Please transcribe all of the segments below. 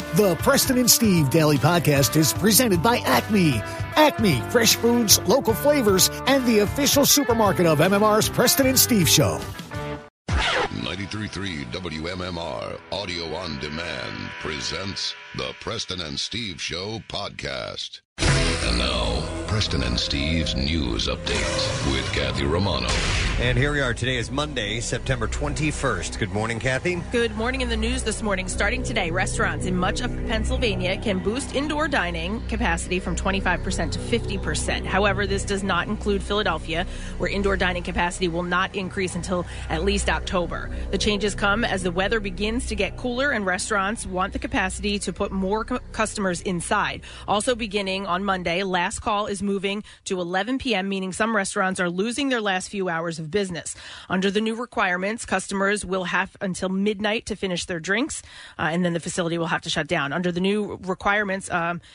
The Preston and Steve Daily Podcast is presented by Acme. Acme, fresh foods, local flavors, and the official supermarket of MMR's Preston and Steve Show. 93.3 WMMR Audio on Demand presents the Preston and Steve Show podcast. And now, Preston and Steve's news update with Kathy Romano. And here we are. Today is Monday, September 21st. Good morning, Kathy. Good morning. In the news this morning, starting today, restaurants in much of Pennsylvania can boost indoor dining capacity from 25% to 50%. However, this does not include Philadelphia, where indoor dining capacity will not increase until at least October. The changes come as the weather begins to get cooler and restaurants want the capacity to put more customers inside. Also beginning on Monday, last call is moving to 11 p.m., meaning some restaurants are losing their last few hours of business. Under the new requirements, customers will have until midnight to finish their drinks, and then the facility will have to shut down. Under the new requirements,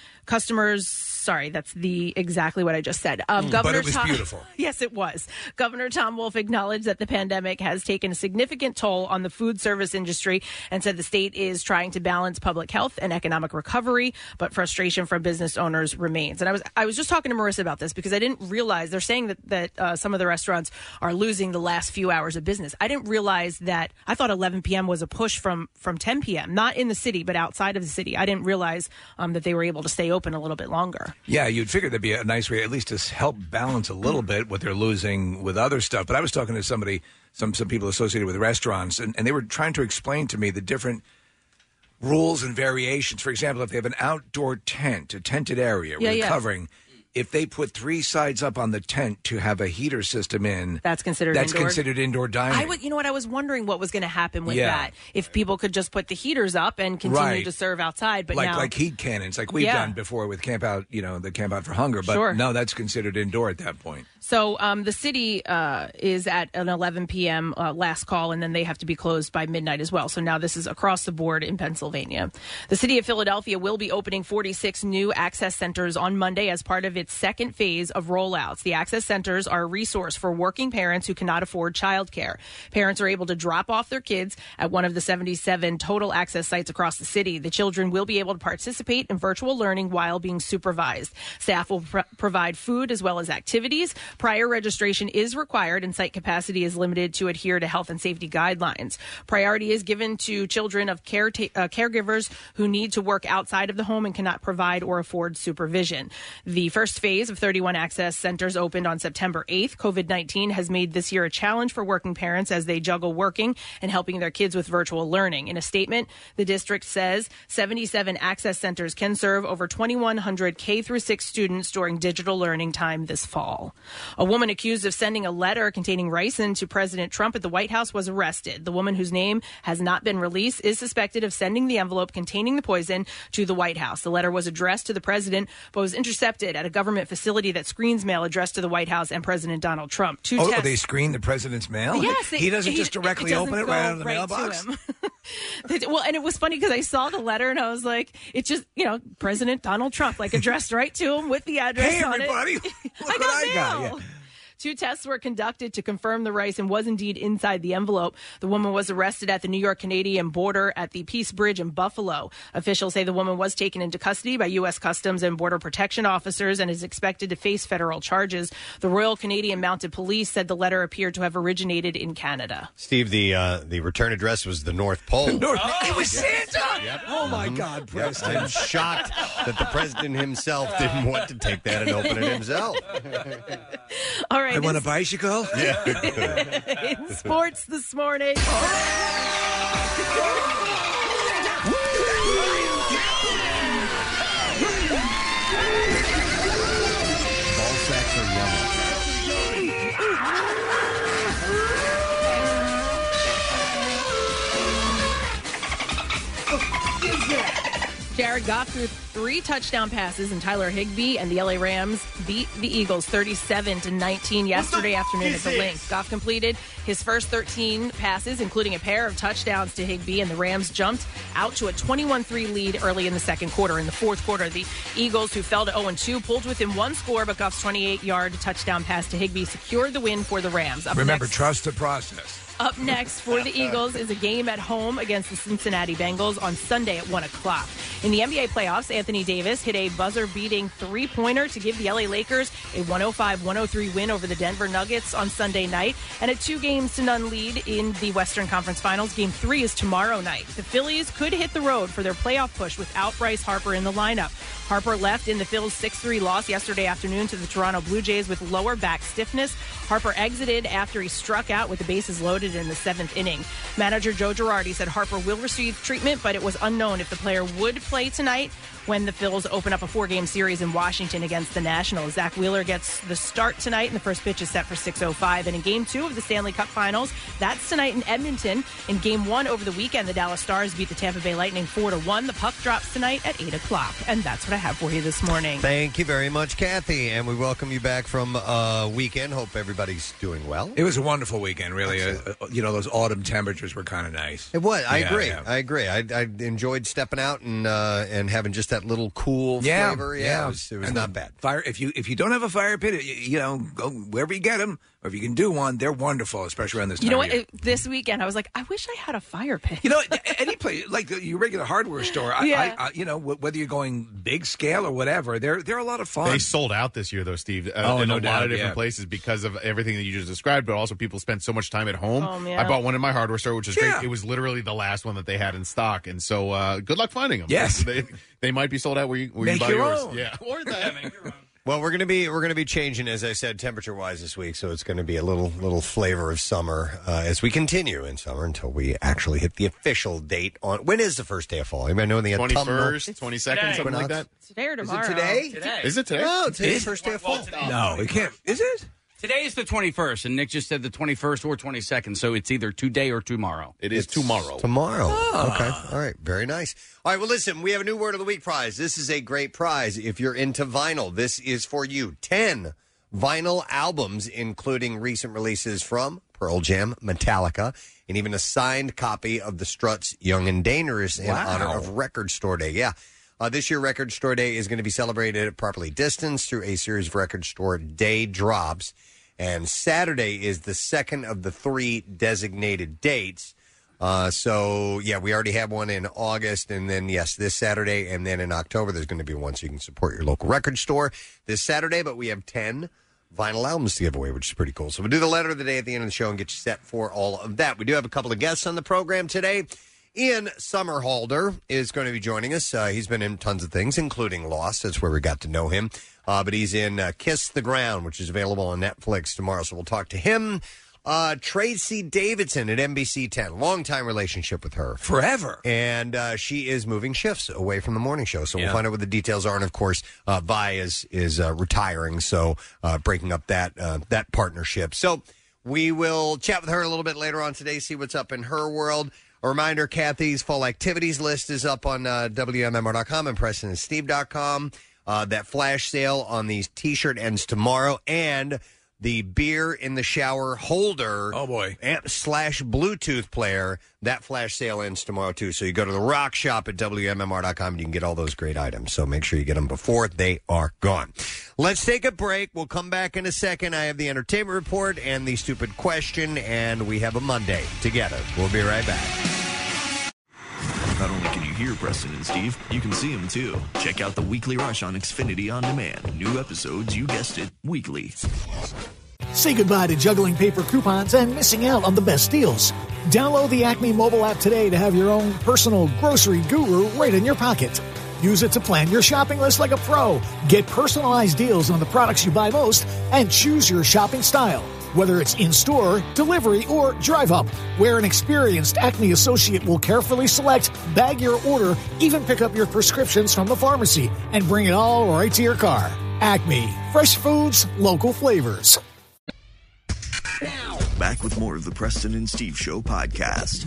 sorry, that's exactly what I just said. But it was beautiful. Yes, it was. Governor Tom Wolf acknowledged that the pandemic has taken a significant toll on the food service industry and said the state is trying to balance public health and economic recovery, but frustration from business owners remains. And I was just talking to Marissa about this because I didn't realize they're saying that some of the restaurants are losing the last few hours of business. I didn't realize that. I thought 11 p.m. was a push from 10 p.m., not in the city, but outside of the city. I didn't realize that they were able to stay open a little bit longer. Yeah, you'd figure there'd be a nice way, at least to help balance a little bit what they're losing with other stuff. But I was talking to somebody, some people associated with restaurants, and they were trying to explain to me the different rules and variations. For example, if they have an outdoor tent, a tented area with covering, if they put 3 sides up on the tent to have a heater system in, that's considered indoor dining. You know what? I was wondering what was going to happen with that. If people could just put the heaters up and continue to serve outside, but like heat cannons, like we've done before with Camp Out, the Camp Out for Hunger. But no, that's considered indoor at that point. So the city is at an 11 p.m. Last call, and then they have to be closed by midnight as well. So now this is across the board in Pennsylvania. The city of Philadelphia will be opening 46 new access centers on Monday as part of its second phase of rollouts. The access centers are a resource for working parents who cannot afford childcare. Parents are able to drop off their kids at one of the 77 total access sites across the city. The children will be able to participate in virtual learning while being supervised. Staff will provide food as well as activities. Prior registration is required and site capacity is limited to adhere to health and safety guidelines. Priority is given to children of caregivers who need to work outside of the home and cannot provide or afford supervision. The first phase of 31 access centers opened on September 8th. COVID-19 has made this year a challenge for working parents as they juggle working and helping their kids with virtual learning. In a statement, the district says 77 access centers can serve over 2,100 K-6 students during digital learning time this fall. A woman accused of sending a letter containing ricin to President Trump at the White House was arrested. The woman, whose name has not been released, is suspected of sending the envelope containing the poison to the White House. The letter was addressed to the president, but was intercepted at a government facility that screens mail addressed to the White House and President Donald Trump. They screen the president's mail? Yes. He doesn't just directly open it right out of the mailbox? Well, and it was funny because I saw the letter and I was like, it's just, President Donald Trump, addressed right to him with the address on it. Hey, everybody, look what I got. Yeah. 2 tests were conducted to confirm the ricin was indeed inside the envelope. The woman was arrested at the New York-Canadian border at the Peace Bridge in Buffalo. Officials say the woman was taken into custody by U.S. Customs and Border Protection officers and is expected to face federal charges. The Royal Canadian Mounted Police said the letter appeared to have originated in Canada. Steve, the return address was the North Pole. It was Santa! Yep. Oh, my God, Preston. I'm shocked that the president himself didn't want to take that and open it himself. All right. I want a bicycle? Yeah. In sports this morning. Ball sacks are yummy. Jared Goff threw 3 touchdown passes, and Tyler Higbee and the LA Rams beat the Eagles 37-19 yesterday afternoon at the Link. Goff completed his first 13 passes, including a pair of touchdowns to Higbee, and the Rams jumped out to a 21-3 lead early in the second quarter. In the fourth quarter, the Eagles, who fell to 0-2, pulled within 1 score, but Goff's 28-yard touchdown pass to Higbee secured the win for the Rams. Remember, trust the process. Up next for the Eagles is a game at home against the Cincinnati Bengals on Sunday at 1 o'clock. In the NBA playoffs, Anthony Davis hit a buzzer-beating three-pointer to give the LA Lakers a 105-103 win over the Denver Nuggets on Sunday night, and a 2-0 lead in the Western Conference Finals. Game 3 is tomorrow night. The Phillies could hit the road for their playoff push without Bryce Harper in the lineup. Harper left in the Phils' 6-3 loss yesterday afternoon to the Toronto Blue Jays with lower back stiffness. Harper exited after he struck out with the bases loaded in the 7th inning. Manager Joe Girardi said Harper will receive treatment, but it was unknown if the player would play tonight when the Phils open up a 4-game series in Washington against the Nationals. Zach Wheeler gets the start tonight, and the first pitch is set for 6:05. And in Game 2 of the Stanley Cup Finals, that's tonight in Edmonton. In Game 1 over the weekend, the Dallas Stars beat the Tampa Bay Lightning 4-1. The puck drops tonight at 8 o'clock. And that's what I have for you this morning. Thank you very much, Kathy. And we welcome you back from weekend. Hope everybody's doing well. It was a wonderful weekend, really. Those autumn temperatures were kind of nice. It was. I agree. Yeah. I agree. I enjoyed stepping out and having just that little cool flavor. Yeah, it was not bad. Fire. If you don't have a fire pit, go wherever you get them, or if you can do one, they're wonderful, especially around this time. You know of what? year. This weekend, I was like, I wish I had a fire pit. Any place like your regular hardware store. Yeah. Whether you're going big scale or whatever, they're a lot of fun. They sold out this year, though, Steve, in no a lot doubt, of different places because of everything that you just described, but also people spend so much time at home. I bought one in my hardware store, which is great. It was literally the last one that they had in stock, and so good luck finding them. Yes. They might be sold out where you Make buy your yours. own. Yeah, or that. Make your own. Well, we're gonna be changing, as I said, temperature wise this week, so it's gonna be a little flavor of summer as we continue in summer until we actually hit the official date on when is the first day of fall? Anybody know the 21st, 22nd, something like that. Today or tomorrow? Is it today? Is it today? Oh, today's the first day of fall. No, it can't. Is it? Today is the 21st, and Nick just said the 21st or 22nd, so it's either today or tomorrow. It's tomorrow. Tomorrow. Okay. All right. Very nice. All right. Well, listen, we have a new Word of the Week prize. This is a great prize. If you're into vinyl, this is for you. 10 vinyl albums, including recent releases from Pearl Jam, Metallica, and even a signed copy of the Struts' Young and Dangerous in honor of Record Store Day. Yeah. This year, Record Store Day is going to be celebrated properly distanced through a series of Record Store Day drops. And Saturday is the second of the 3 designated dates. We already have one in August. And then, yes, this Saturday. And then in October, there's going to be one so you can support your local record store this Saturday. But we have 10 vinyl albums to give away, which is pretty cool. So we'll do the letter of the day at the end of the show and get you set for all of that. We do have a couple of guests on the program today. Ian Somerhalder is going to be joining us. He's been in tons of things, including Lost. That's where we got to know him. But he's in Kiss the Ground, which is available on Netflix tomorrow. So we'll talk to him. Tracy Davidson at NBC 10. Longtime relationship with her. Forever. And she is moving shifts away from the morning show. So we'll find out what the details are. And, of course, Vi is retiring, so breaking up that partnership. So we will chat with her a little bit later on today, see what's up in her world. A reminder, Kathy's fall activities list is up on WMMR.com and PrestonandSteve.com. That flash sale on these T-shirt ends tomorrow, and the beer in the shower holder. Oh, boy. /Bluetooth player. That flash sale ends tomorrow, too. So you go to the rock shop at WMMR.com and you can get all those great items. So make sure you get them before they are gone. Let's take a break. We'll come back in a second. I have the entertainment report and the stupid question, and we have a Monday together. We'll be right back. Not only can you hear Preston and Steve, you can see them too. Check out the Weekly Rush on Xfinity On Demand. New episodes, you guessed it, weekly. Say goodbye to juggling paper coupons and missing out on the best deals. Download the Acme mobile app today to have your own personal grocery guru right in your pocket. Use it to plan your shopping list like a pro. Get personalized deals on the products you buy most and choose your shopping style. Whether it's in-store, delivery, or drive-up, where an experienced Acme associate will carefully select, bag your order, even pick up your prescriptions from the pharmacy, and bring it all right to your car. Acme. Fresh foods, local flavors. Back with more of the Preston and Steve Show podcast.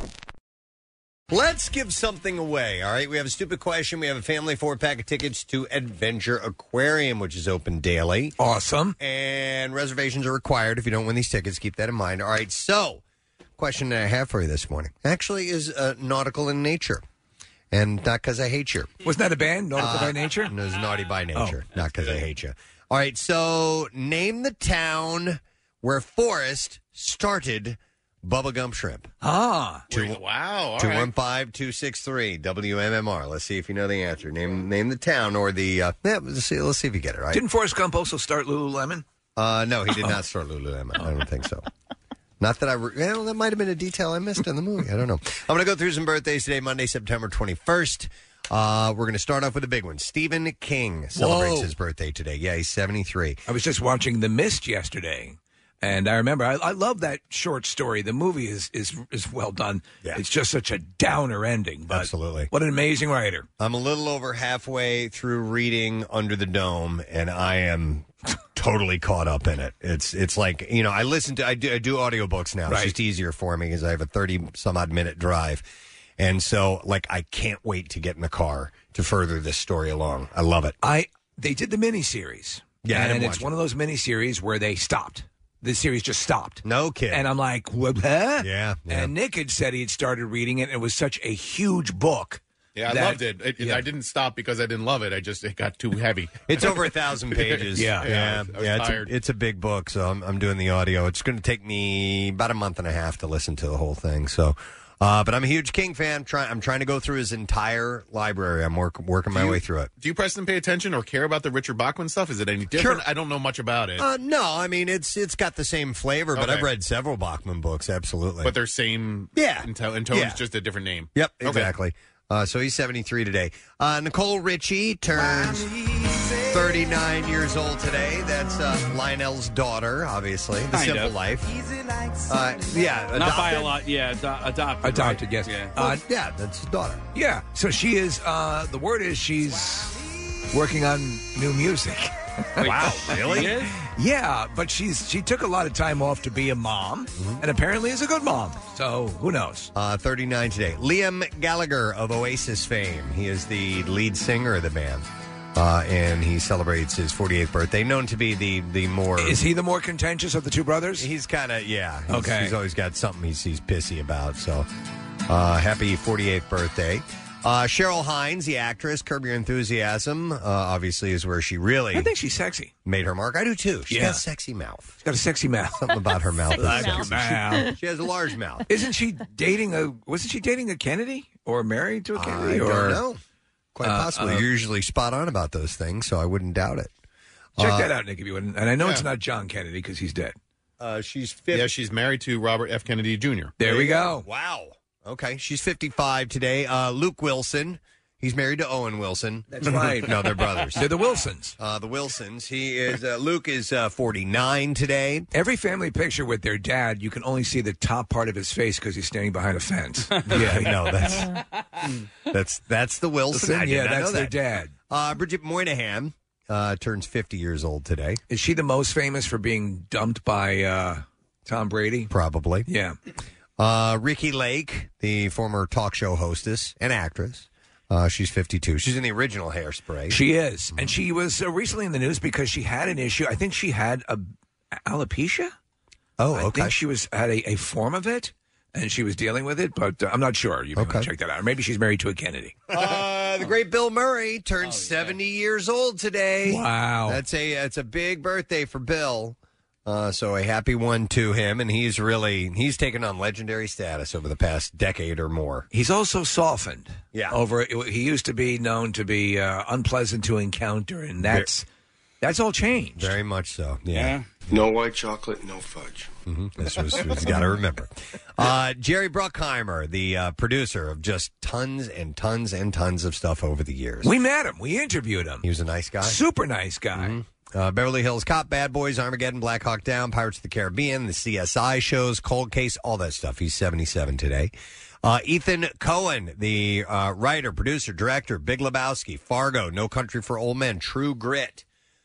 Let's give something away, all right? We have a stupid question. We have a family 4-pack of tickets to Adventure Aquarium, which is open daily. Awesome. And reservations are required if you don't win these tickets. Keep that in mind. All right, so question that I have for you this morning actually is nautical in nature. And not because I hate you. Wasn't that a band, Nautical by Nature? No, it's Naughty by Nature, not because I hate you. All right, so name the town where Forrest started Bubblegum Shrimp. Ah. Wow. All 215-263 WMMR. Let's see if you know the answer. Name the town or the... let's see if you get it, right? Didn't Forrest Gump also start Lululemon? No, he did not start Lululemon. I don't think so. Not that that might have been a detail I missed in the movie. I don't know. I'm going to go through some birthdays today, Monday, September 21st. We're going to start off with a big one. Stephen King celebrates his birthday today. Yeah, he's 73. I was just watching The Mist yesterday, and I remember I love that short story. The movie is well done. Yeah. It's just such a downer ending. But absolutely. What an amazing writer. I'm a little over halfway through reading Under the Dome, and I am totally caught up in it. It's like, I do audiobooks now. Right. It's just easier for me because I have a 30-some-odd minute drive. And so, I can't wait to get in the car to further this story along. I love it. They did the miniseries. Yeah, and it's one of those miniseries where they stopped. The series just stopped. No kidding. And I'm like, what? Huh? Yeah. And Nick had said he had started reading it, and it was such a huge book. Yeah, I loved it. I didn't stop because I didn't love it. It got too heavy. It's over 1,000 pages. Yeah. I was tired. It's a big book, so I'm doing the audio. It's going to take me about a month and a half to listen to the whole thing. So, but I'm a huge King fan. I'm trying to go through his entire library. I'm working my way through it. Do you, Preston, pay attention or care about the Richard Bachman stuff? Is it any different? Sure. I don't know much about it. No, I mean it's got the same flavor, but I've read several Bachman books. Absolutely, but they're same. Yeah, and tone's just a different name. Yep, exactly. So he's 73 today. Nicole Richie turns 39 years old today. That's Lionel's daughter, obviously. The Simple Life. Adopted. Not by a lot. Yeah, adopted. Adopted, yes. Yeah, that's his daughter. Yeah, so she is, the word is she's working on new music. Wow, really? Yeah, but she took a lot of time off to be a mom, and apparently is a good mom. So who knows? 39 today. Liam Gallagher of Oasis fame. He is the lead singer of the band, and he celebrates his 48th birthday. Known to be the more. Is he the more contentious of the two brothers? He's kind of okay. He's always got something he's pissy about. So happy 48th birthday. Cheryl Hines, the actress, Curb Your Enthusiasm, obviously is where she really... I think she's sexy. Made her mark. I do, too. She's got a sexy mouth. She's got a sexy mouth. Something about her mouth. She has a large mouth. Wasn't she dating a Kennedy? Or married to a Kennedy? I don't know. Quite possibly. You're usually spot on about those things, so I wouldn't doubt it. Check that out, Nick, if you wouldn't. And I know it's not John Kennedy, because he's dead. She's 50. Yeah, she's married to Robert F. Kennedy Jr. There we go. Wow. Okay, she's 55 today. Luke Wilson, he's married to Owen Wilson. That's right. No, they're brothers. They're the Wilsons. The Wilsons. He is. Luke is 49 today. Every family picture with their dad, you can only see the top part of his face because he's standing behind a fence. Yeah, no, that's the Wilson. Listen, that's their dad. Bridget Moynihan turns 50 years old today. Is she the most famous for being dumped by Tom Brady? Probably. Yeah. Ricki Lake, the former talk show hostess and actress. She's 52. She's in the original Hairspray. She is. And she was recently in the news because she had an issue. I think she had alopecia. Oh, okay. I think she had a form of it, and she was dealing with it, but I'm not sure. You can check that out. Or maybe she's married to a Kennedy. The great Bill Murray turns 70 years old today. Wow. That's a big birthday for Bill. So a happy one to him, and he's taken on legendary status over the past decade or more. He's also softened. Yeah. He used to be known to be unpleasant to encounter, and that's all changed. Very much so. Yeah. No white chocolate, no fudge. Mm-hmm. This was got to remember. Jerry Bruckheimer, the producer of just tons and tons and tons of stuff over the years. We met him. We interviewed him. He was a nice guy. Super nice guy. Mm-hmm. Beverly Hills Cop, Bad Boys, Armageddon, Black Hawk Down, Pirates of the Caribbean, the CSI shows, Cold Case, all that stuff. He's 77 today. Ethan Cohen, the writer, producer, director, Big Lebowski, Fargo, No Country for Old Men, True Grit,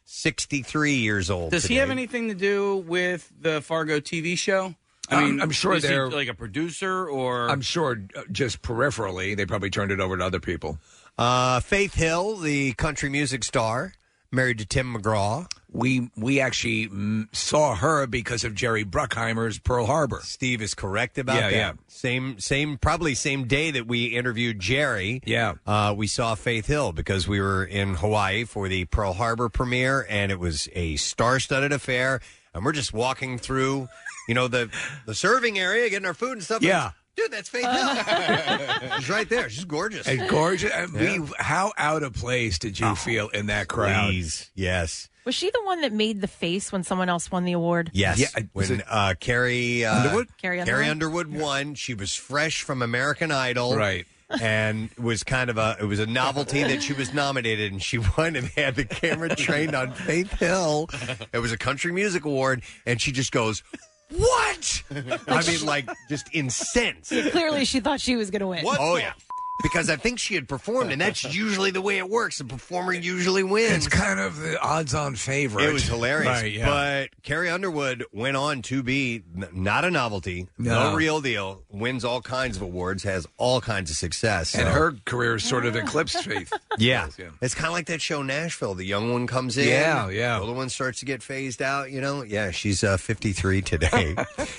63 years old. Does he have anything to do with the Fargo TV show? I mean, I'm sure they're like a producer, or I'm sure just peripherally they probably turned it over to other people. Faith Hill, the country music star, married to Tim McGraw. We actually saw her because of Jerry Bruckheimer's Pearl Harbor. Steve is correct about that. Yeah. Probably same day that we interviewed Jerry. Yeah. We saw Faith Hill because we were in Hawaii for the Pearl Harbor premiere, and it was a star-studded affair. And we're just walking through, the serving area, getting our food and stuff. Yeah. Dude, that's Faith Hill. She's right there. She's gorgeous. And gorgeous. How out of place did you feel in that crowd? Please. Yes. Was she the one that made the face when someone else won the award? Yes. Yeah, when Carrie Underwood? Carrie Underwood won. She was fresh from American Idol. Right. And it was it was a novelty that she was nominated, and she won, and they had the camera trained on Faith Hill. It was a country music award, and she just goes, "What?" I mean, just incensed. Clearly, she thought she was going to win. Oh, yeah. Because I think she had performed, and that's usually the way it works. The performer usually wins. It's kind of the odds-on favorite. It was hilarious. Right, yeah. But Carrie Underwood went on to be not a novelty, no real deal, wins all kinds of awards, has all kinds of success. And her career sort of eclipsed Faith. Yeah. It's kind of like that show Nashville. The young one comes in. Yeah. The older one starts to get phased out, Yeah, she's 53 today.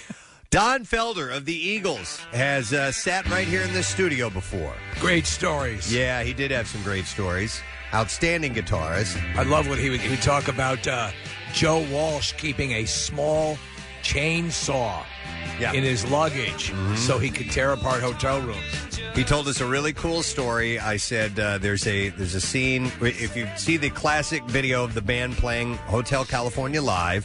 Don Felder of the Eagles has sat right here in this studio before. Great stories. Yeah, he did have some great stories. Outstanding guitarist. I love what he would talk about Joe Walsh keeping a small chainsaw in his luggage so he could tear apart hotel rooms. He told us a really cool story. I said there's a scene, if you see the classic video of the band playing Hotel California live,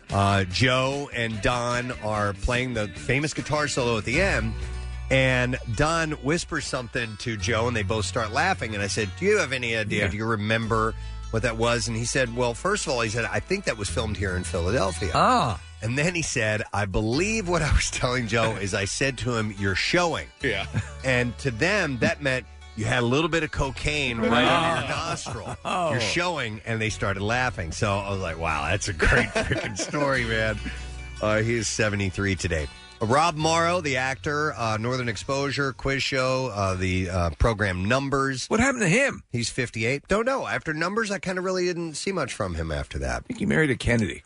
Joe and Don are playing the famous guitar solo at the end, and Don whispers something to Joe, and they both start laughing, and I said, do you have any idea, do you remember what that was? And he said, well, first of all, I think that was filmed here in Philadelphia. Ah. And then he said, I believe what I was telling Joe is I said to him, you're showing. Yeah. And to them, that meant you had a little bit of cocaine right on your nostril. You're showing, and they started laughing. So I was like, wow, that's a great freaking story, man. He's 73 today. Rob Morrow, the actor, Northern Exposure, quiz show, the program Numbers. What happened to him? He's 58. Don't know. After Numbers, I kind of really didn't see much from him after that. I think he married a Kennedy.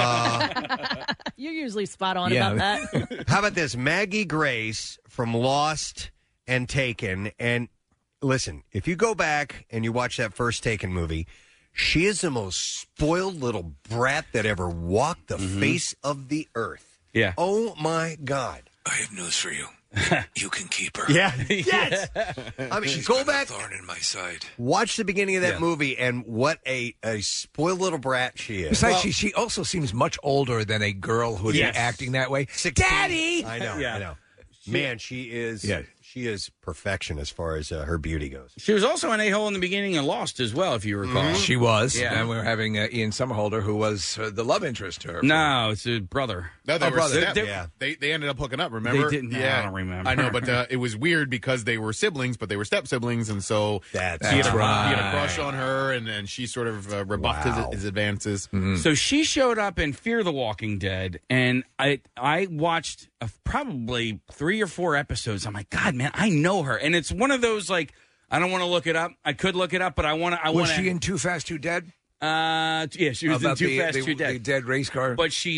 You're usually spot on about that. How about this? Maggie Grace from Lost and Taken. And listen, if you go back and you watch that first Taken movie, she is the most spoiled little brat that ever walked the face of the earth. Yeah. Oh, my God. I have news for you. You can keep her. Yeah. Yes. I mean, She's go got a back. thorn in my side. Watch the beginning of that movie, and what a spoiled little brat she is. Besides, she also seems much older than a girl who would be acting that way. 16. Daddy! I know. Man, she is. Yeah. She is perfection as far as her beauty goes. She was also an a-hole in the beginning and Lost as well, if you recall. She was. Yeah. And we were having Ian Somerhalder, who was the love interest to her. No, it's a brother. No, they were brother. step- They ended up hooking up, remember? They didn't. Yeah. I don't remember. I know, but it was weird because they were siblings, but they were step-siblings, and so he had That's a right. crush on her, and she sort of rebuffed his advances. So she showed up in Fear the Walking Dead, and I watched probably 3 or 4 episodes. I'm like, God, man, I know her. And it's one of those, like, I don't want to look it up. I could look it up, but I want to. Was she in Too Fast, Too Dead? Yeah, she was in Too Fast, Too Dead. The dead race car. But she's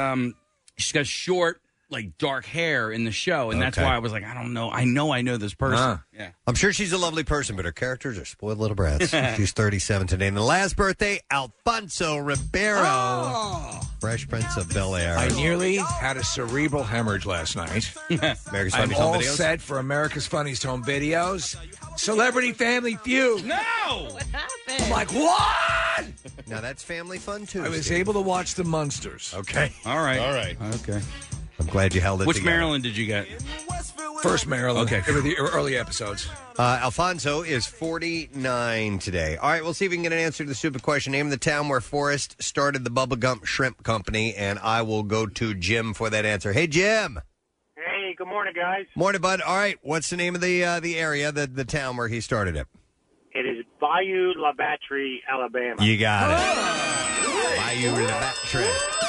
got short, like, dark hair in the show, and that's why I was like, I don't know. I know this person. Yeah. I'm sure she's a lovely person, but her characters are spoiled little brats. She's 37 today. And the last birthday, Alfonso Ribeiro, Fresh Prince of Bel-Air. I nearly had a cerebral hemorrhage last night. America's I'm Funniest all Home Videos. set for America's Funniest Home Videos. Celebrity Family Feud. No! What happened? I'm like, what? Now that's family fun, too. I was Steve. able to watch the Munsters. Okay. All right. Okay. I'm glad you held it Which together. Maryland did you get? First Maryland. Okay. They were the early episodes. Alfonso is 49 today. All right, we'll see if we can get an answer to the stupid question. Name the town where Forrest started the Bubba Gump Shrimp Company, and I will go to Jim for that answer. Hey, Jim. Hey, good morning, guys. Morning, bud. All right, what's the name of the area, the town where he started it? It is Bayou La Battery, Alabama. You got it. Bayou La Battery.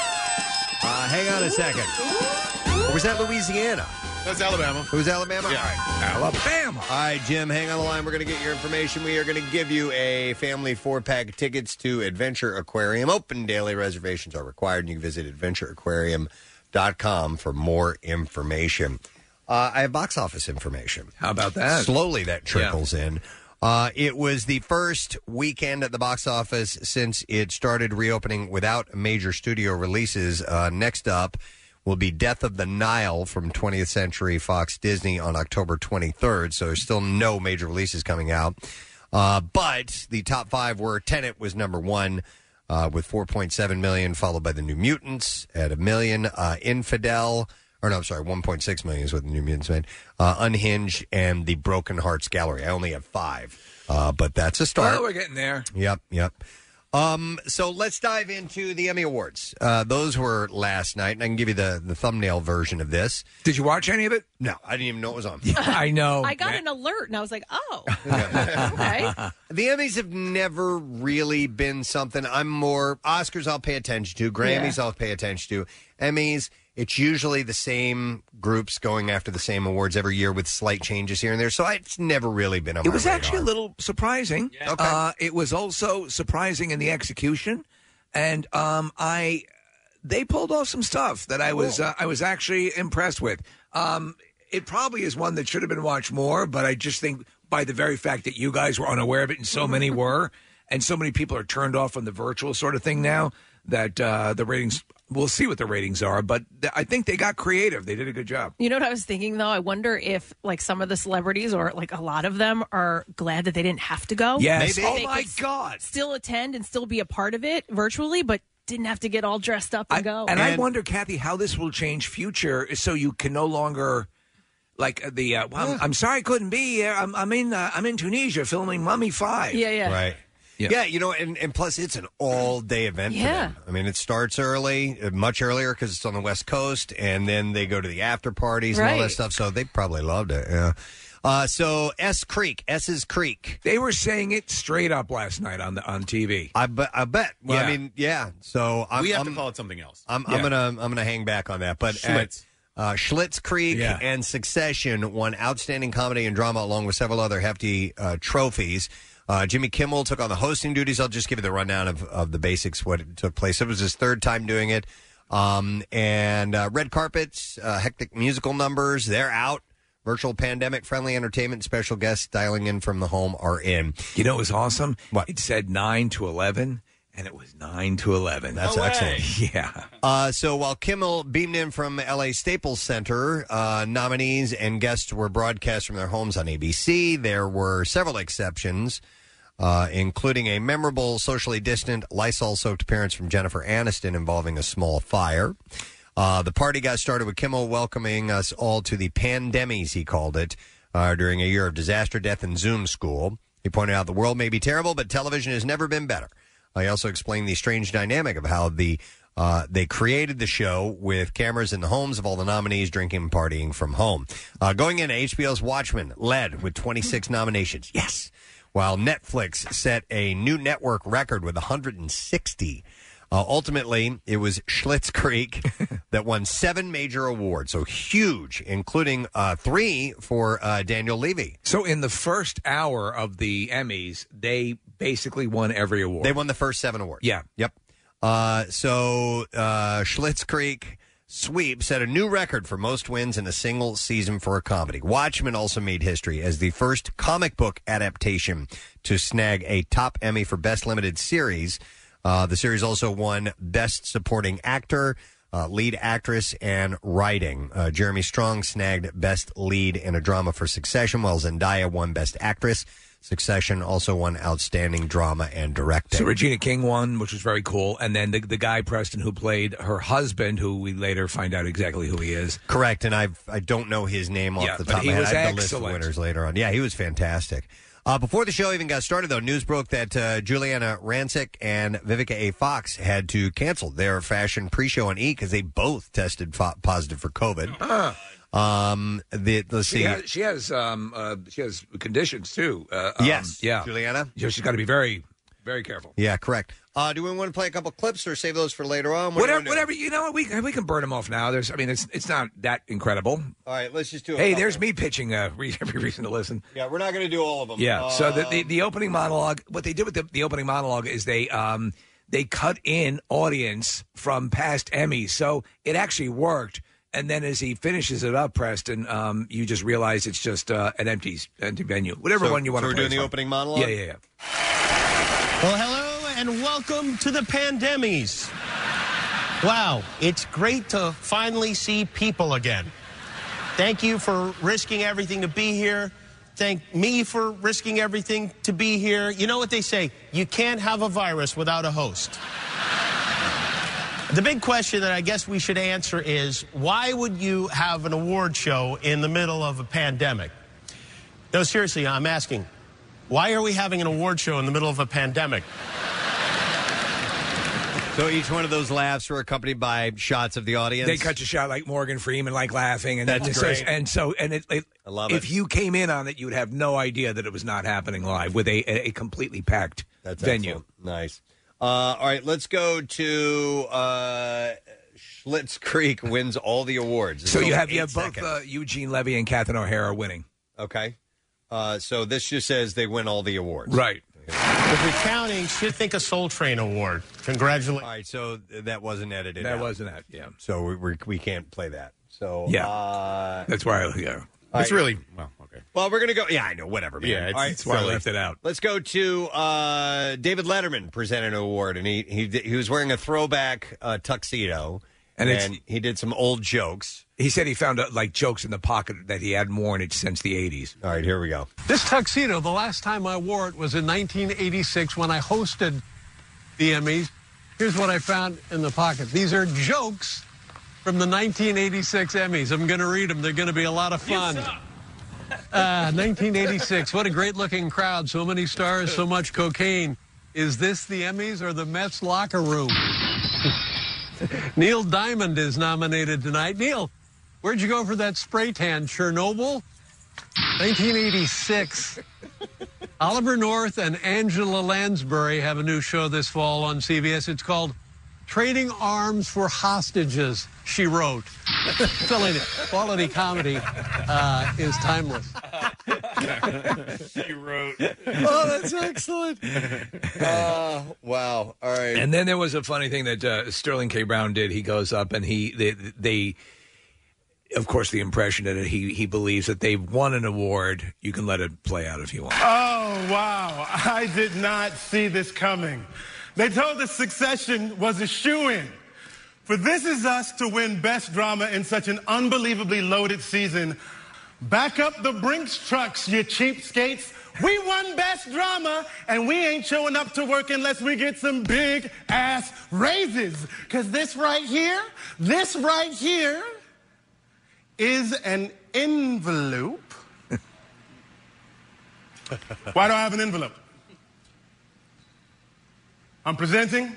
Hang on a second. Or was that Louisiana? That's Alabama. It was Alabama? Yeah. All right. Alabama. All right, Jim, hang on the line. We're going to get your information. We are going to give you a family 4-pack tickets to Adventure Aquarium. Open daily reservations are required, and you can visit adventureaquarium.com for more information. I have box office information. How about that? Slowly that trickles in. It was the first weekend at the box office since it started reopening without major studio releases. Next up, will be Death of the Nile from 20th Century Fox Disney on October 23rd. So there's still no major releases coming out. But the top 5 were Tenet was number 1 with 4.7 million, followed by The New Mutants at 1 million. Infidel, or no, I'm sorry, 1.6 million is what The New Mutants made. Unhinged and The Broken Hearts Gallery. I only have 5, but that's a start. Well, we're getting there. Yep. So let's dive into the Emmy Awards. Those were last night, and I can give you the thumbnail version of this. Did you watch any of it? No, I didn't even know it was on. I know. I got an alert, and I was like, oh, okay. The Emmys have never really been something I'm more... Oscars I'll pay attention to. Grammys I'll pay attention to. Emmys, it's usually the same groups going after the same awards every year with slight changes here and there. So it's never really been on my It was radar. actually a little surprising. Yeah. Okay. It was also surprising in the execution. And they pulled off some stuff that I was actually impressed with. It probably is one that should have been watched more, but I just think by the very fact that you guys were unaware of it and so many were, and so many people are turned off from the virtual sort of thing now, that the ratings, we'll see what the ratings are, but I think they got creative. They did a good job. You know what I was thinking, though? I wonder if, like, some of the celebrities or, like, a lot of them are glad that they didn't have to go. Yes. Maybe. Oh, They my could God. Still attend and still be a part of it virtually, but didn't have to get all dressed up and go. And I wonder, Kathy, how this will change future so you can no longer... Like I'm sorry I couldn't be here. I'm in Tunisia filming Mummy 5. Yeah. Right. Yeah, you know, and plus it's an all-day event for them. I mean, it starts early, much earlier because it's on the West Coast, and then they go to the after parties and all that stuff, so they probably loved it, yeah. So S's Creek. They were saying it straight up last night on TV. I bet. Well, Yeah. I mean, yeah. So we have to call it something else. I'm gonna hang back on that. But Schlitz. Schlitz Creek and Succession won Outstanding Comedy and Drama along with several other hefty trophies. Jimmy Kimmel took on the hosting duties. I'll just give you the rundown of the basics, what it took place. It was his 3rd time doing it. And red carpets, hectic musical numbers, they're out. Virtual pandemic-friendly entertainment, special guests dialing in from the home are in. You know, it was awesome. What? It said 9 to 11, and it was 9 to 11. That's excellent. Yeah. So while Kimmel beamed in from LA Staples Center, nominees and guests were broadcast from their homes on ABC. There were several exceptions, including a memorable socially distant Lysol-soaked appearance from Jennifer Aniston involving a small fire. The party got started with Kimmel welcoming us all to the pandemies, he called it, during a year of disaster, death, and Zoom school. He pointed out the world may be terrible, but television has never been better. He also explained the strange dynamic of how they created the show with cameras in the homes of all the nominees drinking and partying from home. Going into HBO's Watchmen led with 26 nominations. Yes. While Netflix set a new network record with 160. Ultimately, it was Schlitz Creek that won 7 major awards, so huge, including 3 for Daniel Levy. So in the first hour of the Emmys, they basically won every award. They won the first 7 awards. Yeah. Yep. So Schlitz Creek sweep set a new record for most wins in a single season for a comedy. Watchmen also made history as the first comic book adaptation to snag a top Emmy for Best Limited Series. The series also won Best Supporting Actor, Lead Actress, and Writing. Jeremy Strong snagged Best Lead in a Drama for Succession, while Zendaya won Best Actress. Succession also won Outstanding Drama and Directing. So Regina King won, which was very cool. And then the guy, Preston, who played her husband, who we later find out exactly who he is. Correct, and I don't know his name off the top of my head. I have the list of winners later on. Yeah, he was fantastic. Before the show even got started, though, news broke that Juliana Rancic and Vivica A. Fox had to cancel their fashion pre-show on E! Because they both tested positive for COVID. Let's see. She has conditions too. Yes, yeah, Juliana. She's got to be very, very careful. Yeah, correct. Do we want to play a couple clips or save those for later on? Whatever. You know what? We can burn them off now. It's not that incredible. All right, let's just do it. Hey, there's me pitching every reason to listen. Yeah, we're not going to do all of them. Yeah. So the opening monologue. What they did with the opening monologue is they cut in audience from past Emmys, so it actually worked. And then as he finishes it up, Preston, you just realize it's just an empty venue. Whatever one you want to play. So we're doing the opening monologue? Yeah. Well, hello and welcome to the Pandemies. Wow, it's great to finally see people again. Thank you for risking everything to be here. Thank me for risking everything to be here. You know what they say, you can't have a virus without a host. The big question that I guess we should answer is, why would you have an award show in the middle of a pandemic? No, seriously, I'm asking, why are we having an award show in the middle of a pandemic? So each one of those laughs were accompanied by shots of the audience. They cut a shot like Morgan Freeman, like laughing, and that's great. I love it. If you came in on it, you would have no idea that it was not happening live with a completely packed venue. Excellent. Nice. All right, let's go to Schitt's Creek wins all the awards. So you have both Eugene Levy and Catherine O'Hara winning. Okay. So this just says they win all the awards. Right. If you're counting, should think a Soul Train Award. Congratulations. All right, so that wasn't edited. That wasn't it. Yeah. So we can't play that. So that's why. It's really okay. Well, we're gonna go. Yeah, I know. Whatever, man. Yeah, all right, that's why I left it out. Let's go to David Letterman presented an award, and he was wearing a throwback tuxedo, and he did some old jokes. He said he found jokes in the pocket that he hadn't worn it since the 80s. All right, here we go. This tuxedo, the last time I wore it was in 1986 when I hosted the Emmys. Here's what I found in the pocket. These are jokes from the 1986 Emmys. I'm going to read them. They're going to be a lot of fun. 1986, what a great-looking crowd. So many stars, so much cocaine. Is this the Emmys or the Mets locker room? Neil Diamond is nominated tonight. Neil, where'd you go for that spray tan? Chernobyl? 1986. Oliver North and Angela Lansbury have a new show this fall on CBS. It's called Trading Arms for Hostages, she wrote. Telling it, quality comedy is timeless. She wrote. Oh, that's excellent. Wow. All right. And then there was a funny thing that Sterling K. Brown did. He goes up and they of course, the impression that he believes that they've won an award. You can let it play out if you want. Oh, wow. I did not see this coming. They told us Succession was a shoo-in. For This Is Us to win Best Drama in such an unbelievably loaded season. Back up the Brinks trucks, you cheapskates. We won Best Drama, and we ain't showing up to work unless we get some big-ass raises. Because this right here is an envelope. Why do I have an envelope? I'm presenting.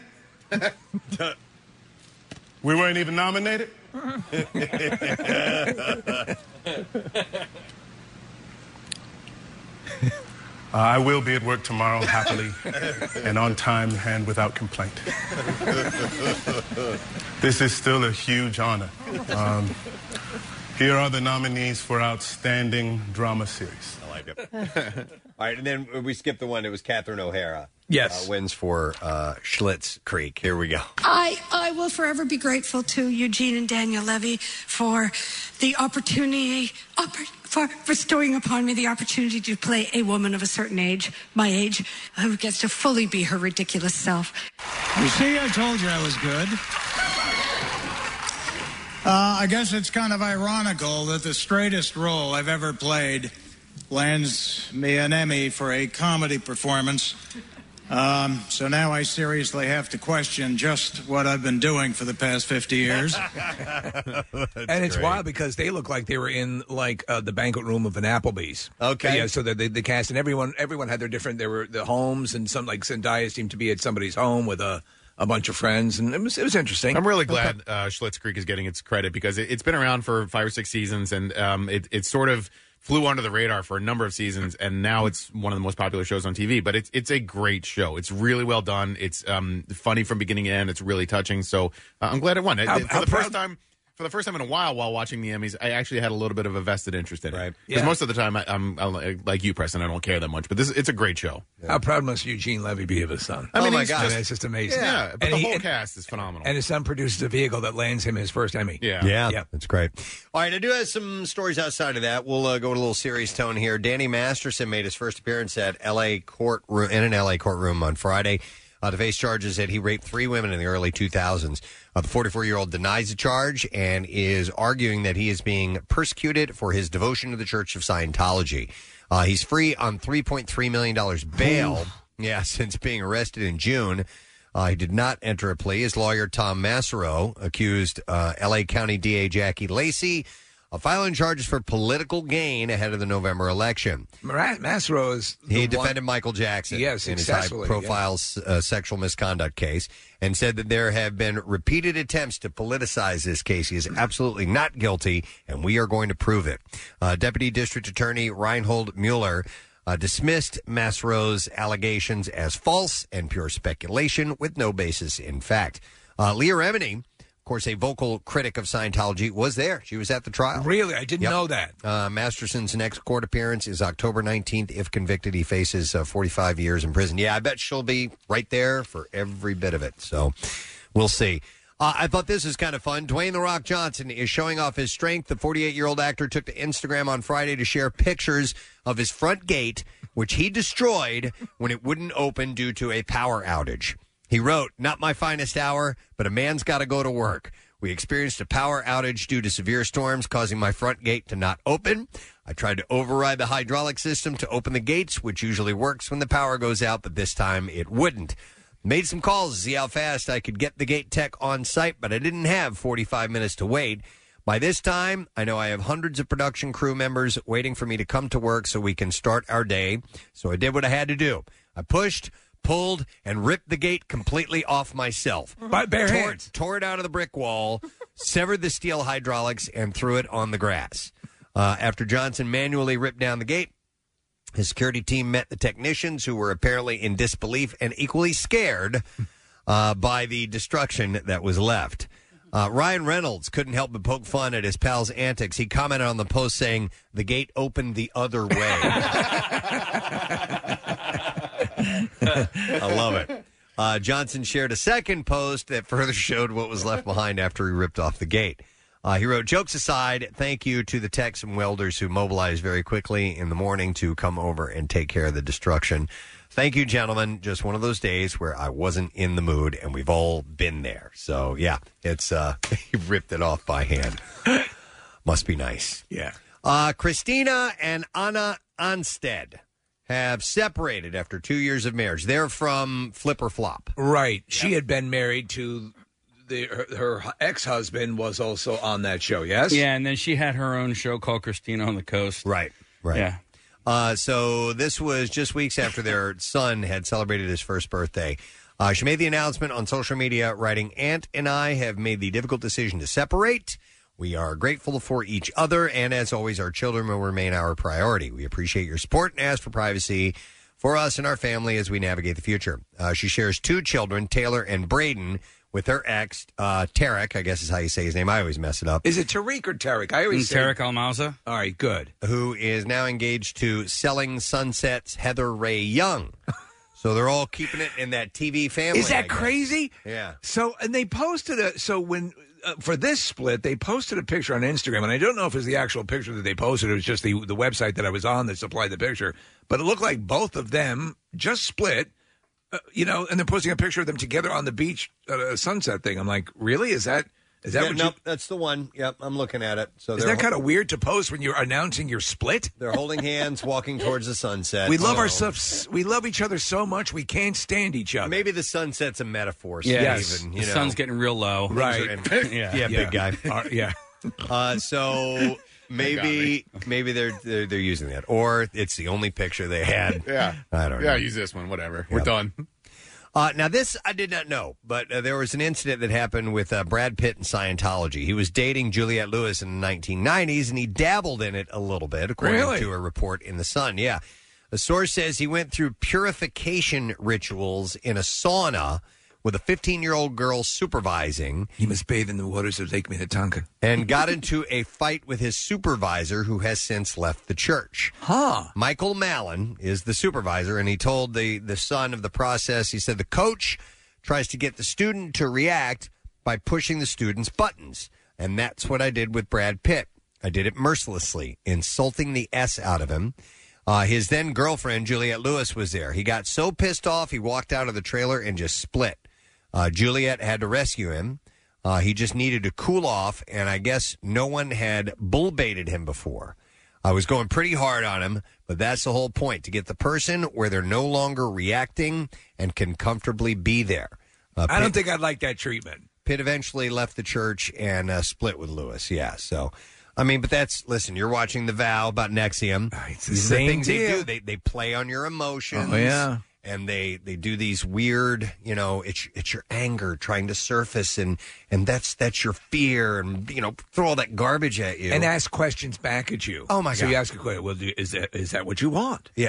We weren't even nominated. I will be at work tomorrow happily and on time and without complaint. This is still a huge honor. Here are the nominees for Outstanding Drama Series. I like it. All right, and then we skipped the one. It was Catherine O'Hara. Yes. Wins for Schitt's Creek. Here we go. I will forever be grateful to Eugene and Daniel Levy for the opportunity, for bestowing upon me the opportunity to play a woman of a certain age, my age, who gets to fully be her ridiculous self. You see, I told you I was good. I guess it's kind of ironical that the straightest role I've ever played lands me an Emmy for a comedy performance. So now I seriously have to question just what I've been doing for the past 50 years. And it's wild because they look like they were in the banquet room of an Applebee's. Okay. Yeah, so the cast and everyone had their different, there were the homes, and some like Zendaya seemed to be at somebody's home with a bunch of friends, and it was interesting. I'm really glad Schitt's Creek is getting its credit because it's been around for 5 or 6 seasons, and it sort of flew under the radar for a number of seasons, and now it's one of the most popular shows on TV. But it's a great show. It's really well done. It's funny from beginning to end. It's really touching. So I'm glad it won. For the first time in a while watching the Emmys, I actually had a little bit of a vested interest in it. Right. Because most of the time, I'm like you, Preston, I don't care that much. But it's a great show. Yeah. How proud must Eugene Levy be of his son? I mean, my God. It's just amazing. Yeah, but the whole cast is phenomenal. And his son produces a vehicle that lands him his first Emmy. Yeah, that's great. All right, I do have some stories outside of that. We'll go to a little serious tone here. Danny Masterson made his first appearance at in an L.A. courtroom on Friday. to face charges that he raped 3 women in the early 2000s. The 44-year-old denies the charge and is arguing that he is being persecuted for his devotion to the Church of Scientology. He's free on $3.3 million bail, since being arrested in June. He did not enter a plea. His lawyer, Tom Massaro, accused L.A. County DA Jackie Lacey of filing charges for political gain ahead of the November election. Massaro is... He defended Michael Jackson in his high-profile sexual misconduct case and said that there have been repeated attempts to politicize this case. He is absolutely not guilty, and we are going to prove it. Deputy District Attorney Reinhold Mueller dismissed Massaro's allegations as false and pure speculation with no basis in fact. Leah Remini, of course, a vocal critic of Scientology, was there. She was at the trial. Really? I didn't know that. Masterson's next court appearance is October 19th. If convicted, he faces 45 years in prison. Yeah, I bet she'll be right there for every bit of it. So we'll see. I thought this was kind of fun. Dwayne "The Rock" Johnson is showing off his strength. The 48-year-old actor took to Instagram on Friday to share pictures of his front gate, which he destroyed when it wouldn't open due to a power outage. He wrote, "Not my finest hour, but a man's got to go to work. We experienced a power outage due to severe storms, causing my front gate to not open. I tried to override the hydraulic system to open the gates, which usually works when the power goes out, but this time it wouldn't. Made some calls to see how fast I could get the gate tech on site, but I didn't have 45 minutes to wait. By this time, I know I have hundreds of production crew members waiting for me to come to work so we can start our day. So I did what I had to do. I pushed, pulled, and ripped the gate completely off myself. By bare hands. Tore it out of the brick wall, severed the steel hydraulics, and threw it on the grass. After Johnson manually ripped down the gate, his security team met the technicians, who were apparently in disbelief and equally scared by the destruction that was left. Ryan Reynolds couldn't help but poke fun at his pal's antics. He commented on the post saying, "The gate opened the other way." I love it. Johnson shared a second post that further showed what was left behind after he ripped off the gate. He wrote, "Jokes aside, thank you to the techs and welders who mobilized very quickly in the morning to come over and take care of the destruction. Thank you, gentlemen. Just one of those days where I wasn't in the mood, and we've all been there." So, yeah, it's he ripped it off by hand. Must be nice. Yeah. Christina and Anna Anstead have separated after 2 years of marriage. They're from Flip or Flop. Right. She had been married to... Her ex-husband was also on that show, yes? Yeah, and then she had her own show called Christina on the Coast. Right. Yeah. So this was just weeks after their son had celebrated his first birthday. She made the announcement on social media, writing, "Aunt and I have made the difficult decision to separate. We are grateful for each other, and as always, our children will remain our priority. We appreciate your support and ask for privacy for us and our family as we navigate the future." She shares 2 children, Taylor and Braden, with her ex, Tarek, I guess is how you say his name. I always mess it up. Is it Tariq or Tarek? I always say Tarek Almauza. All right, good. Who is now engaged to Selling Sunset's Heather Ray Young. So they're all keeping it in that TV family. Is that crazy? Yeah. So, and they posted for this split, they posted a picture on Instagram, and I don't know if it was the actual picture that they posted. It was just the website that I was on that supplied the picture. But it looked like both of them just split. And they're posting a picture of them together on the beach at a sunset thing. I'm like, really? Is that what nope, that's the one. Yep, I'm looking at it. So is that kind of weird to post when you're announcing your split? They're holding hands, walking towards the sunset. We love ourselves. We love each other so much we can't stand each other. Maybe the sunset's a metaphor. Yes. Even, the sun's getting real low. Right. Yeah, big guy. Yeah. So maybe they're using that, or it's the only picture they had. Yeah, I don't know. Yeah, use this one. Whatever. We're done. Now, this I did not know, but there was an incident that happened with Brad Pitt and Scientology. He was dating Juliette Lewis in the 1990s, and he dabbled in it a little bit, according to a report in The Sun. Yeah. A source says he went through purification rituals in a sauna with a 15-year-old girl supervising. He must bathe in the waters of Lake Minnetonka. And got into a fight with his supervisor, who has since left the church. Michael Mallon is the supervisor, and he told the Sun of the process. He said the coach tries to get the student to react by pushing the student's buttons. And that's what I did with Brad Pitt. I did it mercilessly, insulting the S out of him. His then girlfriend, Juliette Lewis, was there. He got so pissed off, he walked out of the trailer and just split. Juliette had to rescue him. He just needed to cool off, and I guess no one had bull baited him before. I was going pretty hard on him, but that's the whole point, to get the person where they're no longer reacting and can comfortably be there. I don't think I'd like that treatment. Pitt eventually left the church and split with Lewis. Yeah, so I mean, but listen. You're watching The Vow about NXIVM. It's the These are same things deal. they do. They play on your emotions. Oh, yeah. And they do these weird, it's your anger trying to surface, and that's your fear, and throw all that garbage at you And ask questions back at you. Oh, my God. So you ask a question, well, is that what you want? Yeah,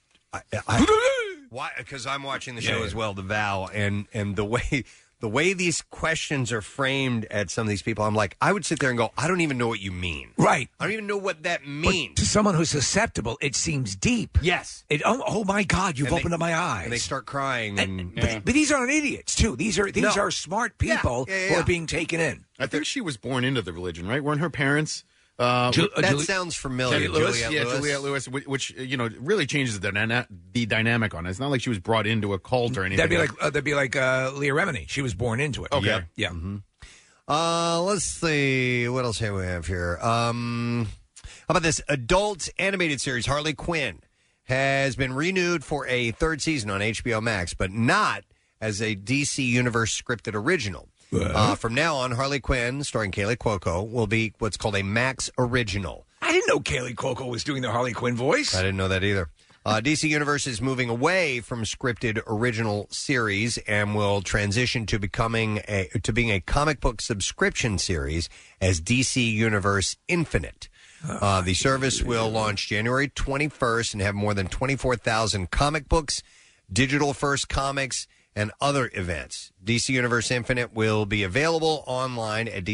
why? Because I'm watching the show as well, The Vow, and the way these questions are framed at some of these people, I'm like, I would sit there and go, I don't even know what you mean. Right. I don't even know what that means. But to someone who's susceptible, it seems deep. Yes. Oh my God, you've opened up my eyes. And they start crying. But these aren't idiots, too. These are smart people who are being taken in. I think she was born into the religion, right? Weren't her parents? That sounds familiar. Juliette Lewis, which really changes the dynamic on it. It's not like she was brought into a cult or anything. That'd be like Leah Remini. She was born into it. Okay, yeah. Mm-hmm. Let's see what else do we have here. How about this adult animated series? Harley Quinn has been renewed for a third season on HBO Max, but not as a DC Universe scripted original. From now on, Harley Quinn, starring Kaley Cuoco, will be what's called a Max original. I didn't know Kaley Cuoco was doing the Harley Quinn voice. I didn't know that either. DC Universe is moving away from scripted original series and will transition to being a comic book subscription series as DC Universe Infinite. The service will launch January 21st and have more than 24,000 comic books, digital-first comics, and other events. DC Universe Infinite will be available online at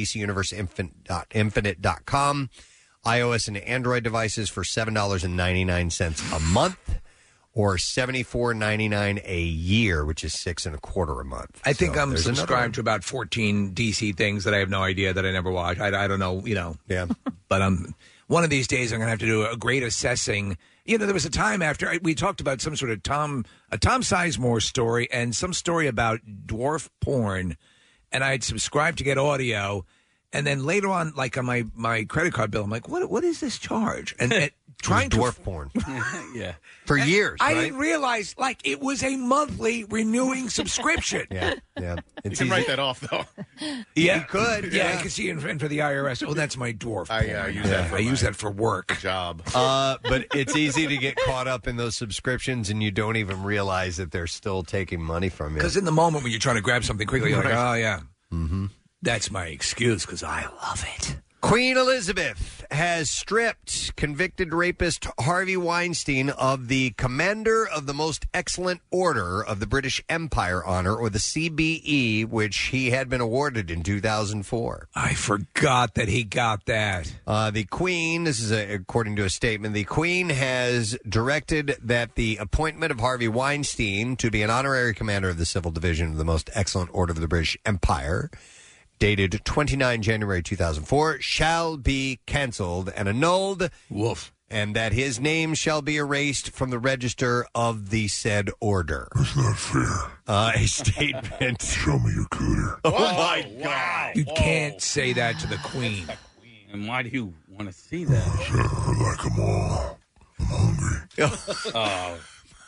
DCUniverseInfinite.com. iOS and Android devices for $7.99 a month, or $74.99 a year, which is $6.25 a month. I think So I'm there's another subscribed to about 14 DC things that I have no idea that I never watch. I don't know, Yeah. But one of these days I'm going to have to do a great assessing. There was a time after we talked about some sort of Tom Sizemore story and some story about dwarf porn, and I'd subscribed to get audio, and then later on, like on my credit card bill, I'm like, what is this charge? And trying dwarf porn. Yeah. For years, I right? didn't realize it was a monthly renewing subscription. Yeah. You It's can easy. write that off, though. You could. Yeah, I can see it for the IRS. Oh, that's my dwarf. I use that for work. Job. But it's easy to get caught up in those subscriptions, and you don't even realize that they're still taking money from you. Because in the moment when you're trying to grab something quickly, you're like, Right. oh, yeah. Mm-hmm. That's my excuse because I love it. Queen Elizabeth has stripped convicted rapist Harvey Weinstein of the Commander of the Most Excellent Order of the British Empire honor, or the CBE, which he had been awarded in 2004. I forgot that he got that. The Queen, this is according to a statement, the Queen has directed that the appointment of Harvey Weinstein to be an honorary commander of the Civil Division of the Most Excellent Order of the British Empire, dated 29 January 2004, shall be canceled and annulled. Woof. And that his name shall be erased from the register of the said order. That's not fair. A statement. Show me your cooter. Oh, my God. You can't say that to the Queen. And why do you want to see that? I like them all. I'm hungry.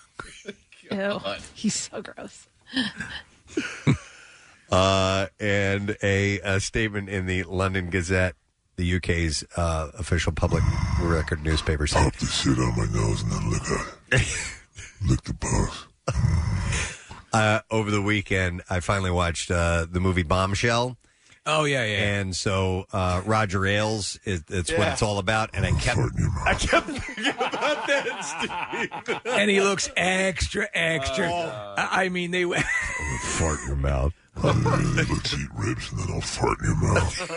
Oh. Ew. He's so gross. And a statement in the London Gazette, the UK's official public record newspaper, said, to sit on my nose and then lick the buzz. over the weekend, I finally watched the movie Bombshell. Oh, yeah. And so Roger Ailes, it's what it's all about. And I kept thinking about that, Steve. And he looks extra. I mean, they went. Fart in your mouth. Let's eat ribs and then I'll fart in your mouth.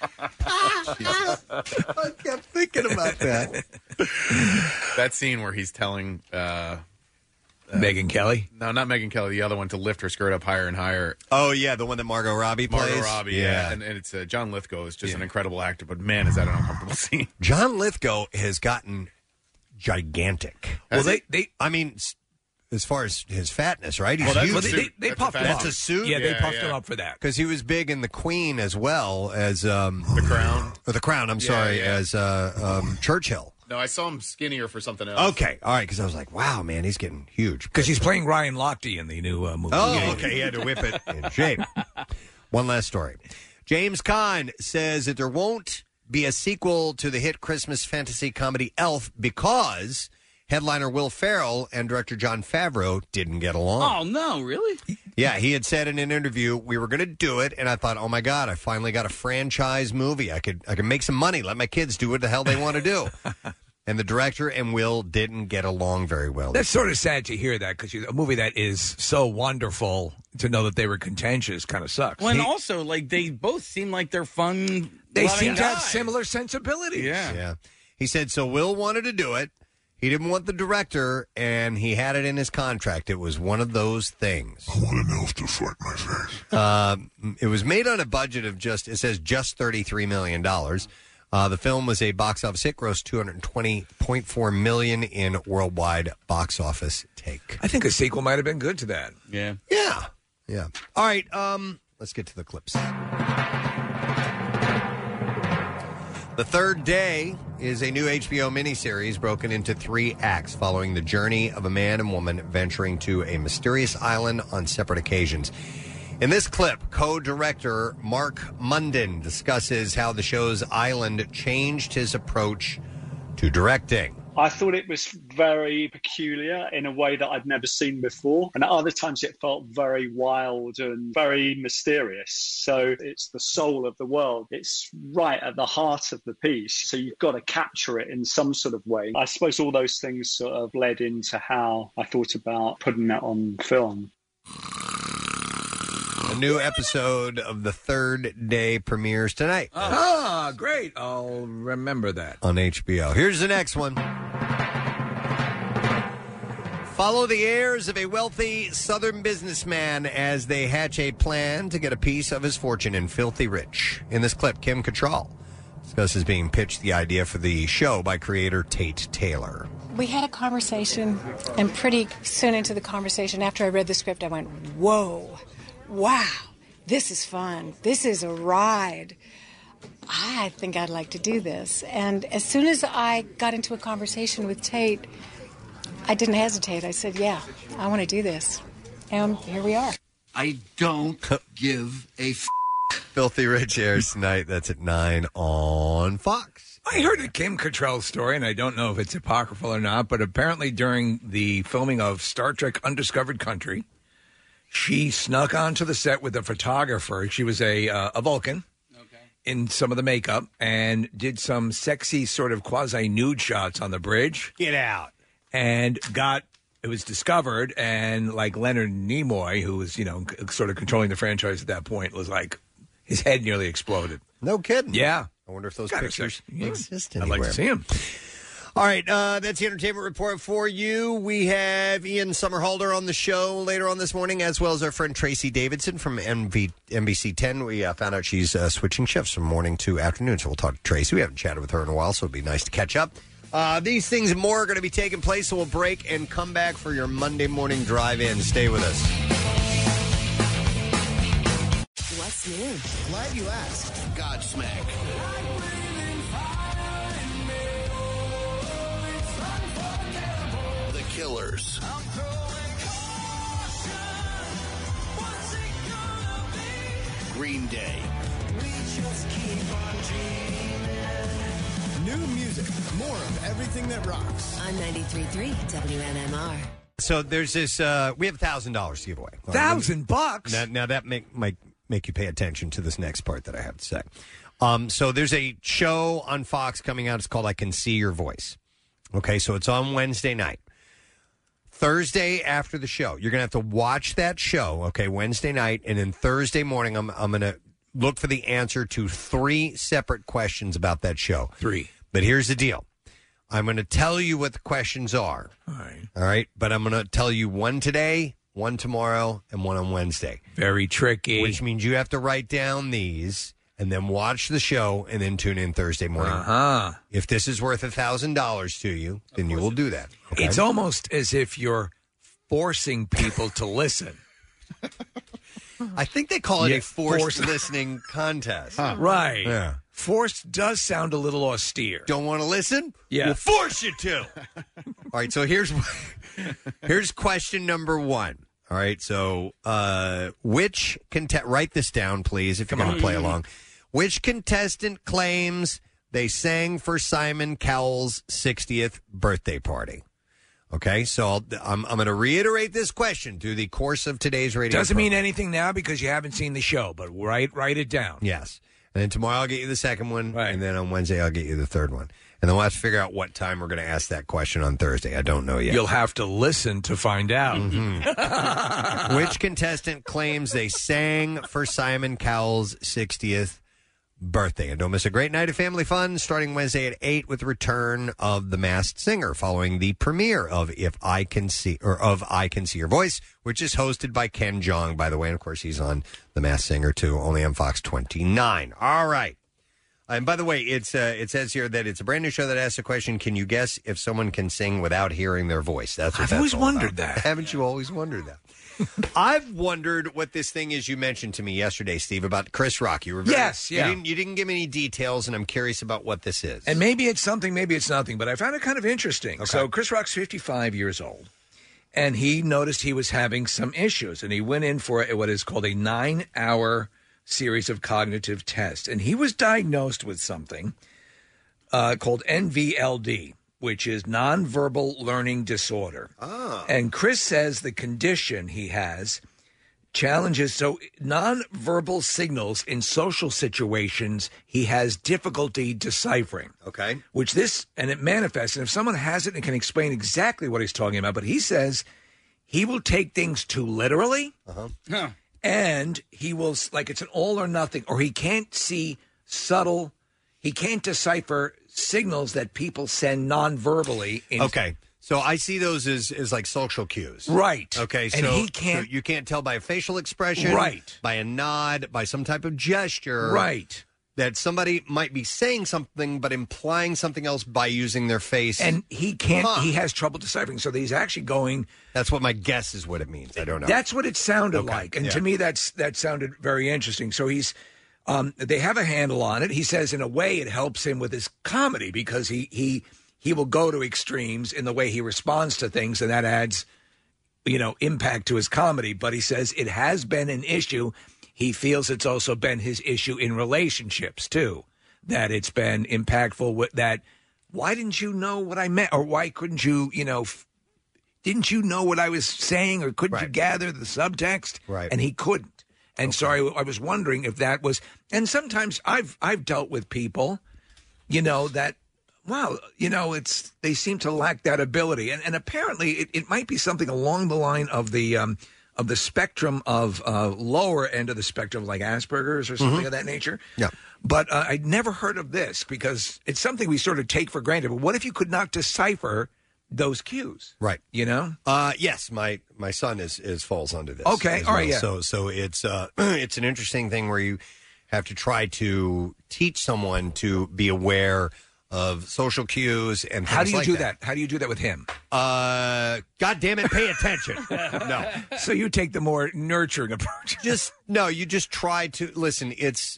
I kept thinking about that. That scene where he's telling Megyn Kelly? No, not Megyn Kelly. The other one, to lift her skirt up higher and higher. Oh, yeah, the one that Margot Robbie plays? Margot Robbie, yeah. And it's John Lithgow is just an incredible actor, but man, is that an uncomfortable scene. John Lithgow has gotten gigantic. Well, I mean, as far as his fatness, right? He's Well, huge. they puffed him That's up. a suit. Yeah, they puffed him up for that. Because he was big in The Queen as well as The Crown. Or The Crown. I'm sorry, as Churchill. No, I saw him skinnier for something else. Okay, all right. Because I was like, wow, man, he's getting huge. Because he's playing Ryan Lochte in the new movie. Oh, okay. He had to whip it in shape. One last story. James Caan says that there won't be a sequel to the hit Christmas fantasy comedy Elf because headliner Will Ferrell and director Jon Favreau didn't get along. Oh, no, really? Yeah, he had said in an interview, we were going to do it, and I thought, oh my God, I finally got a franchise movie. I could make some money, let my kids do what the hell they want to do. And the director and Will didn't get along very well. That's sort of sad to hear that because a movie that is so wonderful, to know that they were contentious kind of sucks. Well, and also, like, they both seem like they're fun. They seem to have guys. similar sensibilities. Yeah. He said, so Will wanted to do it. He didn't want the director, and he had it in his contract. It was one of those things. I want an elf to fight my face. It was made on a budget of just $33 million. The film was a box office hit, grossed $220.4 million in worldwide box office take. I think a sequel might have been good to that. Yeah. Yeah. All right, let's get to the clips. The Third Day is a new HBO miniseries broken into 3 acts following the journey of a man and woman venturing to a mysterious island on separate occasions. In this clip, co-director Mark Munden discusses how the show's island changed his approach to directing. I thought it was very peculiar in a way that I'd never seen before. And at other times it felt very wild and very mysterious. So it's the soul of the world. It's right at the heart of the piece. So you've got to capture it in some sort of way. I suppose all those things sort of led into how I thought about putting that on film. A new episode of The Third Day premieres tonight. Ah, great. I'll remember that. On HBO. Here's the next one. Follow the heirs of a wealthy Southern businessman as they hatch a plan to get a piece of his fortune in Filthy Rich. In this clip, Kim Cattrall discusses being pitched the idea for the show by creator Tate Taylor. We had a conversation, and pretty soon into the conversation, after I read the script, I went, whoa, wow, this is fun. This is a ride. I think I'd like to do this. And as soon as I got into a conversation with Tate, I didn't hesitate. I said, yeah, I want to do this. And here we are. I don't give a Filthy Rich airs tonight. That's at 9 on Fox. I heard a Kim Cattrall story, and I don't know if it's apocryphal or not, but apparently during the filming of Star Trek Undiscovered Country, she snuck onto the set with a photographer. She was a Vulcan in some of the makeup and did some sexy sort of quasi-nude shots on the bridge. Get out. And it was discovered, and like Leonard Nimoy, who was, sort of controlling the franchise at that point, was like, his head nearly exploded. No kidding. Yeah. I wonder if those Gotta pictures exist I'd anywhere. like to see them. All right, that's the entertainment report for you. We have Ian Somerhalder on the show later on this morning, as well as our friend Tracy Davidson from NBC 10. We found out she's switching shifts from morning to afternoon, so we'll talk to Tracy. We haven't chatted with her in a while, so it'll be nice to catch up. These things and more are going to be taking place, so we'll break and come back for your Monday morning drive-in. Stay with us. What's new? Glad you asked. Godsmack. The Killers. Green Day. New music, more of everything that rocks. On 93.3 WNMR. So there's this, we have $1,000 to give away. $1,000? Now that might make you pay attention to this next part that I have to say. So there's a show on Fox coming out. It's called I Can See Your Voice. Okay, so it's on Wednesday night. Thursday after the show, you're going to have to watch that show, okay, Wednesday night, and then Thursday morning I'm going to look for the answer to 3 separate questions about that show. 3. But here's the deal. I'm going to tell you what the questions are. All right, but I'm going to tell you one today, one tomorrow, and one on Wednesday. Very tricky. Which means you have to write down these, and then watch the show, and then tune in Thursday morning. If this is worth $1,000 to you, then you will do that. Okay? It's almost as if you're forcing people to listen. I think they call it a forced listening contest. Right. Yeah. Forced does sound a little austere. Don't want to listen? Yeah. We'll force you to. All right, so here's question number 1. All right, so which write this down, please, if you're going to play along. Which contestant claims they sang for Simon Cowell's 60th birthday party? Okay, so I'm going to reiterate this question through the course of today's radio Doesn't program. mean anything now because you haven't seen the show, but write it down. Yes. And then tomorrow I'll get you the second one, and then on Wednesday I'll get you the third one. And then we'll have to figure out what time we're going to ask that question on Thursday. I don't know yet. You'll have to listen to find out. Which contestant claims they sang for Simon Cowell's 60th birthday? And don't miss a great night of family fun starting Wednesday at 8 with the return of The Masked Singer following the premiere of I Can See Your Voice, which is hosted by Ken Jeong, by the way. And of course, he's on The Masked Singer too, only on Fox 29. All right. And by the way, it says here that it's a brand new show that asks the question, can you guess if someone can sing without hearing their voice? That's what I've always wondered that. Haven't you always wondered that? I've wondered what this thing is you mentioned to me yesterday, Steve, about Chris Rock. You were Yes, yeah. You didn't give me any details, and I'm curious about what this is. And maybe it's something, maybe it's nothing, but I found it kind of interesting. Okay. So Chris Rock's 55 years old, and he noticed he was having some issues, and he went in for what is called a 9-hour series of cognitive tests. And he was diagnosed with something called NVLD, which is nonverbal learning disorder. And Chris says the condition he has challenges, so nonverbal signals in social situations he has difficulty deciphering. Okay. And it manifests, and if someone has it and can explain exactly what he's talking about, but he says he will take things too literally. And he will, like it's an all or nothing, or he can't see subtle, he can't decipher signals that people send non-verbally. Okay. So I see those as like social cues. Right. Okay. And so, he can't. so you can't tell by a facial expression. Right. By a nod, by some type of gesture. Right. That somebody might be saying something but implying something else by using their face. And he can't, he has trouble deciphering. So he's actually going. That's what my guess is what it means. I don't know. That's what it sounded Okay, like. And yeah. to me, that sounded very interesting. So he's, they have a handle on it. He says in a way it helps him with his comedy because he will go to extremes in the way he responds to things. And that adds, impact to his comedy. But he says it has been an issue. He feels it's also been his issue in relationships, too, that it's been impactful with that. Why didn't you know what I meant? Or why couldn't you, didn't you know what I was saying? Or couldn't you gather the subtext? Right. And he couldn't. And so I was wondering if that was, and sometimes I've dealt with people, that, wow, they seem to lack that ability. And apparently it might be something along the line of the spectrum of lower end of the spectrum, like Asperger's or something of that nature. Yeah. But I'd never heard of this because it's something we sort of take for granted. But what if you could not decipher those cues? Right. Yes, my son falls under this. Okay, as all right, well. yeah. So it's it's an interesting thing where you have to try to teach someone to be aware of social cues and things How do you like do that? How do you do that with him? God damn it, pay attention. No. So you take the more nurturing approach. You just try to listen. It's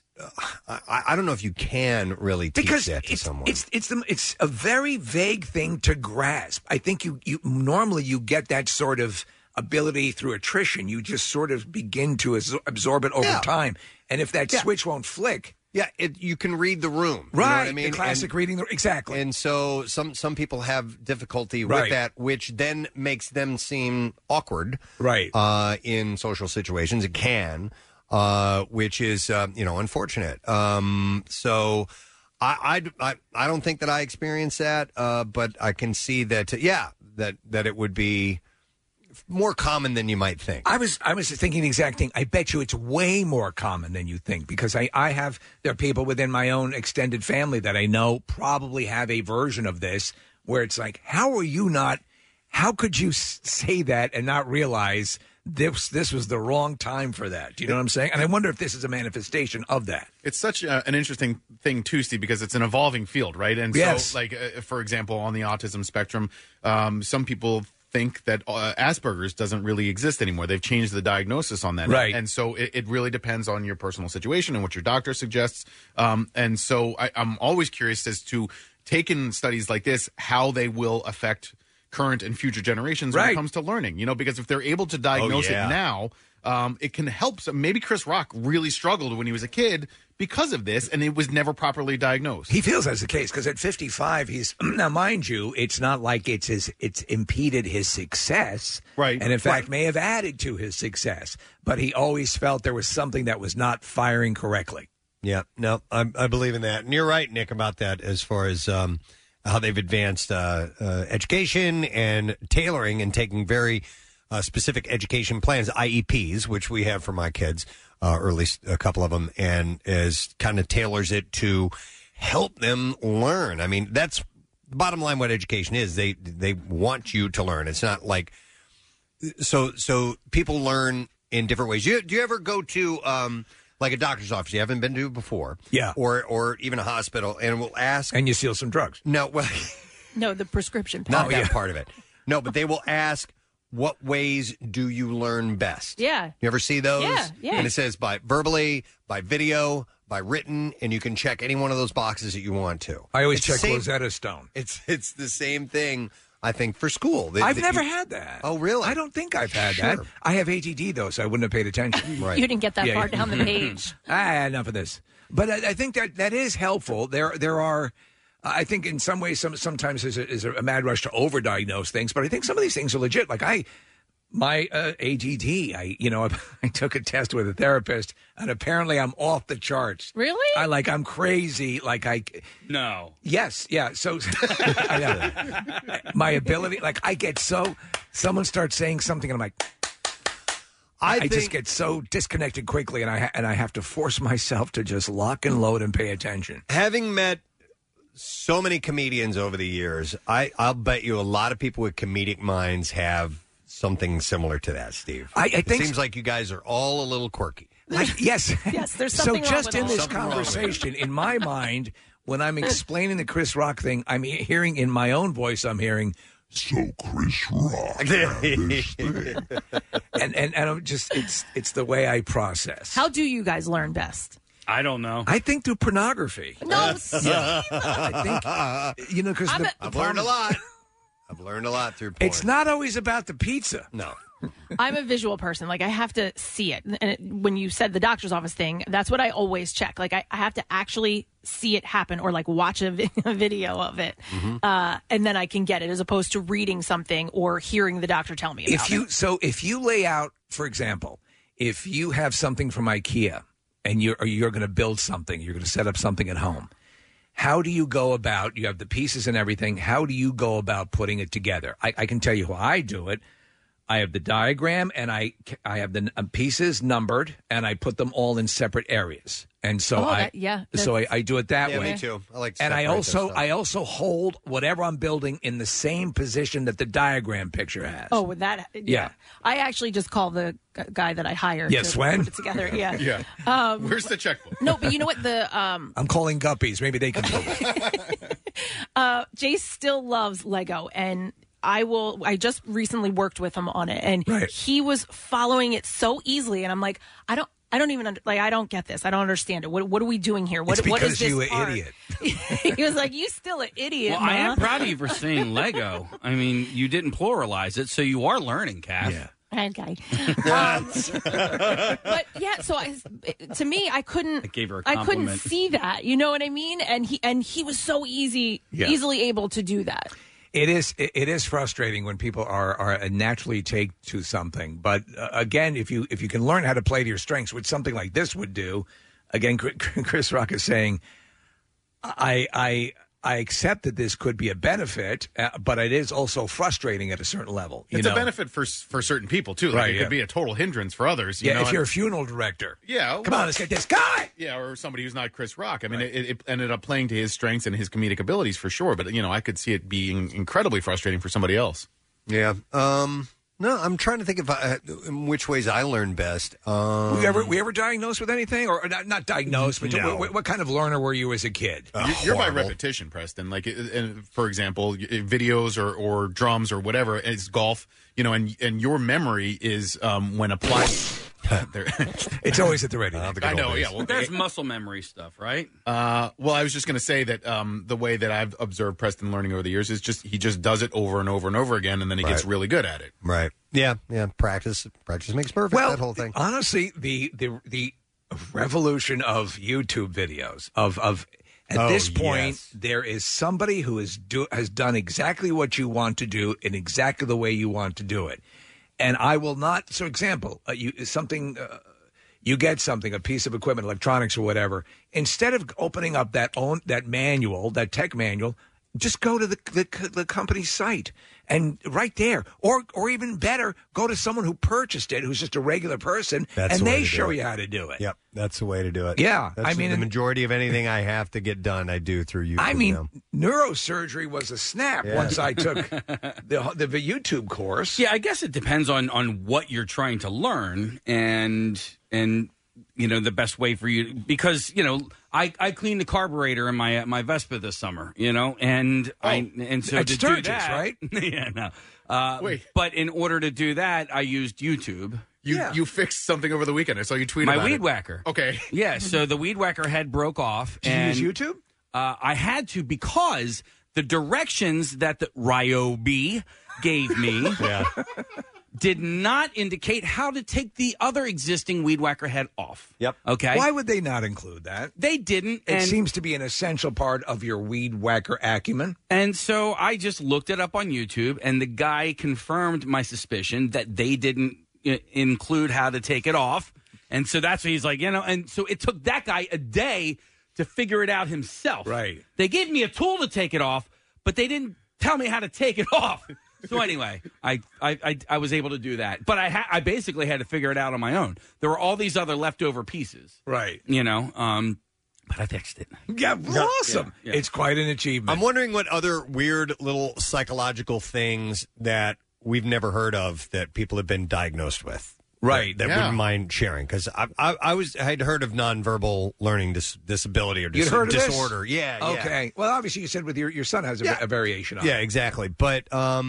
I don't know if you can really teach that to someone. It's a very vague thing to grasp. I think you normally you get that sort of ability through attrition. You just sort of begin to absorb it over time. And if that switch won't flick. Yeah, you can read the room. You Right, know what I mean? the classic reading. Exactly. And so some people have difficulty with Right. that, which then makes them seem awkward. Right. In social situations. It can, which is, unfortunate. So I don't think that I experienced that, but I can see that, that it would be more common than you might think. I was thinking the exact thing. I bet you it's way more common than you think because there are people within my own extended family that I know probably have a version of this where it's like, how how could you say that and not realize this was the wrong time for that? Do you know what I'm saying? And I wonder if this is a manifestation of that. It's such an interesting thing, too, Steve, because it's an evolving field, right? And Yes. so, like, for example, on the autism spectrum, some people think that Asperger's doesn't really exist anymore. They've changed the diagnosis on that. Right. And so it really depends on your personal situation and what your doctor suggests. And so I'm always curious as to, taking studies like this, how they will affect current and future generations when Right. it comes to learning. You know, because if they're able to diagnose yeah. it now, it can help. So maybe Chris Rock really struggled when he was a kid because of this, and it was never properly diagnosed. He feels that's the case because at 55, he's now, mind you, it's not like it's impeded his success, right? And in fact, may have added to his success. But he always felt there was something that was not firing correctly. Yeah, no, I believe in that, and you're right, Nick, about that as far as how they've advanced education and tailoring and taking very specific education plans, IEPs, which we have for my kids, or at least a couple of them, and as kind of tailors it to help them learn. I mean, that's the bottom line. What education is, they want you to learn. It's not like so people learn in different ways. Do you ever go to like a doctor's office you haven't been to before? Yeah, or even a hospital, and will ask, and you steal some drugs? No, well, No, the prescription part. not that part of it. No, but they will ask, what ways do you learn best? Yeah. You ever see those? Yeah. And it says by verbally, by video, by written, and you can check any one of those boxes that you want to. I always It's check the same- Rosetta Stone. It's the same thing, I think, for school. I've never had that. Oh, really? I don't think I've had that. I have ADD, though, so I wouldn't have paid attention. You didn't get that far down the page. Enough of this. But I think that is helpful. There are, I think in some ways, sometimes there's a mad rush to overdiagnose things, but I think some of these things are legit. Like my ADD, I took a test with a therapist, and apparently I'm off the charts. Really? I'm crazy. No. Yes, yeah. So I know. My ability, I get someone starts saying something, and I'm like, I just get so disconnected quickly, and I have to force myself to just lock and load and pay attention. Having met so many comedians over the years, I'll bet you a lot of people with comedic minds have something similar to that, Steve. I think it seems like you guys are all a little quirky. Yes. Yes, there's So something wrong just with in all this of them. conversation, in my mind, when I'm explaining the Chris Rock thing, I'm hearing in my own voice, I'm hearing, so Chris Rock had this thing. and I'm just, it's the way I process. How do you guys learn best? I don't know. I think through pornography. No, Yeah. I think, because I've learned a lot. I've learned a lot through porn. It's not always about the pizza. No. I'm a visual person. I have to see it. And when you said the doctor's office thing, that's what I always check. I have to actually see it happen or watch a video of it. Mm-hmm. And then I can get it as opposed to reading something or hearing the doctor tell me about it. So if you lay out, for example, if you have something from IKEA and you're going to build something, you're going to set up something at home, how do you go about, you have the pieces and everything, how do you go about putting it together? I can tell you how I do it. I have the diagram, and I have the pieces numbered, and I put them all in separate areas. And so I do it that way. Me too. I like to And separate that stuff. I also hold whatever I'm building in the same position that the diagram picture has. Oh, with that, Yeah. I actually just call the guy that I hired Yeah, to Swen? put it together. Yeah. Yeah. Where's the checkbook? No, but you know what? I'm calling guppies. Maybe they can do it. Jace still loves Lego, and I just recently worked with him on it, and he was following it so easily, and I'm like, I don't even I don't get this. I don't understand it. What are we doing here? What is this you an part? idiot. He was like, you still an idiot, Well, Ma. I am proud of you for saying Lego. I mean, you didn't pluralize it, so you are learning, Kath. Yeah. Okay. But yeah, so to me, I couldn't. gave her a I couldn't compliment. see that. You know what I mean? And he was so easily able to do that. It is frustrating when people are naturally take to something. But again, if you can learn how to play to your strengths, which something like this would do, again, Chris Rock is saying, I accept that this could be a benefit, but it is also frustrating at a certain level. It's a benefit for certain people too. Like it could be a total hindrance for others. You know? If you're a funeral director, come on, let's get this guy. Yeah, or somebody who's not Chris Rock. I mean, it ended up playing to his strengths and his comedic abilities for sure. But I could see it being incredibly frustrating for somebody else. Yeah. No, I'm trying to think in which ways I learn best. Were you ever diagnosed with anything, or not diagnosed? But No. what kind of learner were you as a kid? You're by repetition, Preston. Like, for example, videos or drums or whatever. It's golf, and your memory is when applied. It's always at the ready. I know. Yeah. Well, There's muscle memory stuff, right? Well, I was just going to say that the way that I've observed Preston learning over the years is he just does it over and over and over again, and then he gets really good at it. Right. Yeah. Practice makes perfect. Well, that whole thing. Honestly, the revolution of YouTube videos at this point, there is somebody who has done exactly what you want to do in exactly the way you want to do it. And I will not. So, example, you get something, a piece of equipment, electronics or whatever. Instead of opening up that manual, that tech manual, just go to the company's site and right there, or even better, go to someone who purchased it, who's just a regular person, and they show you how to do it. Yep, that's the way to do it. Yeah, that's the majority of anything I have to get done, I do through YouTube. I mean, now. neurosurgery was a snap Yeah. once I took the YouTube course. Yeah, I guess it depends on what you're trying to learn and the best way for you, because I cleaned the carburetor in my Vespa this summer, and so it's to do Sturgis, that, right? Yeah, no. Wait, but in order to do that, I used YouTube. You fixed something over the weekend. I saw you tweet my about weed it. whacker. Okay. Yeah, so the weed whacker head broke off. Did you use YouTube? I had to, because the directions that the Ryobi gave me did not indicate how to take the other existing weed whacker head off. Yep. Okay. Why would they not include that? They didn't. It and- seems to be an essential part of your weed whacker acumen. And so I just looked it up on YouTube, and the guy confirmed my suspicion that they didn't include how to take it off. And so that's what he's like, and so it took that guy a day to figure it out himself. Right. They gave me a tool to take it off, but they didn't tell me how to take it off. So anyway, I was able to do that, but I basically had to figure it out on my own. There were all these other leftover pieces, right? But I fixed it. Yeah, awesome! Yeah. It's quite an achievement. I'm wondering what other weird little psychological things that we've never heard of that people have been diagnosed with. Right. That wouldn't mind sharing, because I'd heard of nonverbal learning disability or You'd heard of this? disorder. Yeah. Okay. Well, obviously, you said with your son has a variation on it. Yeah, exactly. But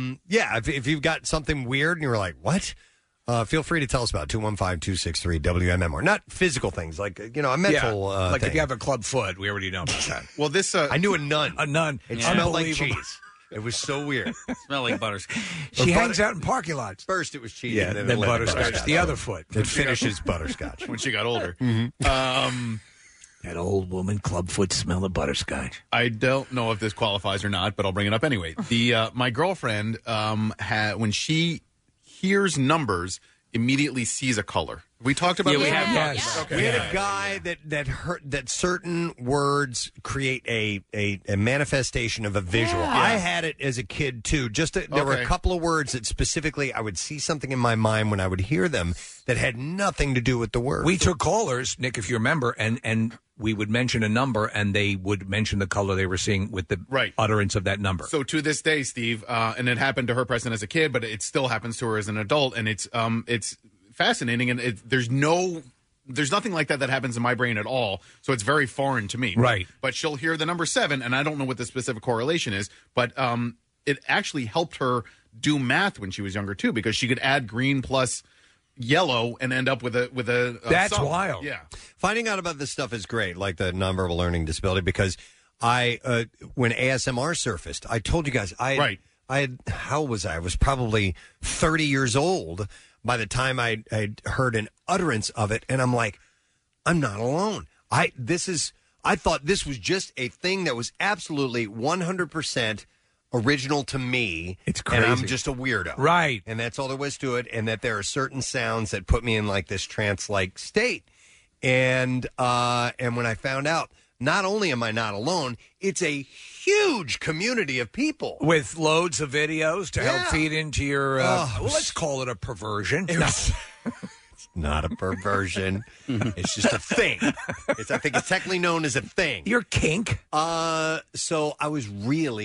if you've got something weird and you're like, what? Feel free to tell us about it, 215-263-WMM, or not physical things like a mental like thing. if you have a club foot, we already know about that. Well, this I knew a nun. A nun. It smelled like Unbelievable. cheese. It was so weird. Smell like butterscotch. She hangs out in parking lots. First it was cheese, Yeah, and then, then it led to butterscotch. The other foot. It finishes butterscotch. When she got older. That old woman, clubfoot, smell of butterscotch. I don't know if this qualifies or not, but I'll bring it up anyway. My girlfriend, when she hears numbers, immediately sees a color. We talked about Yeah, we this? have. Yes. Okay. We had a guy that certain words create a manifestation of a visual. Yeah. I had it as a kid too. There were a Okay. couple of words that specifically I would see something in my mind when I would hear them that had nothing to do with the word. We took callers, Nick, if you remember, and we would mention a number, and they would mention the color they were seeing with the utterance of that number. So to this day, Steve, and it happened to her, Preston, as a kid, but it still happens to her as an adult, and it's fascinating, and there's nothing like that happens in my brain at all, so it's very foreign to me. Right. But she'll hear the number 7, and I don't know what the specific correlation is, but it actually helped her do math when she was younger too, because she could add green plus yellow and end up with a That's sum. wild. Yeah. Finding out about this stuff is great, like the nonverbal learning disability, because when ASMR surfaced, I told you guys, how old was I? I was probably 30 years old by the time I heard an utterance of it, and I'm like, I'm not alone. I thought this was just a thing that was absolutely 100% original to me. It's crazy. And I'm just a weirdo. Right. And that's all there was to it, and that there are certain sounds that put me in like this trance-like state. And when I found out, not only am I not alone, it's a huge community of people. With loads of videos to help feed into your, let's call it a perversion. It's not a perversion. It's just a thing. I think it's technically known as a thing. Your kink. So I was really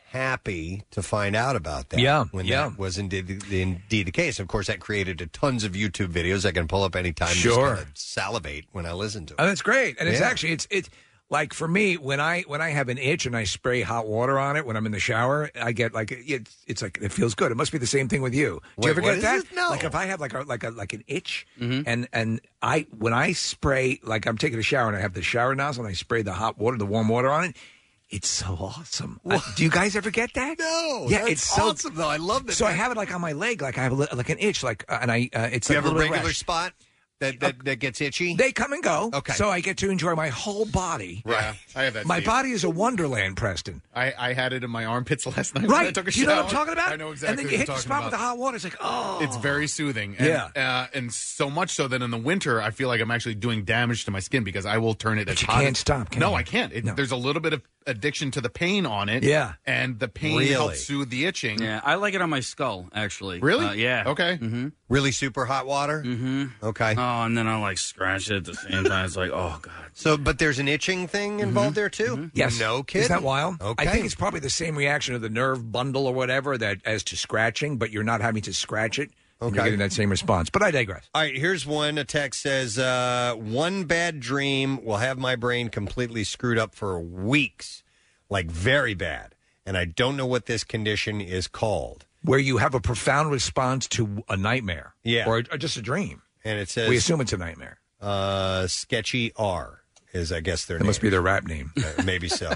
happy to find out about that. Yeah, when yeah. that was indeed the case. Of course, that created tons of YouTube videos I can pull up anytime. Sure. Just kinda salivate when I listen to it. Oh, that's great. And it's Yeah. actually it's like for me when I have an itch and I spray hot water on it when I'm in the shower, I get like it's like it feels good. It must be the same thing with you. Do Wait, you ever what get is that? this? No. Like if I have like an itch and I when I spray like I'm taking a shower and I have the shower nozzle and I spray the warm water on it. It's so awesome. Do you guys ever get that? No. Yeah, that's it's so awesome though. I love that. So I have it like on my leg, like I have like an itch, like and I it's Do you like have a little regular rash. spot that gets itchy? They come and go. Okay. So I get to enjoy my whole body. Right. I have that. My Steve. body is a wonderland, Preston. I had it in my armpits last night. When Right. I took a You shower. know what I'm talking about? I know exactly. And then what you you're hit the talking spot about. with the hot water. It's like, oh. It's very soothing. And, and so much so that in the winter, I feel like I'm actually doing damage to my skin because I will turn it as you hot. can't stop, can No, you? I can't. There's a little bit of addiction to the pain on it. Yeah. And the pain Really? helps soothe the itching. Yeah, I like it on my skull, actually. Really? Yeah. Okay. Mm-hmm. Really super hot water? Mm-hmm. Okay. Oh, and then I like scratch it at the same time. It's like, oh, God. So, but there's an itching thing involved there too? Yes. No kidding. Is that wild? Okay. I think it's probably the same reaction of the nerve bundle or whatever that as to scratching, but you're not having to scratch it. And you're Okay. getting that same response. But I digress. All right, here's one. A text says, one bad dream will have my brain completely screwed up for weeks, like very bad. And I don't know what this condition is called. Where you have a profound response to a nightmare. Yeah. Or just a dream. And it says... We assume it's a nightmare. Sketchy R is, I guess, their That name. must be their rap name. Maybe so.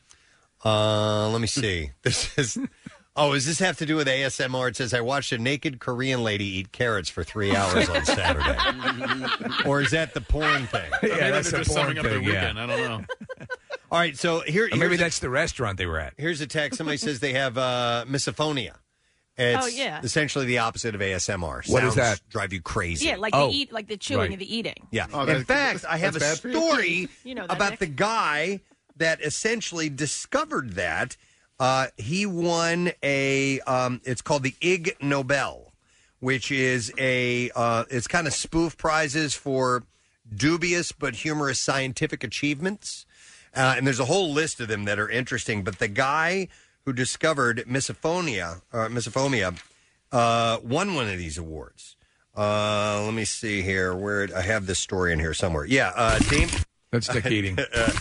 Let me see. This is... Oh, does this have to do with ASMR? It says, I watched a naked Korean lady eat carrots for 3 hours on Saturday. Or is that the porn thing? Maybe they're that's just the porn summing up their thing, yeah. weekend. I don't know. All right, so Or maybe that's the restaurant they were at. Here's a text. Somebody says they have misophonia. It's Oh, yeah. essentially the opposite of ASMR. What is Sounds that? Drive you crazy. Yeah, like the eat, like the chewing Right. and the eating. Yeah. Oh, In fact, I have a that's bad for you? story You know that, about Nick. the guy that essentially discovered that. He won a, it's called the Ig Nobel, which is it's kind of spoof prizes for dubious but humorous scientific achievements. And there's a whole list of them that are interesting. But the guy who discovered misophonia won one of these awards. Let me see here. Where I have this story in here somewhere. Yeah, That's Dick Eating.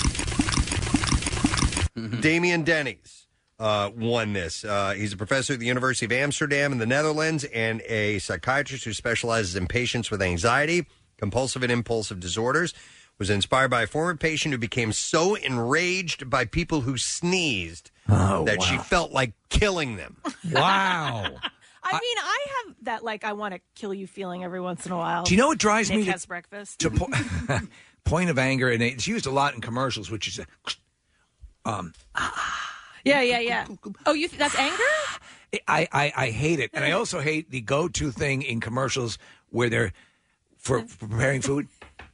Damien Denny's won this. He's a professor at the University of Amsterdam in the Netherlands and a psychiatrist who specializes in patients with anxiety, compulsive and impulsive disorders. Was inspired by a former patient who became so enraged by people who sneezed that she felt like killing them. Wow. I mean, I have that, like, I want to kill you feeling every once in a while. Do you know what drives Nick me has breakfast. to point of anger? And it's used a lot in commercials, which is Yeah. Oh, that's anger? I hate it. And I also hate the go-to thing in commercials where they're for preparing food.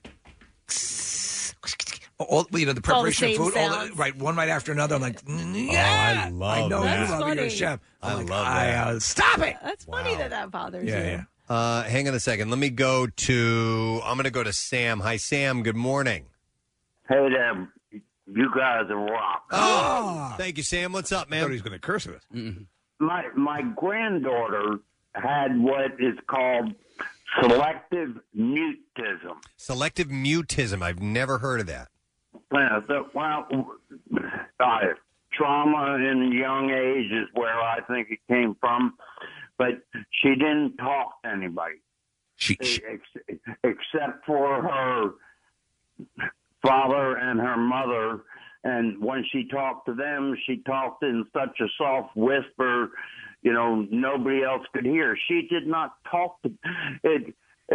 All the preparation same of food, sounds. one right after another. I'm like, yeah, I love I know that. you That's love it, you're a funny. chef. I I'm like, love that. Stop it! That's funny that bothers you. Yeah. Hang on a second. Let me go to. I'm going to go to Sam. Hi, Sam. Good morning. Hey there, you guys are rock. Oh, thank you, Sam. What's up, I thought he man? was going to curse at us. My granddaughter had what is called selective mutism. Selective mutism. I've never heard of that. Trauma in a young age is where I think it came from, but she didn't talk to anybody except for her father and her mother. And when she talked to them, she talked in such a soft whisper, nobody else could hear. She did not talk to it.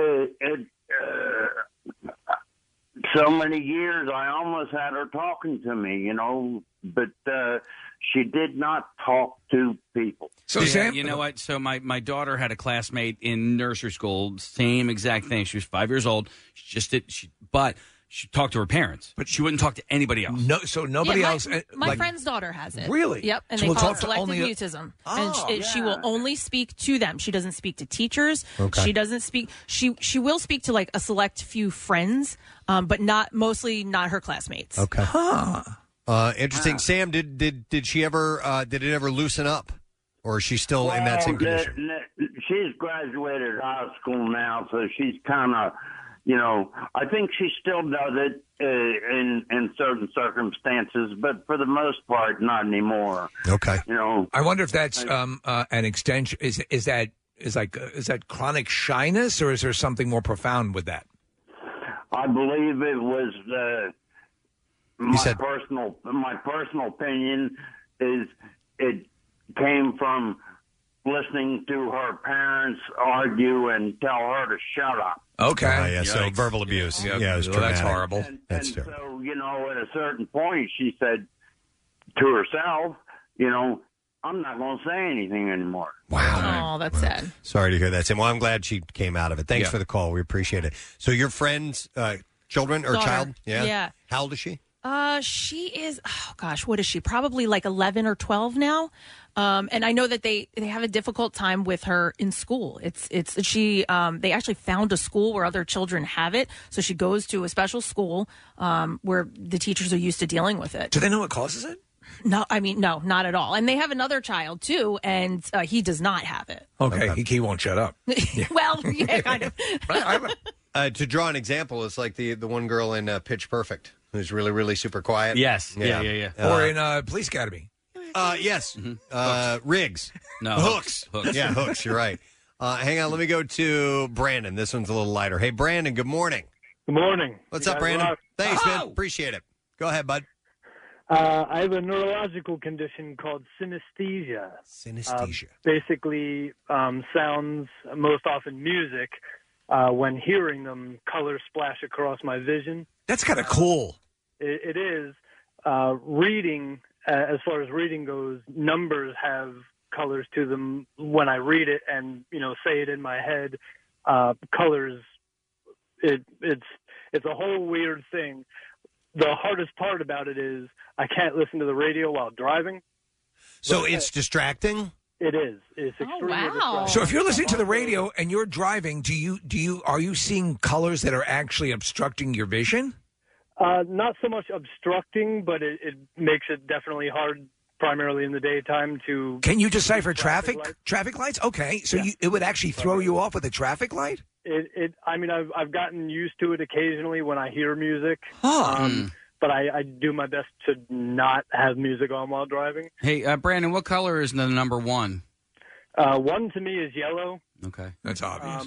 So many years, I almost had her talking to me, but she did not talk to people. So, Yeah, Sam, you know what? So my daughter had a classmate in nursery school, same exact thing. She was 5 years old. But she talked to her parents, but she wouldn't talk to anybody else. No, so nobody Yeah, else. My friend's daughter has it. Really? Yep. And So they we'll call talk it to selective only- mutism. Oh, and she will only speak to them. She doesn't speak to teachers. Okay. She doesn't speak. She will speak to like a select few friends, but mostly not her classmates. Okay. Huh. Interesting. Sam, did she ever did it ever loosen up, or is she still in that same condition? She's graduated high school now, so she's kind of, I think she still does it in certain circumstances, but for the most part, not anymore. Okay. I wonder if that's an extension. Is that chronic shyness, or is there something more profound with that? I believe it was my personal opinion is it came from listening to her parents argue and tell her to shut up. Okay. So verbal abuse. Yep. Yeah, it was Well, that's traumatic. horrible. That's and terrible. so, at a certain point, she said to herself, I'm not going to say anything anymore. Oh, that's sad. Sorry to hear that, Sam. Well, I'm glad she came out of it. Thanks Yeah. for the call. We appreciate it. So your friend's children or Daughter. child? Yeah. How old is she? She is, what is she? Probably like 11 or 12 now. And I know that they have a difficult time with her in school. They actually found a school where other children have it. So she goes to a special school where the teachers are used to dealing with it. Do they know what causes it? No, no, not at all. And they have another child too, and he does not have it. Okay. He won't shut up. Well, yeah, kind of. To draw an example, it's like the one girl in Pitch Perfect who's really, really super quiet. Yes. Yeah. Or in Police Academy. Yes. Riggs. No. Hooks. Hooks. Yeah, Hooks. You're right. Hang on. Let me go to Brandon. This one's a little lighter. Hey, Brandon, good morning. Good morning. What's You up, guys Brandon? rock. Thanks, man. Appreciate it. Go ahead, bud. I have a neurological condition called synesthesia. Synesthesia. Basically, sounds, most often music, when hearing them, colors splash across my vision. That's kind of cool. It is. Reading, as far as reading goes, numbers have colors to them when I read it and, say it in my head. Colors, it's a whole weird thing. The hardest part about it is I can't listen to the radio while driving. So it's distracting? It is. It's extremely distracting. So if you're listening to the radio and you're driving, are you seeing colors that are actually obstructing your vision? Not so much obstructing, but it makes it definitely hard, primarily in the daytime, to... Can you decipher traffic lights? Okay, so it would actually throw you off with a traffic light? I've gotten used to it occasionally when I hear music. Oh. But I do my best to not have music on while driving. Hey, Brandon, what color is the number one? One to me is yellow. Okay. That's obvious.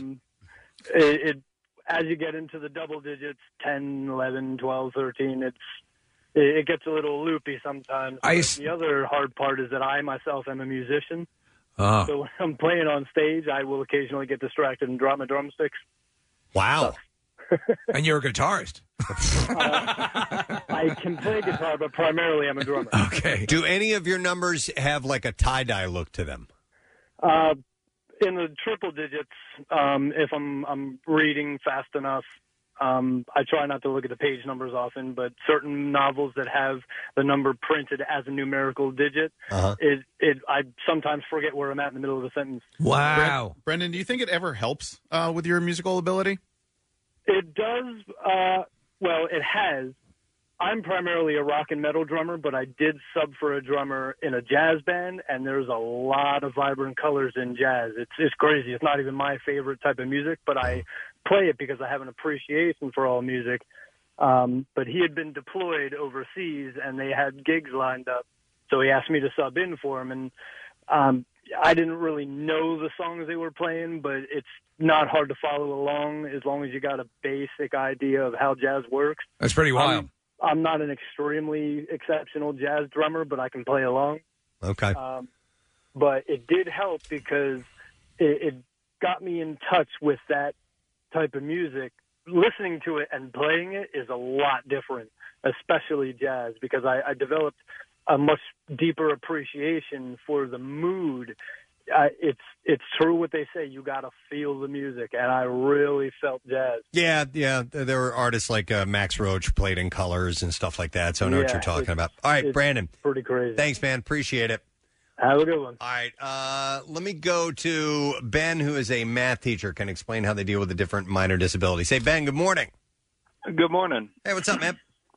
As you get into the double digits, 10, 11, 12, 13, it gets a little loopy sometimes. The other hard part is that I myself am a musician. Oh. So when I'm playing on stage, I will occasionally get distracted and drop my drumsticks. Wow. And you're a guitarist. I can play guitar, but primarily I'm a drummer. Okay. Do any of your numbers have like a tie-dye look to them? In the triple digits, if I'm reading fast enough, I try not to look at the page numbers often, but certain novels that have the number printed as a numerical digit, I sometimes forget where I'm at in the middle of the sentence. Wow. Brendan, do you think it ever helps with your musical ability? It does. Well, it has. I'm primarily a rock and metal drummer, but I did sub for a drummer in a jazz band, and there's a lot of vibrant colors in jazz. It's crazy. It's not even my favorite type of music, but I play it because I have an appreciation for all music. But he had been deployed overseas, and they had gigs lined up, so he asked me to sub in for him. And I didn't really know the songs they were playing, but it's not hard to follow along as long as you got a basic idea of how jazz works. That's pretty wild. I'm not an extremely exceptional jazz drummer, but I can play along. Okay. But it did help because it got me in touch with that type of music. Listening to it and playing it is a lot different, especially jazz, because I developed a much deeper appreciation for the mood. It's true what they say. You got to feel the music, and I really felt jazz. Yeah. There were artists like Max Roach played in colors and stuff like that, so I know what you're talking about. All right, Brandon. Pretty crazy. Thanks, man. Appreciate it. Have a good one. All right. Let me go to Ben, who is a math teacher, can explain how they deal with the different minor disabilities. Hey, Ben, good morning. Good morning. Hey, what's up, man?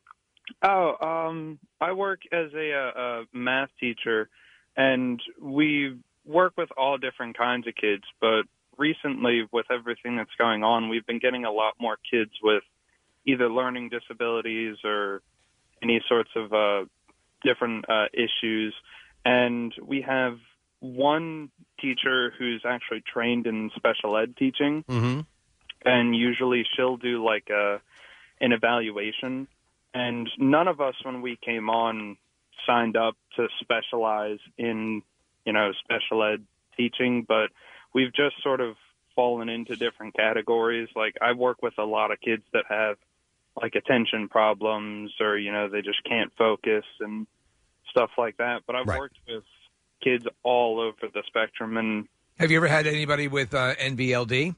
I work as a math teacher, and we work with all different kinds of kids, but recently, with everything that's going on, we've been getting a lot more kids with either learning disabilities or any sorts of different issues. And we have one teacher who's actually trained in special ed teaching, and usually she'll do like an evaluation. And none of us, when we came on, signed up to specialize in, special ed teaching, but we've just sort of fallen into different categories. Like, I work with a lot of kids that have like attention problems or, they just can't focus and stuff like that. But I've worked with kids all over the spectrum. And have you ever had anybody with NBLD?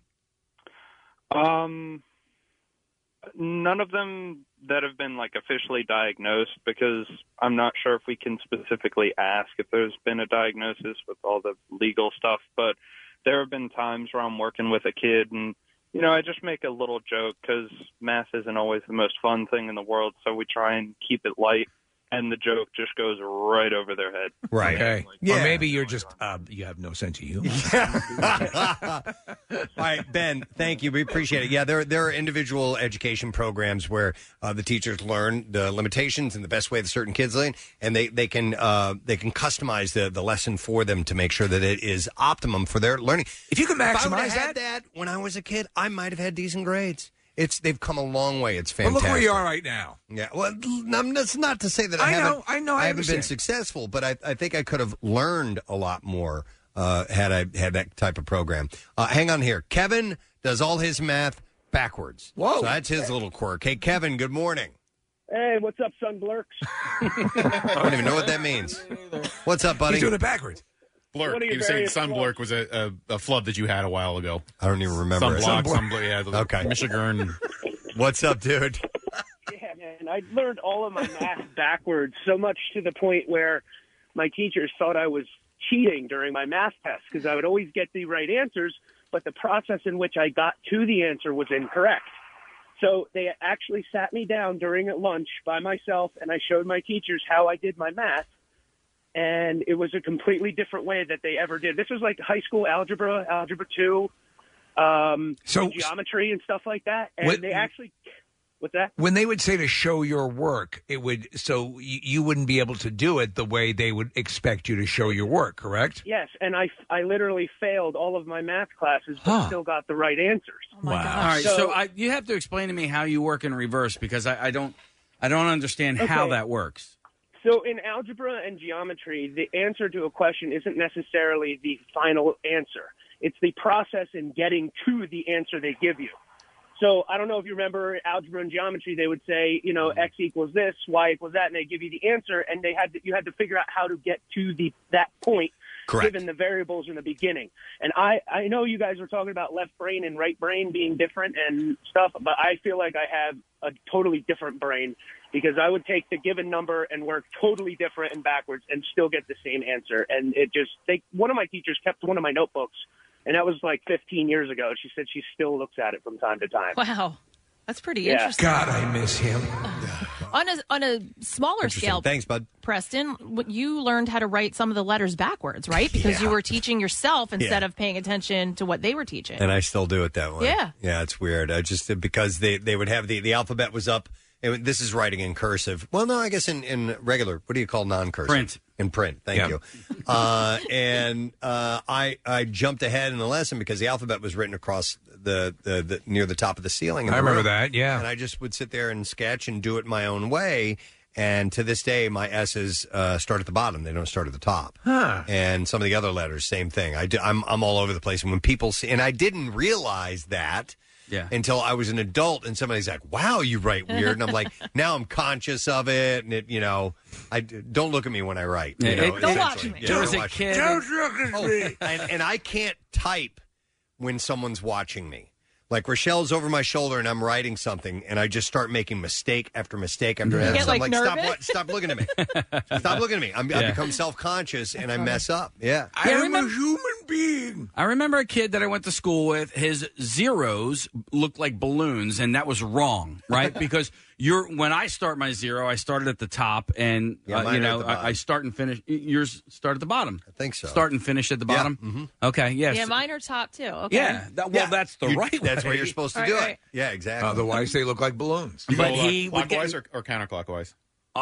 None of them that have been like officially diagnosed, because I'm not sure if we can specifically ask if there's been a diagnosis with all the legal stuff. But there have been times where I'm working with a kid and, I just make a little joke because math isn't always the most fun thing in the world. So we try and keep it light. And the joke just goes right over their head. Right. Okay. Or maybe you're just, you have no sense of humor. All right, Ben, thank you. We appreciate it. Yeah, there are individual education programs where the teachers learn the limitations and the best way that certain kids learn, and they can customize the lesson for them to make sure that it is optimum for their learning. If you could maximize if I would've had that when I was a kid, I might have had decent grades. They've come a long way. It's fantastic. But look where you are right now. Yeah. Well, that's not to say that I haven't been successful, but I think I could have learned a lot more had I had that type of program. Hang on here. Kevin does all his math backwards. Whoa. So that's his little quirk. Hey, Kevin, good morning. Hey, what's up, son blurks? I don't even know what that means. What's up, buddy? He's doing it backwards. Blurk. You were saying Sunblurk was a flood that you had a while ago. I don't even remember it. Sunblurk, yeah. Okay. Michigan. What's up, dude? Yeah, man. I learned all of my math backwards, so much to the point where my teachers thought I was cheating during my math tests because I would always get the right answers, but the process in which I got to the answer was incorrect. So they actually sat me down during lunch by myself, and I showed my teachers how I did my math. And it was a completely different way that they ever did. This was like high school algebra, algebra 2, geometry and stuff like that. And they actually, what's that? When they would say to show your work, it would, so you wouldn't be able to do it the way they would expect you to show your work, correct? Yes, and I literally failed all of my math classes, but still got the right answers. All right, so you have to explain to me how you work in reverse, because I don't understand how that works. So in algebra and geometry, the answer to a question isn't necessarily the final answer. It's the process in getting to the answer they give you. So I don't know if you remember algebra and geometry, they would say, X equals this, Y equals that, and they give you the answer, and you had to figure out how to get to that point. Correct. Given the variables in the beginning. And I know you guys were talking about left brain and right brain being different and stuff, but I feel like I have a totally different brain because I would take the given number and work totally different and backwards and still get the same answer. And one of my teachers kept one of my notebooks, and that was like 15 years ago. She said she still looks at it from time to time. Wow. That's pretty interesting. God, I miss him. On a smaller scale, thanks, bud. Preston, you learned how to write some of the letters backwards, right? Because you were teaching yourself instead of paying attention to what they were teaching. And I still do it that way. Yeah. Yeah, it's weird. I just, because they would have the alphabet was up. And this is writing in cursive. Well, no, I guess in regular. What do you call non-cursive? Print. In print. Thank you. And I jumped ahead in the lesson because the alphabet was written across the near the top of the ceiling. I remember that. Yeah. And I just would sit there and sketch and do it my own way. And to this day, my S's start at the bottom; they don't start at the top. Huh. And some of the other letters, same thing. I'm all over the place. And when people see, and I didn't realize that. Yeah. Until I was an adult, and somebody's like, "Wow, you write weird," and I'm like, "Now I'm conscious of it." And I don't look at me when I write. Don't watch me. Don't look at me. And I can't type when someone's watching me. Like Rochelle's over my shoulder, and I'm writing something, and I just start making mistake after mistake after mistake. You get, I'm nervous? Stop looking at me. Stop looking at me. I become self-conscious, and I mess up. Yeah. I am a human being. I remember a kid that I went to school with. His zeros looked like balloons, and that was wrong, right? Because when I start my zero, I started at the top, and mine are at the bottom. I start and finish. Yours start at the bottom. I think so. Start and finish at the bottom. Mm-hmm. Okay. Yes. Yeah, mine are top too. Okay. Yeah. That's the right way. That's where you're supposed to do it. Yeah, exactly. Otherwise, they look like balloons. You But go, he would clockwise or counterclockwise?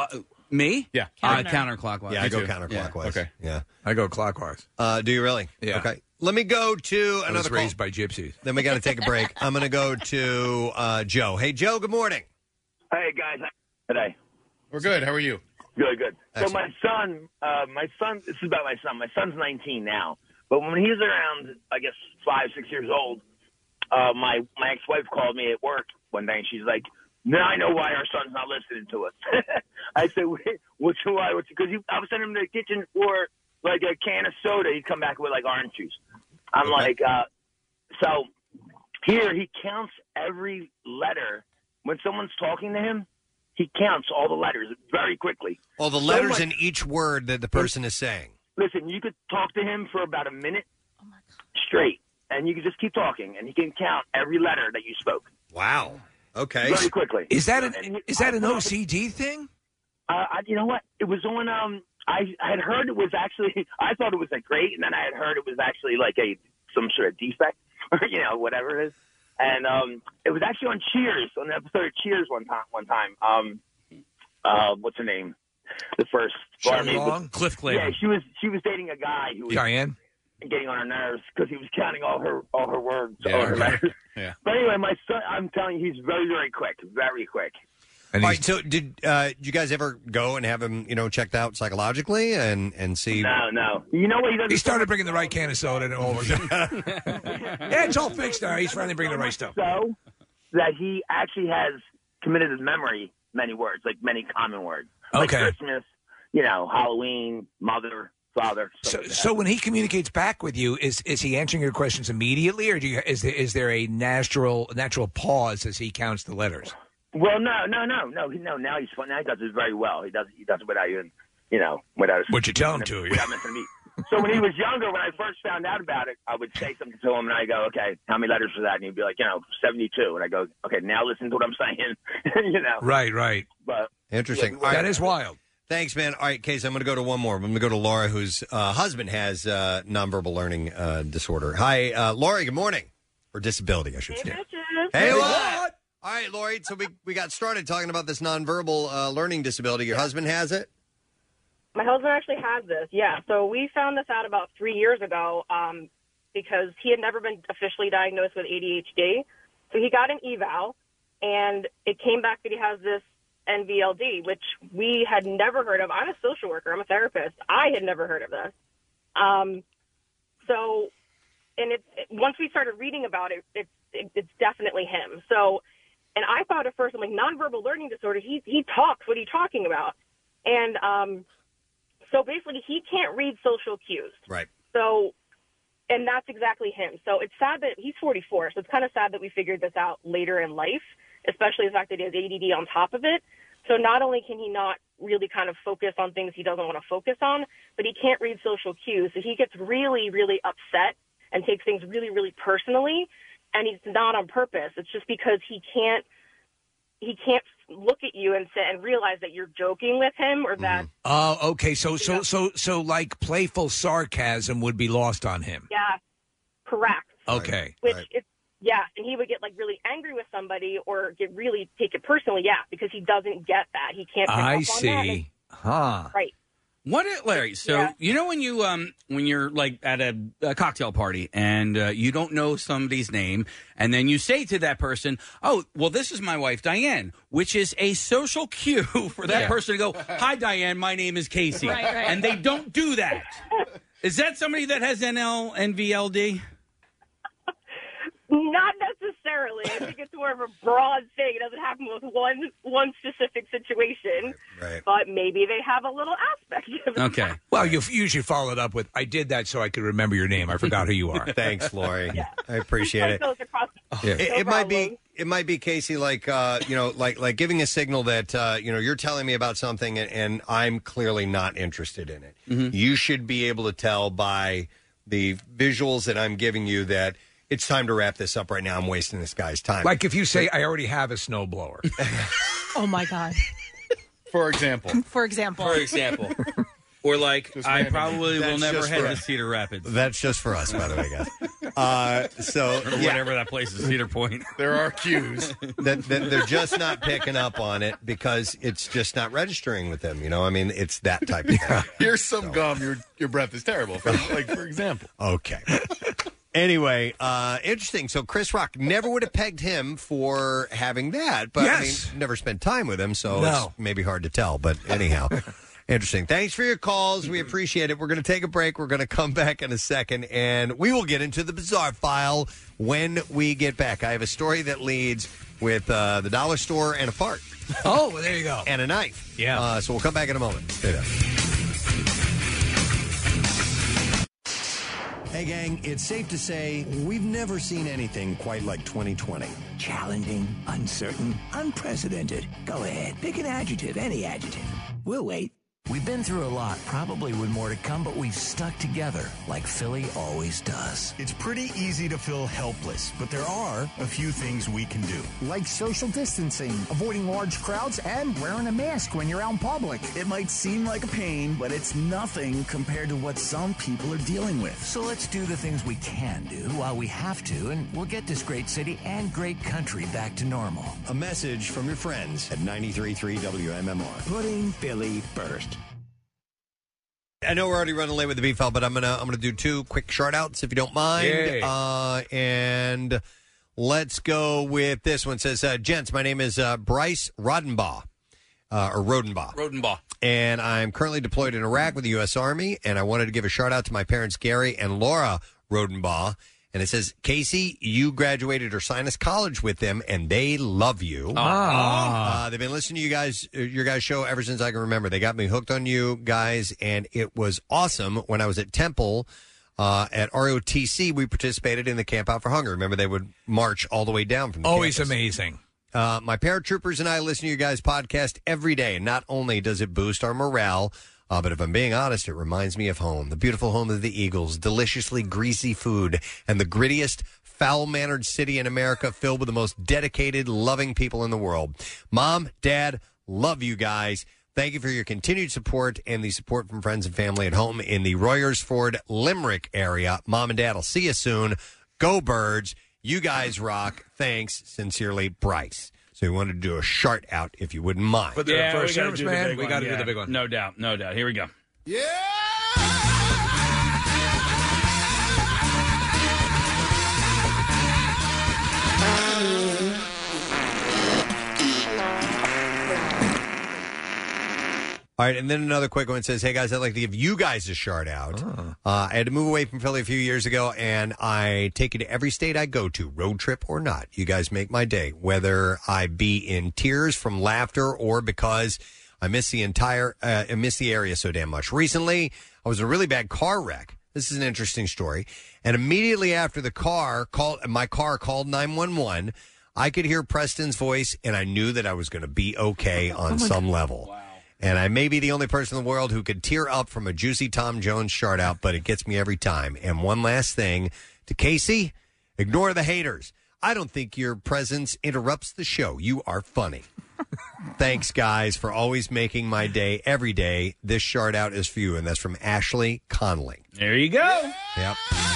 Me? Yeah. Counterclockwise. Yeah, I go too. counterclockwise. Okay. Yeah. I go clockwise. Do you really? Yeah. Okay. Let me go to I another was raised by gypsies. Then we got to take a break. I'm going to go to Joe. Hey, Joe, good morning. Hey, guys. How are you today? We're good. How are you? Good. Excellent. So my son, this is about my son. My son's 19 now. But when he was around, I guess, 5, 6 years old, my ex-wife called me at work one day, and she's like, now I know why our son's not listening to us. I said, why? Because I was sending him to the kitchen for, like, a can of soda. He'd come back with, like, orange juice. I'm like, so here he counts every letter. When someone's talking to him, he counts all the letters very quickly. All the letters in each word that the person is saying. Listen, you could talk to him for about a minute straight, and you could just keep talking, and he can count every letter that you spoke. Wow. Okay. Very quickly. Is that an OCD thing? You know what? It was on. I had heard it was actually. I thought it was like great, and then I had heard it was actually like some sort of defect, or whatever it is. And it was actually on Cheers, on the episode of Cheers one time. What's her name? The first Cliff Clavin. Yeah, she was dating a guy who was Diane. Getting on her nerves because he was counting all her words, Yeah, all her letters. Yeah. But anyway, my son, I'm telling you, he's very, very quick, very quick. All right, so did you guys ever go and have him, checked out psychologically and see? No. You know what he does? He started bringing the right can of soda and all. Yeah, it's all fixed now. He's finally bringing the right stuff. So that he actually has committed his memory many words, like many common words. Like Okay. Christmas, Halloween, mother, father. So when he communicates back with you, is he answering your questions immediately, or is there a natural pause as he counts the letters? Well, no. Now he's fun. Now he does it very well. He does it without even, without. What you tell him to? Without missing a beat. So when he was younger, when I first found out about it, I would say something to him, and I go, "Okay, how many letters was that?" And he'd be like, 72. And I go, "Okay, now listen to what I'm saying." Right. But Interesting. Yeah, All right. That is wild. Thanks, man. All right, Case, I'm going to go to one more. I'm going to go to Laura, whose husband has nonverbal learning disorder. Hi, Laura, good morning. Or disability, I should say. Hey, what? All right, Lori, so we got started talking about this nonverbal learning disability. Your husband has it? My husband actually has this, yeah. So we found this out about 3 years ago because he had never been officially diagnosed with ADHD. So he got an eval, and it came back that he has this NVLD, which we had never heard of. I'm a social worker. I'm a therapist. I had never heard of this. Once we started reading about it, it's definitely him. So, and I thought at first, I'm like, nonverbal learning disorder, he talks. What are you talking about? And so basically, he can't read social cues. Right. So, and that's exactly him. So it's sad that he's 44. So it's kind of sad that we figured this out later in life, especially the fact that he has ADD on top of it. So not only can he not really kind of focus on things he doesn't want to focus on, but he can't read social cues. So he gets really, really upset and takes things really, really personally. And it's not on purpose. It's just because he can't look at you and realize that you're joking with him or that. Oh, okay. So like playful sarcasm would be lost on him. Yeah, correct. Okay. Which yeah, and he would get like really angry with somebody or take it personally. Yeah, because he doesn't get that. He can't. Pick I up on see. That. Right. Larry? So you know when you when you're like at a cocktail party and you don't know somebody's name, and then you say to that person, "Oh, well, this is my wife, Diane," which is a social cue for that person to go, "Hi, Diane, my name is Casey," Right. and they don't do that. Is that somebody that has NVLD? Not necessarily. I think it's more of a broad thing. It doesn't happen with one specific situation. Right. But maybe they have a little aspect of it. Okay. Well, you usually follow it up with, "I did that so I could remember your name. I forgot who you are." Thanks, Lori. I appreciate it. Yeah. It might be Casey, like like giving a signal that you're telling me about something and I'm clearly not interested in it. Mm-hmm. You should be able to tell by the visuals that I'm giving you that it's time to wrap this up right now. I'm wasting this guy's time. Like if you say, I already have a snowblower. Oh, my God. For example. For example. Or like, Just I randomly. probably will That's never just head for to us. Cedar Rapids. That's just for us, by the way, guys. Or whatever that place is, Cedar Point. There are cues. that they're just not picking up on it because it's just not registering with them. You know, I mean, it's that type of thing. Here's some gum. Your breath is terrible. For example. Okay. Anyway, interesting. So Chris Rock never would have pegged him for having that, but Yes. I mean, never spent time with him, so No. it's maybe hard to tell. But anyhow. Interesting. Thanks for your calls. We appreciate it. We're going to take a break. We're going to come back in a second, and we will get into the bizarre file when we get back. I have a story that leads with the dollar store and a fart. Oh, well, there you go. And a knife. Yeah. So we'll come back in a moment. Stay there. Hey, gang, it's safe to say we've never seen anything quite like 2020. Challenging, uncertain, unprecedented. Go ahead, pick an adjective, any adjective. We'll wait. We've been through a lot, probably with more to come, but we've stuck together like Philly always does. It's pretty easy to feel helpless, but there are a few things we can do. Like social distancing, avoiding large crowds, and wearing a mask when you're out in public. It might seem like a pain, but it's nothing compared to what some people are dealing with. So let's do the things we can do while we have to, and we'll get this great city and great country back to normal. A message from your friends at 93.3 WMMR. Putting Philly first. I know we're already running late with the beef file, but I'm gonna do two quick shout outs if you don't mind. Yay. And let's go with this one. It says, gents, my name is Bryce Rodenbaugh, or Rodenbaugh. Rodenbaugh. And I'm currently deployed in Iraq with the U.S. Army, and I wanted to give a shout out to my parents, Gary and Laura Rodenbaugh. And it says, Casey, you graduated Ursinus College with them, and they love you. They've been listening to your guys' show ever since I can remember. They got me hooked on you guys, and it was awesome. When I was at Temple at ROTC, we participated in the Camp Out for Hunger. Remember, they would march all the way down from the Always campus. amazing. My paratroopers and I listen to your guys' podcast every day, and not only does it boost our morale, but if I'm being honest, it reminds me of home, the beautiful home of the Eagles, deliciously greasy food, and the grittiest, foul-mannered city in America filled with the most dedicated, loving people in the world. Mom, Dad, love you guys. Thank you for your continued support and the support from friends and family at home in the Royersford, Limerick area. Mom and Dad, I'll see you soon. Go Birds. You guys rock. Thanks. Sincerely, Bryce. So we wanted to do a shout out, if you wouldn't mind. But for a serviceman, we got to do the big one. No doubt. Here we go. All right, and then another quick one says, hey, guys, I'd like to give you guys a shout out. I had to move away from Philly a few years ago, and I take you to every state I go to, road trip or not. You guys make my day, whether I be in tears from laughter or because I miss the area so damn much. Recently, I was in a really bad car wreck. This is an interesting story. And immediately after my car called 911, I could hear Preston's voice, and I knew that I was going to be okay on some level. Wow. And I may be the only person in the world who could tear up from a juicy Tom Jones shout out, but it gets me every time. And one last thing to Casey, ignore the haters. I don't think your presence interrupts the show. You are funny. Thanks, guys, for always making my day every day. This shout out is for you, and that's from Ashley Connolly. There you go. Yep.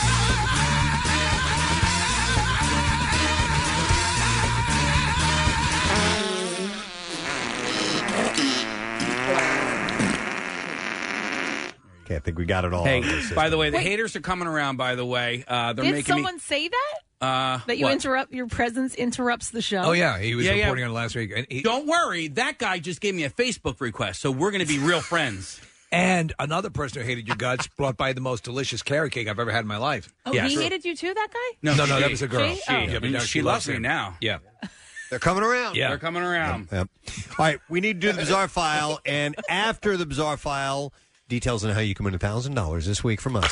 Okay, I think we got it all. Hey, on the system. by the way, the haters are coming around, by the way. They're Did making someone say that? That you what? interrupt, your presence interrupts the show? Oh, yeah. He was reporting on it last week. And Don't worry. That guy just gave me a Facebook request, so we're going to be real friends. And another person who hated your guts brought by the most delicious carrot cake I've ever had in my life. Oh, he hated you too, that guy? No, that was a girl. She? Oh. Yeah, but now she loves me him. now. Yeah. They're coming around. Yeah. They're coming around. Yep. All right, we need to do the Bizarre File, and after the Bizarre File, details on how you can win $1,000 this week from us.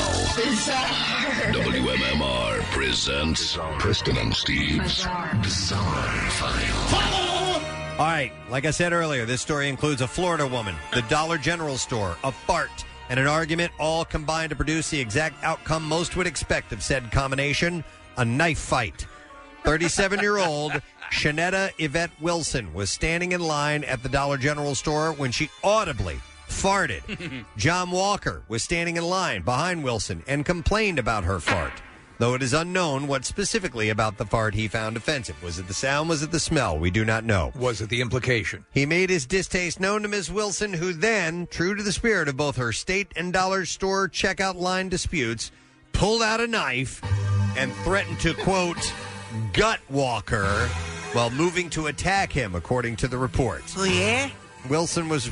WMMR presents Preston and Steve's Bizarre File. All right, like I said earlier, this story includes a Florida woman, the Dollar General store, a fart, and an argument all combined to produce the exact outcome most would expect of said combination, a knife fight. 37-year-old Shanetta Yvette Wilson was standing in line at the Dollar General store when she audibly farted. John Walker was standing in line behind Wilson and complained about her fart, though it is unknown what specifically about the fart he found offensive. Was it the sound? Was it the smell? We do not know. Was it the implication? He made his distaste known to Ms. Wilson, who then, true to the spirit of both her state and dollar store checkout line disputes, pulled out a knife and threatened to, quote, gut Walker while moving to attack him, according to the reports. Oh, yeah? Wilson was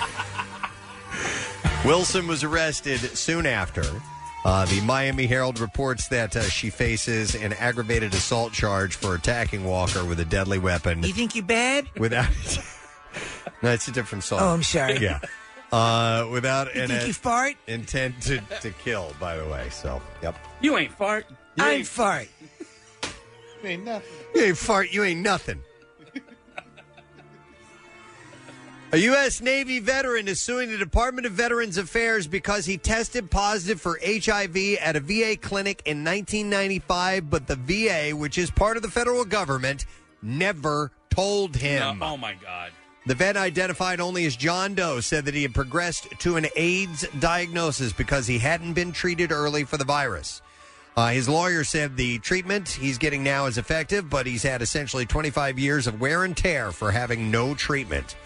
arrested soon after. The Miami Herald reports that she faces an aggravated assault charge for attacking Walker with a deadly weapon. You think you're bad? Without, no, it's a different song. Oh, I'm sorry. Yeah, without You think you fart? intent to kill. By the way, so yep. You ain't fart. I ain't fart. You ain't nothing. You ain't fart. You ain't nothing. A U.S. Navy veteran is suing the Department of Veterans Affairs because he tested positive for HIV at a VA clinic in 1995, but the VA, which is part of the federal government, never told him. Oh, my God. The vet, identified only as John Doe, said that he had progressed to an AIDS diagnosis because he hadn't been treated early for the virus. His lawyer said the treatment he's getting now is effective, but he's had essentially 25 years of wear and tear for having no treatment.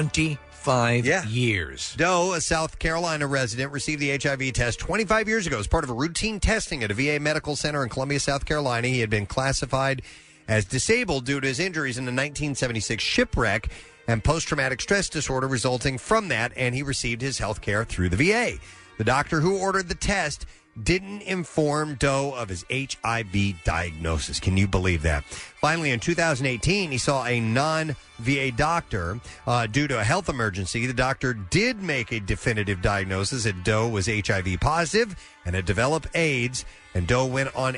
25 years. Doe, a South Carolina resident, received the HIV test 25 years ago as part of a routine testing at a VA medical center in Columbia, South Carolina. He had been classified as disabled due to his injuries in the 1976 shipwreck and post-traumatic stress disorder resulting from that, and he received his health care through the VA. The doctor who ordered the test didn't inform Doe of his HIV diagnosis. Can you believe that? Finally, in 2018, he saw a non-VA doctor due to a health emergency. The doctor did make a definitive diagnosis that Doe was HIV positive and had developed AIDS, and Doe went on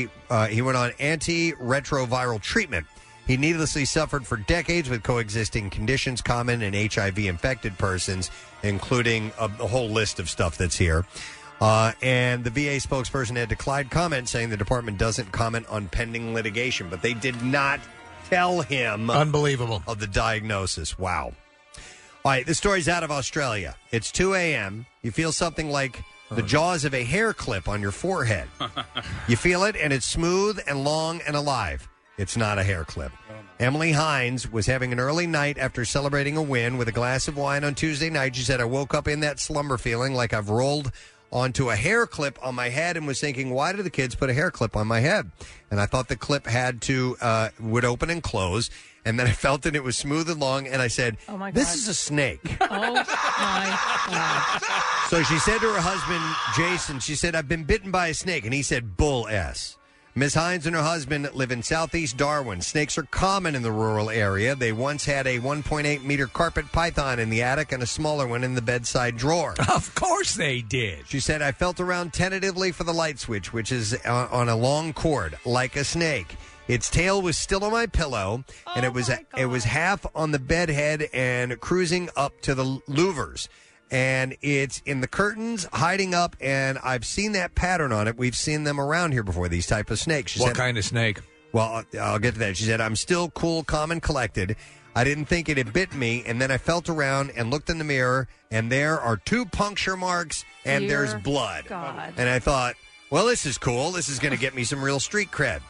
antiretroviral treatment. He needlessly suffered for decades with coexisting conditions common in HIV-infected persons, including a whole list of stuff that's here. And the VA spokesperson had declined comment, saying the department doesn't comment on pending litigation, but they did not tell him Unbelievable. Of the diagnosis. Wow. All right, this story's out of Australia. It's 2 a.m. You feel something like the jaws of a hair clip on your forehead. You feel it, and it's smooth and long and alive. It's not a hair clip. Emily Hines was having an early night after celebrating a win with a glass of wine on Tuesday night. She said, I woke up in that slumber feeling like I've rolled onto a hair clip on my head and was thinking, why do the kids put a hair clip on my head? And I thought the clip would open and close. And then I felt that it was smooth and long. And I said, oh my God. This is a snake. Oh, my God. So she said to her husband, Jason, she said, I've been bitten by a snake. And he said, bull S. Ms. Hines and her husband live in southeast Darwin. Snakes are common in the rural area. They once had a 1.8-meter carpet python in the attic and a smaller one in the bedside drawer. Of course they did. She said, I felt around tentatively for the light switch, which is on a long cord, like a snake. Its tail was still on my pillow, and it was half on the bed head and cruising up to the louvers. And it's in the curtains, hiding up, and I've seen that pattern on it. We've seen them around here before, these type of snakes. What kind of snake? Well, I'll get to that. She said, I'm still cool, calm, and collected. I didn't think it had bit me, and then I felt around and looked in the mirror, and there are 2 puncture marks, and there's blood. God. And I thought, well, this is cool. This is going to get me some real street cred.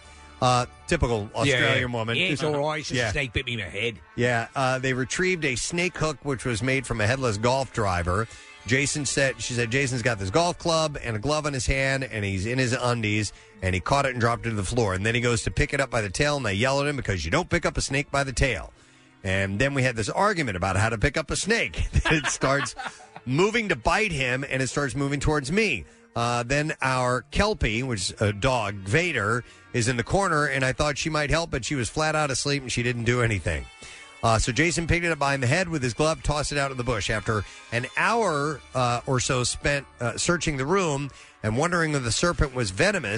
Typical Australian woman. Yeah, it's all right. It's a snake bit me in the head. Yeah, they retrieved a snake hook, which was made from a headless golf driver. She said, Jason's got this golf club and a glove in his hand, and he's in his undies, and he caught it and dropped it to the floor. And then he goes to pick it up by the tail, and they yell at him because you don't pick up a snake by the tail. And then we had this argument about how to pick up a snake. It starts moving to bite him, and it starts moving towards me. Then our Kelpie, which is a dog, Vader, is in the corner, and I thought she might help, but she was flat out asleep, and she didn't do anything. So Jason picked it up behind the head with his glove, tossed it out of the bush. After an hour or so spent searching the room and wondering if the serpent was venomous,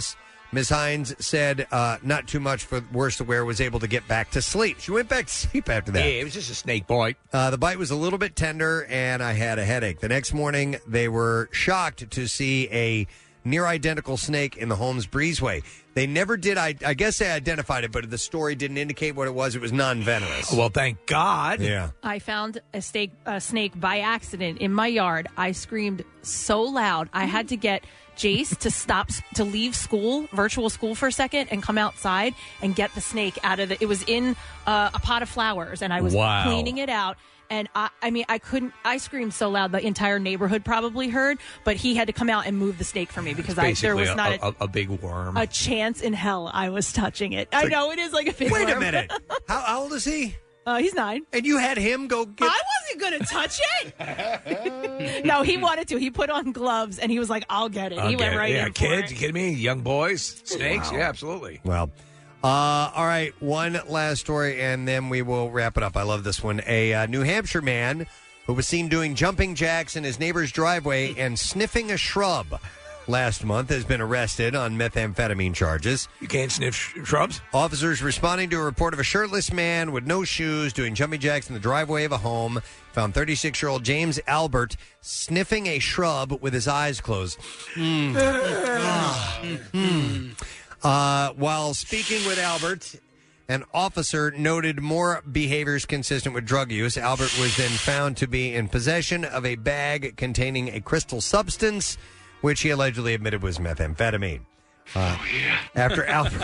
Ms. Hines said not too much for worse to wear, was able to get back to sleep. She went back to sleep after that. Yeah, it was just a snake bite. The bite was a little bit tender, and I had a headache. The next morning, they were shocked to see a near-identical snake in the Holmes Breezeway. They never did, I guess they identified it, but the story didn't indicate what it was. It was non-venomous. Well, thank God. Yeah. I found a snake by accident in my yard. I screamed so loud. I had to get Jace to leave school, virtual school for a second, and come outside and get the snake out of it was in a pot of flowers, and I was cleaning it out. And I couldn't. I screamed so loud the entire neighborhood probably heard. But he had to come out and move the snake for me because there was not a big worm, a chance in hell I was touching it. I know it is like a big worm. Wait a minute. How old is he? He's 9. And you had him go get... I wasn't going to touch it. No, he wanted to. He put on gloves and he was like, "I'll get it." He went right in. Kids, you kidding me? Young boys, snakes, yeah, absolutely. Well. All right, one last story, and then we will wrap it up. I love this one. A New Hampshire man who was seen doing jumping jacks in his neighbor's driveway and sniffing a shrub last month has been arrested on methamphetamine charges. You can't sniff shrubs? Officers responding to a report of a shirtless man with no shoes doing jumping jacks in the driveway of a home found 36-year-old James Albert sniffing a shrub with his eyes closed. While speaking with Albert, an officer noted more behaviors consistent with drug use. Albert was then found to be in possession of a bag containing a crystal substance, which he allegedly admitted was methamphetamine. After Albert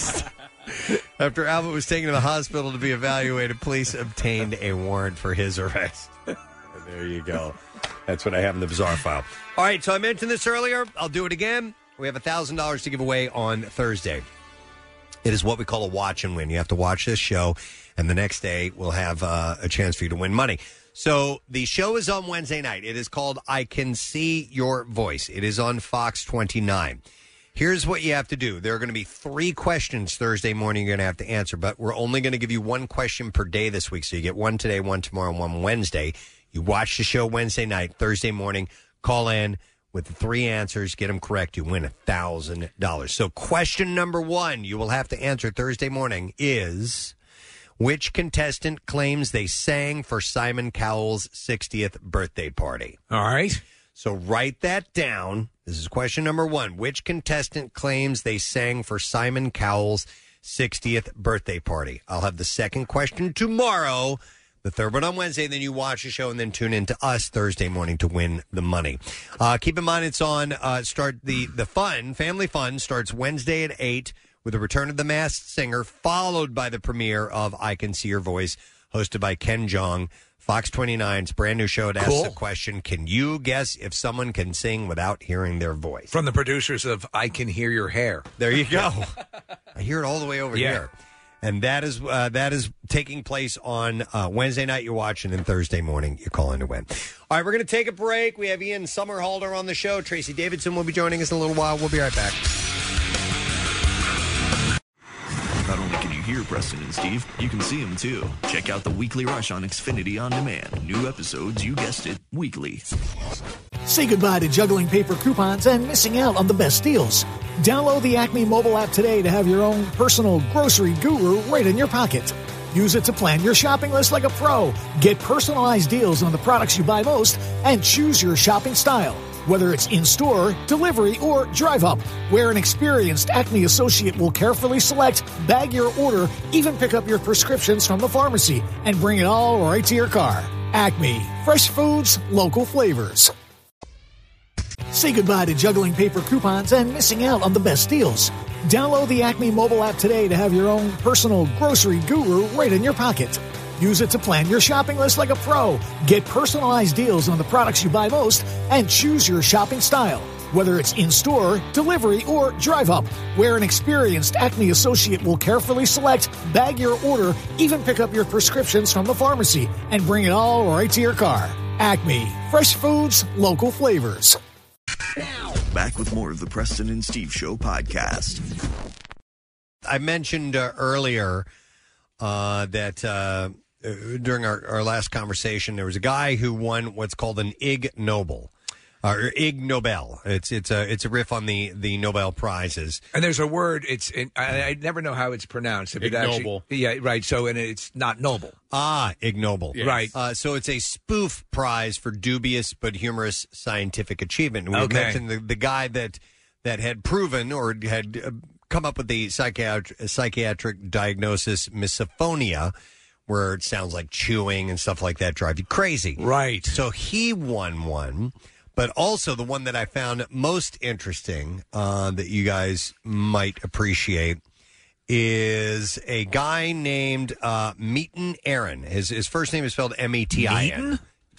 was taken to the hospital to be evaluated, police obtained a warrant for his arrest. There you go. That's what I have in the bizarre file. All right, so I mentioned this earlier. I'll do it again. We have $1,000 to give away on Thursday. It is what we call a watch and win. You have to watch this show, and the next day we'll have a chance for you to win money. So the show is on Wednesday night. It is called I Can See Your Voice. It is on Fox 29. Here's what you have to do. There are going to be 3 questions Thursday morning you're going to have to answer, but we're only going to give you 1 question per day this week. So you get 1 today, 1 tomorrow, and 1 Wednesday. You watch the show Wednesday night, Thursday morning, call in. With the 3 answers, get them correct, you win $1,000. So question number 1 you will have to answer Thursday morning is, which contestant claims they sang for Simon Cowell's 60th birthday party? All right. So write that down. This is question number 1. Which contestant claims they sang for Simon Cowell's 60th birthday party? I'll have the second question tomorrow. The third one on Wednesday, then you watch the show and then tune in to us Thursday morning to win the money. Keep in mind it's on, the fun, family fun starts Wednesday at 8 with the return of The Masked Singer, followed by the premiere of I Can See Your Voice, hosted by Ken Jeong. Fox 29's brand new show. It asks the question, can you guess if someone can sing without hearing their voice? From the producers of I Can Hear Your Hair. There you go. I hear it all the way over here. And that is taking place on Wednesday night you're watching, and Thursday morning you're calling to win. All right, we're going to take a break. We have Ian Somerhalder on the show. Tracy Davidson will be joining us in a little while. We'll be right back. Not only can you hear Preston and Steve, you can see them too. Check out the Weekly Rush on Xfinity On Demand. New episodes, you guessed it, weekly. Say goodbye to juggling paper coupons and missing out on the best deals. Download the Acme mobile app today to have your own personal grocery guru right in your pocket. Use it to plan your shopping list like a pro. Get personalized deals on the products you buy most and choose your shopping style. Whether it's in-store, delivery, or drive-up, where an experienced Acme associate will carefully select, bag your order, even pick up your prescriptions from the pharmacy, and bring it all right to your car. Acme. Fresh foods, local flavors. Say goodbye to juggling paper coupons and missing out on the best deals. Download the Acme mobile app today to have your own personal grocery guru right in your pocket. Use it to plan your shopping list like a pro. Get personalized deals on the products you buy most and choose your shopping style. Whether it's in-store, delivery, or drive-up, where an experienced Acme associate will carefully select, bag your order, even pick up your prescriptions from the pharmacy, and bring it all right to your car. Acme. Fresh foods, local flavors. Back with more of the Preston and Steve Show podcast. I mentioned earlier that during our last conversation, there was a guy who won what's called an Ig Nobel. Or Ig Nobel. It's a riff on the Nobel Prizes. And there's a word. I never know how it's pronounced. If it Ignoble. Yeah, right. So and it's not noble. Ignoble. Yes. Right. So it's a spoof prize for dubious but humorous scientific achievement. And we mentioned the guy that had proven or had come up with the psychiatric diagnosis misophonia, where it sounds like chewing and stuff like that drive you crazy. Right. So he won one. But also the one that I found most interesting that you guys might appreciate is a guy named Metin Aaron. His first name is spelled Metin.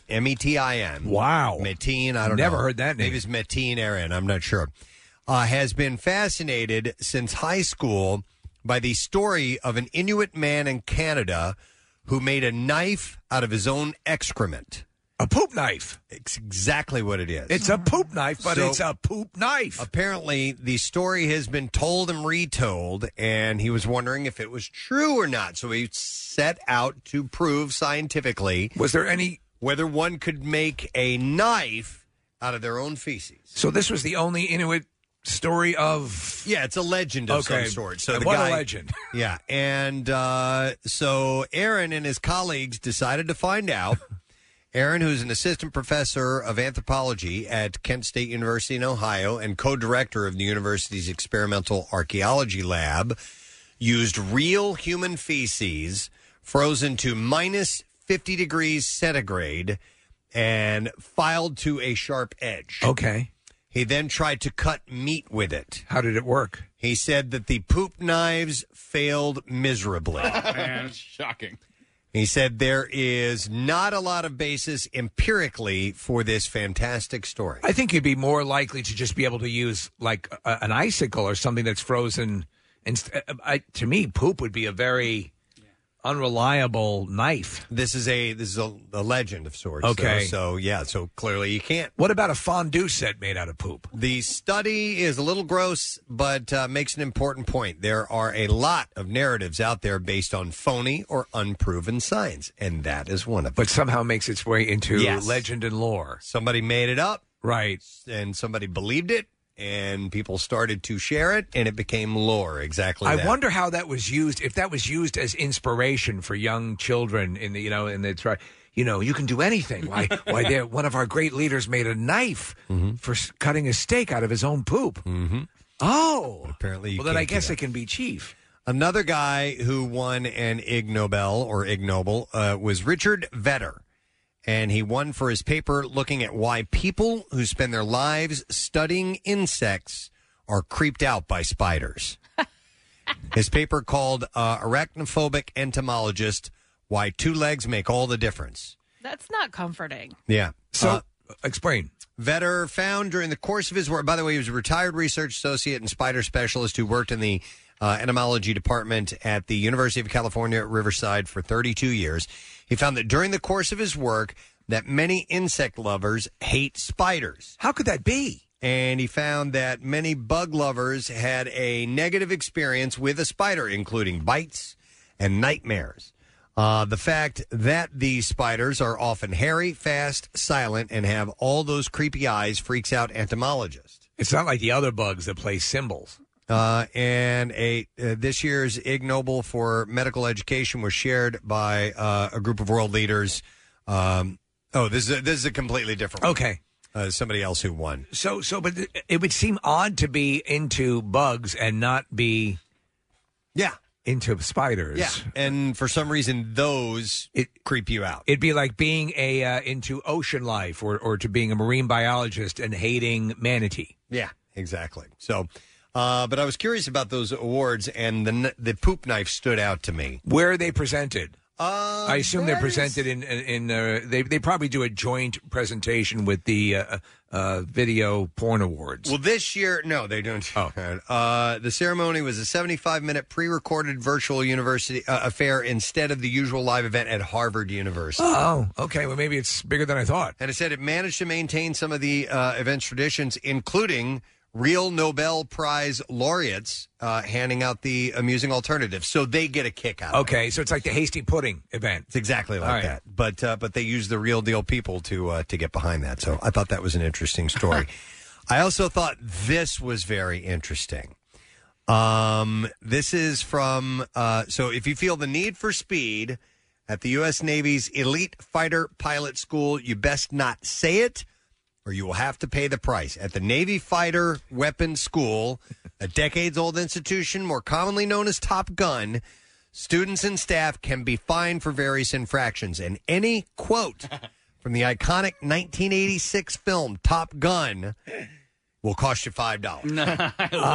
Metin. Wow. Metin, I don't know. Never heard that name. Maybe it's Metin Aaron. I'm not sure. Has been fascinated since high school by the story of an Inuit man in Canada who made a knife out of his own excrement. A poop knife. It's exactly what it is. It's a poop knife, but it's a poop knife. Apparently, the story has been told and retold, and he was wondering if it was true or not. So he set out to prove scientifically. Was there any... whether one could make a knife out of their own feces. So this was the only Inuit story of... Yeah, it's a legend of some sort. So and the what guy, a legend. Yeah, and so Aaron and his colleagues decided to find out. Aaron, who's an assistant professor of anthropology at Kent State University in Ohio and co-director of the university's experimental archaeology lab, used real human feces frozen to minus 50 degrees centigrade and filed to a sharp edge. Okay. He then tried to cut meat with it. How did it work? He said that the poop knives failed miserably. Man, it's shocking. He said there is not a lot of basis empirically for this fantastic story. I think you'd be more likely to just be able to use like an icicle or something that's frozen. To me, poop would be a very unreliable knife. This is a legend of sorts. Okay. So clearly you can't. What about a fondue set made out of poop? The study is a little gross, but makes an important point. There are a lot of narratives out there based on phony or unproven science, and that is one of them. But somehow makes its way into Yes. legend and lore. Somebody made it up. Right. And somebody believed it, and people started to share it, and it became lore. Exactly that. I wonder how that was used, if that was used as inspiration for young children in the, in the try. You can do anything. Why one of our great leaders made a knife for cutting a steak out of his own poop. Mm-hmm. Oh. But apparently you then I can't do guess that. it can be chief. Another guy who won an Ig Nobel was Richard Vedder. And he won for his paper looking at why people who spend their lives studying insects are creeped out by spiders. His paper called Arachnophobic Entomologist, Why Two Legs Make All the Difference. That's not comforting. Yeah. So, explain. Vedder found during the course of his work, by the way, he was a retired research associate and spider specialist who worked in the entomology department at the University of California at Riverside for 32 years. He found that during the course of his work that many insect lovers hate spiders. How could that be? And he found that many bug lovers had a negative experience with a spider, including bites and nightmares. The fact that these spiders are often hairy, fast, silent, and have all those creepy eyes freaks out entomologists. It's not like the other bugs that play cymbals. And this year's Ig Nobel for medical education was shared by a group of world leaders. This is a completely different one. Okay. Somebody else who won. But it would seem odd to be into bugs and not be into spiders. Yeah, and for some reason, those creep you out. It'd be like being into ocean life or to being a marine biologist and hating manatee. Yeah, exactly. So, but I was curious about those awards, and the poop knife stood out to me. Where are they presented? I assume they're various- presented in they probably do a joint presentation with the Video Porn Awards. Well, this year, no, they don't. Oh. The ceremony was a 75-minute pre-recorded virtual university affair instead of the usual live event at Harvard University. Oh, okay. Well, maybe it's bigger than I thought. And it said it managed to maintain some of the event's traditions, including real Nobel Prize laureates handing out the amusing alternative, so they get a kick out of it. Okay, so it's like the Hasty Pudding event. It's exactly like All right. that. But they use the real deal people to get behind that. So I thought that was an interesting story. I also thought this was very interesting. This is from so if you feel the need for speed at the U.S. Navy's Elite Fighter Pilot School, you best not say it, or you will have to pay the price. At the Navy Fighter Weapons School, a decades-old institution more commonly known as Top Gun, students and staff can be fined for various infractions. And any quote from the iconic 1986 film Top Gun will cost you $5.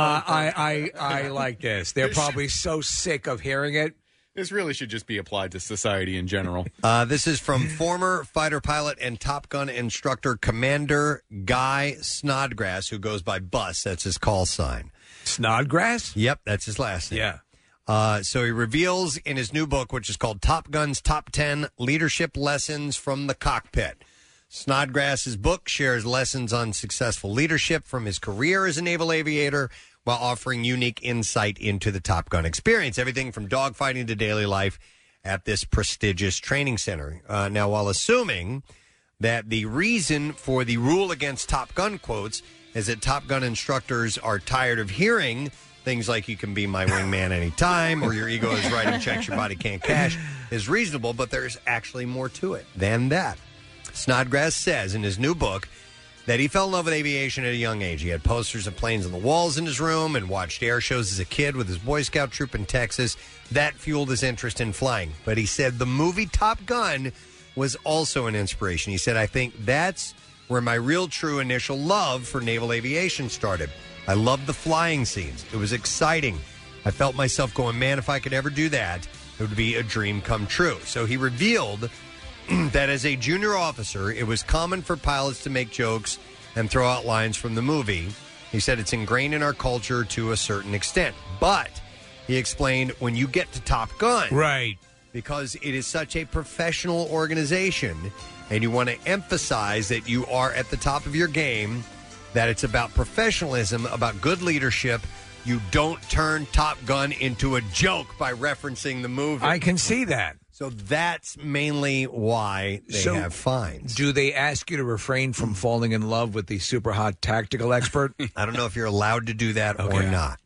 I like this. They're probably so sick of hearing it. This really should just be applied to society in general. This is from former fighter pilot and Top Gun instructor Commander Guy Snodgrass, who goes by Bus. That's his call sign. Snodgrass? Yep, that's his last name. Yeah. So he reveals in his new book, which is called Top Gun's Top 10 Leadership Lessons from the Cockpit. Snodgrass's book shares lessons on successful leadership from his career as a naval aviator, while offering unique insight into the Top Gun experience, everything from dogfighting to daily life at this prestigious training center. Now, while assuming that the reason for the rule against Top Gun quotes is that Top Gun instructors are tired of hearing things like "you can be my wingman anytime" or "your ego is writing checks your body can't cash," is reasonable, but there's actually more to it than that. Snodgrass says in his new book that he fell in love with aviation at a young age. He had posters of planes on the walls in his room and watched air shows as a kid with his Boy Scout troop in Texas. That fueled his interest in flying. But he said the movie Top Gun was also an inspiration. He said, I think that's where my real true initial love for naval aviation started. I loved the flying scenes. It was exciting. I felt myself going, man, if I could ever do that, it would be a dream come true. So he revealed that as a junior officer, it was common for pilots to make jokes and throw out lines from the movie. He said it's ingrained in our culture to a certain extent. But he explained when you get to Top Gun, right, because it is such a professional organization and you want to emphasize that you are at the top of your game, that it's about professionalism, about good leadership. You don't turn Top Gun into a joke by referencing the movie. I can see that. So that's mainly why they have fines. Do they ask you to refrain from falling in love with the super hot tactical expert? I don't know if you're allowed to do that or not.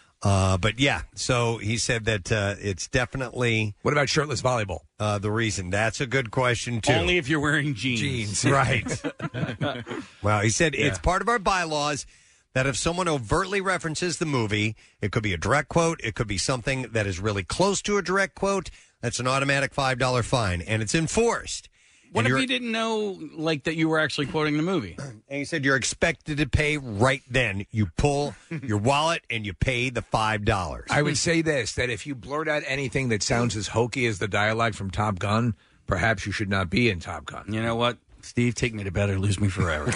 But yeah, so he said that it's definitely... What about shirtless volleyball? The reason. That's a good question, too. Only if you're wearing jeans. Right. Well, he said it's part of our bylaws that if someone overtly references the movie, it could be a direct quote, it could be something that is really close to a direct quote, that's an automatic $5 fine, and it's enforced. What if you didn't know, like, that you were actually quoting the movie? And he said you're expected to pay right then. You pull your wallet and you pay the $5. I would say this, that if you blurt out anything that sounds as hokey as the dialogue from Top Gun, perhaps you should not be in Top Gun. You know what? Steve, take me to bed or lose me forever.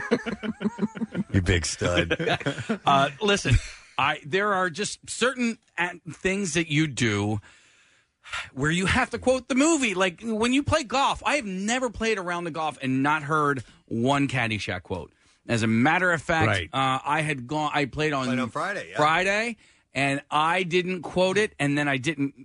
You big stud. Listen, there are just certain things that you do where you have to quote the movie. Like when you play golf, I have never played around the golf and not heard one Caddyshack quote. As a matter of fact, I played on Friday. Yeah. Friday, and I didn't quote it, and then I didn't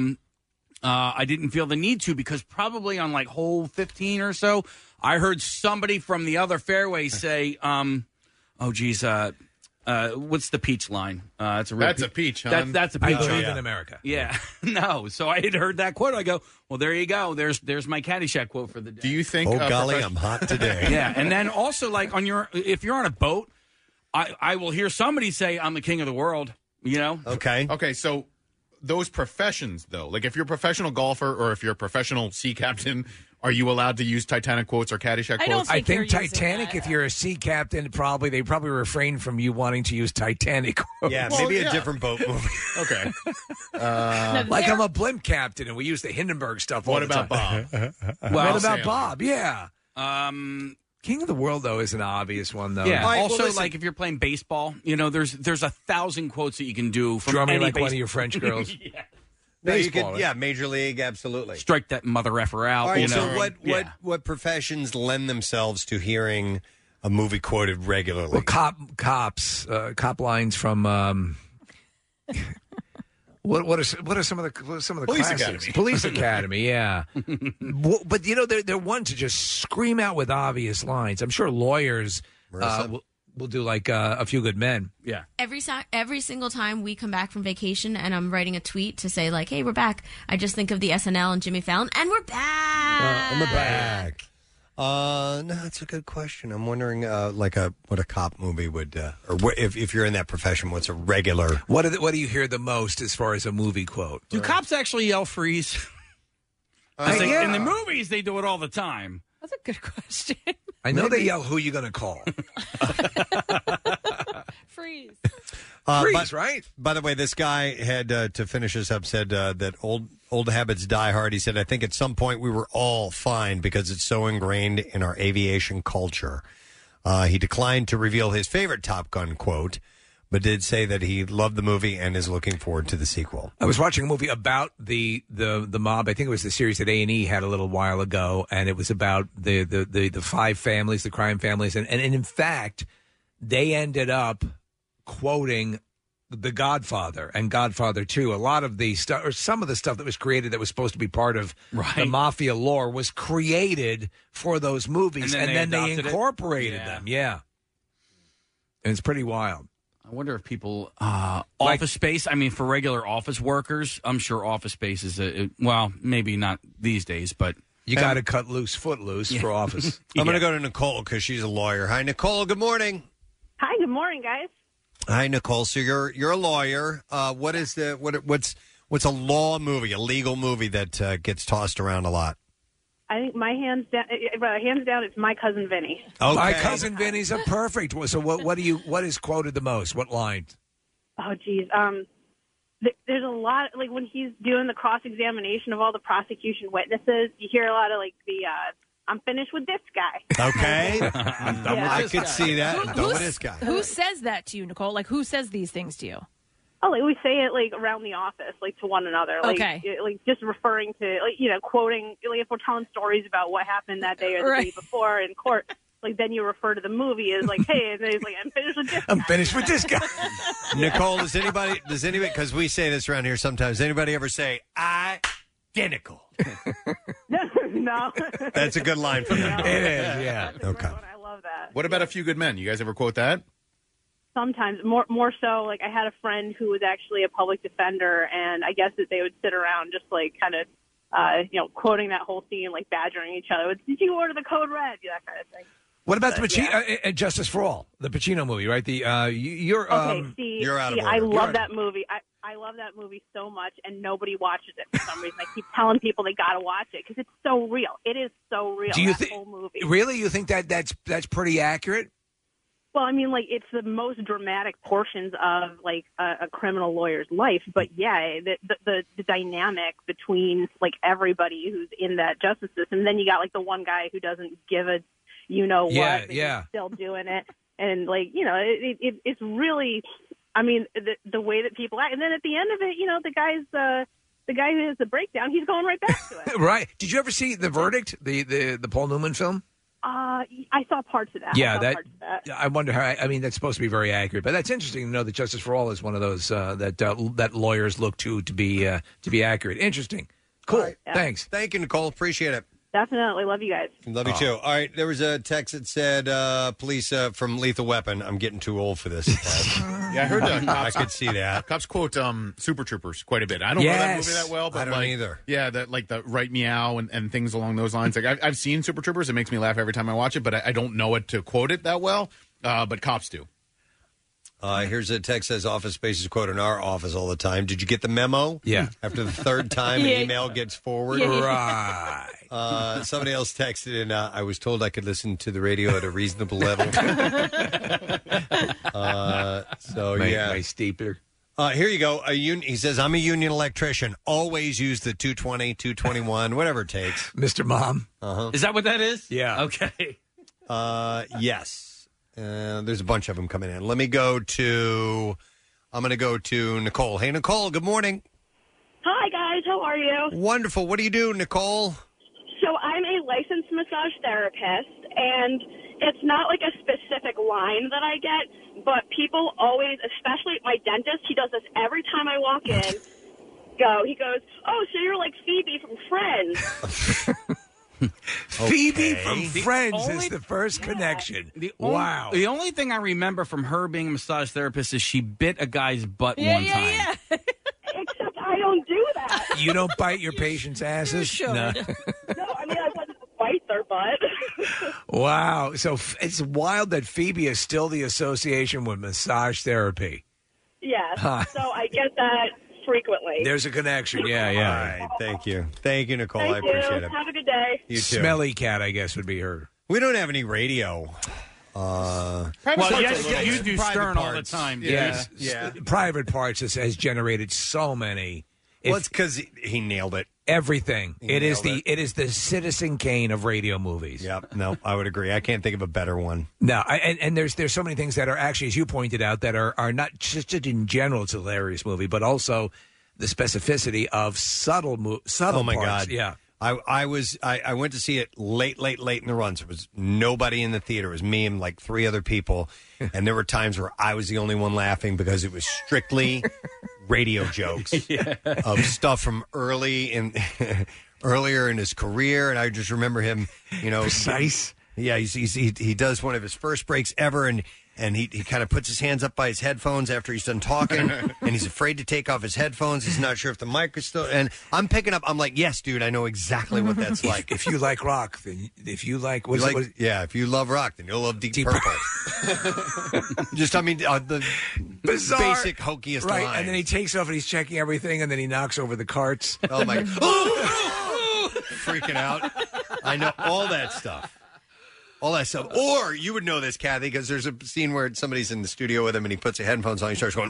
feel the need to, because probably on like hole 15 or so, I heard somebody from the other fairway say, "Oh, geez, what's the peach line?" That's a peach, hon. That's a peach. I live in America. Yeah, no. So I had heard that quote. I go, well, there you go. There's my Caddyshack quote for the day. Do you think? Oh golly, I'm hot today. Yeah, and then also like if you're on a boat, I will hear somebody say, "I'm the king of the world." You know? Okay. So those professions, though, like if you're a professional golfer or if you're a professional sea captain, are you allowed to use Titanic quotes or Caddyshack quotes? I think Titanic, if you're a sea captain, they probably refrain from you wanting to use Titanic quotes. Yeah, maybe a different boat movie. Okay. Like I'm a blimp captain and we use the Hindenburg stuff all What the about time. Bob? What about Bob? Yeah. King of the World, though, is an obvious one, though. Yeah. Also, like if you're playing baseball, there's 1,000 quotes that you can do from Draw me any like one of your French girls. Yeah. No, you could, Major League, absolutely. Strike that mother effer out. All right, so what professions lend themselves to hearing a movie quoted regularly. Well, cop lines from. What are some of the Police classics? Academy. Police Academy, yeah. But they're ones to just scream out with obvious lines. I'm sure lawyers will do like A Few Good Men. Yeah. Every single time we come back from vacation and I'm writing a tweet to say like, "Hey, we're back," I just think of the SNL and Jimmy Fallon, and we're back. And we're back. No, that's a good question. I'm wondering, what a cop movie would, or if you're in that profession, what's a regular? What do you hear the most as far as a movie quote? Do cops actually yell freeze? In the movies, they do it all the time. That's a good question. I know they yell, "Who you going to call?" Freeze. Freeze, right? By the way, this guy had, to finish us up, said that old habits die hard. He said, I think at some point we were all fine because it's so ingrained in our aviation culture. He declined to reveal his favorite Top Gun quote, but did say that he loved the movie and is looking forward to the sequel. I was watching a movie about the mob. I think it was the series that A&E had a little while ago, and it was about the five families, the crime families, and in fact, they ended up quoting The Godfather and Godfather 2. A lot of the stuff, or some of the stuff that was created that was supposed to be part of the mafia lore, was created for those movies, and then they incorporated them. Yeah, and it's pretty wild. I wonder if people Office Space. I mean, for regular office workers, I'm sure Office Space is maybe not these days, but you got to cut loose, footloose for Office. I'm going to go to Nicole because she's a lawyer. Hi, Nicole. Good morning. Hi. Good morning, guys. Hi, Nicole. So you're a lawyer. What's a law movie, a legal movie that gets tossed around a lot? I think my hands down, it's My Cousin Vinny. Okay. My Cousin Vinny's a perfect. So what is quoted the most? What line? Oh, geez. There's a lot, like when he's doing the cross-examination of all the prosecution witnesses, you hear a lot of like I'm finished with this guy. Okay. I could see that. I'm done with this guy. Who says that to you, Nicole? Like, who says these things to you? Oh, like we say it like around the office, like to one another. Like, Okay. Like just referring to, like, quoting, like if we're telling stories about what happened that day or the day before in court, like then you refer to the movie as like, hey, and then he's like, I'm finished with this guy. I'm finished with this guy. Nicole, does anybody, because we say this around here sometimes, anybody ever say, identical? No. That's a good line from them. It is, yeah. Okay. I love that. What about A Few Good Men? You guys ever quote that? Sometimes, more so, like I had a friend who was actually a public defender, and I guess that they would sit around just like kind of, quoting that whole scene, like badgering each other. Did you order the code red? That kind of thing. What about the Pacino, Justice for All, the Pacino movie, right? You're out of order. I love that movie. I love that movie so much, and nobody watches it for some reason. I keep telling people they got to watch it because it's so real. It is so real. Do you that whole movie. Really? You think that's pretty accurate? Well, I mean, like it's the most dramatic portions of like a criminal lawyer's life, but yeah, the dynamic between like everybody who's in that justice system. And then you got like the one guy who doesn't give a what, but he's still doing it, and like it's really, I mean, the way that people act, and then at the end of it, the guy who has the breakdown, he's going right back to it. Right? Did you ever see The Verdict, the Paul Newman film? I saw parts of that. Yeah, I wonder how. I mean, that's supposed to be very accurate, but that's interesting to know that Justice for All is one of those that lawyers look to be accurate. Interesting. Cool. Right. Thanks. Thank you, Nicole. Appreciate it. Definitely. Love you guys. Love you too. All right, there was a text that said, police from Lethal Weapon. I'm getting too old for this. Yeah, I heard that. I could see that. Cops quote Super Troopers quite a bit. I don't know that movie that well, but I don't either. Yeah, that like the right meow and things along those lines. Like I've seen Super Troopers. It makes me laugh every time I watch it, but I don't know it to quote it that well. But cops do. Here's a text that says Office Space is quoted in our office all the time. Did you get the memo? Yeah. After the third time an email gets forward? Right. Somebody else texted in, I was told I could listen to the radio at a reasonable level. My stapler. Here you go. He says, I'm a union electrician. Always use the 220, 221, whatever it takes. Mr. Mom. Uh-huh. Is that what that is? Yeah. Okay. Yes. There's a bunch of them coming in. I'm going to go to Nicole. Hey, Nicole, good morning. Hi, guys. How are you? Wonderful. What do you do, Nicole? So I'm a licensed massage therapist, and it's not like a specific line that I get, but people always, especially my dentist, he does this every time I walk in. He goes, "Oh, so you're like Phoebe from Friends." Phoebe from Friends is the first connection. Wow. The only thing I remember from her being a massage therapist is she bit a guy's butt one time. Except I don't do that. You don't bite your patients' asses? No. No. No, I mean, I wouldn't bite their butt. Wow. So it's wild that Phoebe is still the association with massage therapy. Yes. Huh. So I get that frequently. There's a connection. Yeah, yeah. All right. Thank you. Thank you, Nicole. Thank I appreciate you. it. Have a good day. You too. Smelly cat, I guess, would be her. We don't have any radio. Well, yes, you do Stern all the time. Yes. Yeah. Private Parts has generated so many. Well, it's because he nailed it. Everything. He It is nailed the Citizen Kane of radio movies. Yep. No, I would agree. I can't think of a better one. No, and there's so many things that are actually, as you pointed out, that are not just in general it's a hilarious movie, but also the specificity of subtle Oh my parts. God! Yeah. I went to see it late in the run. So it was nobody in the theater. It was me and like three other people, and there were times where I was the only one laughing because it was strictly radio jokes of stuff from earlier in his career, and I just remember him, precise. Yeah, he does one of his first breaks ever, and he kind of puts his hands up by his headphones after he's done talking, and he's afraid to take off his headphones. He's not sure if the mic is still. And I'm picking up. I'm like, yes, dude, I know exactly what that's like. If you like rock, then if you like, if you love rock, then you'll love Deep Purple. Just, the bizarre, basic hokiest right? line. And then he takes off and he's checking everything, and then he knocks over the carts. Oh my! Freaking out. I know all that stuff. All that stuff. Or you would know this, Kathy, because there's a scene where somebody's in the studio with him and he puts the headphones on and he starts going,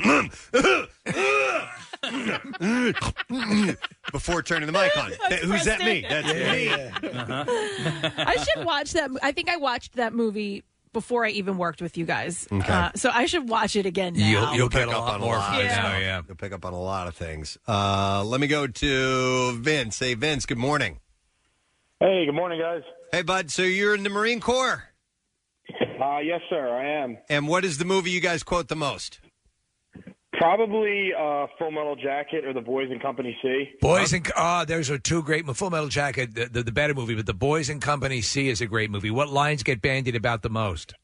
before turning the mic on. Who's that? Me. That's me. I should watch that. I think I watched that movie before I even worked with you guys. Okay. So I should watch it again now. You'll get pick a up lot on more a lot. from it now, yeah. You'll pick up on a lot of things. Let me go to Vince. Hey, Vince, good morning. Hey, good morning, guys. Hey, bud. So you're in the Marine Corps? Yes, sir, I am. And what is the movie you guys quote the most? Probably Full Metal Jacket or The Boys in Company C. There's two great. Full Metal Jacket, the better movie, but The Boys in Company C is a great movie. What lines get bandied about the most?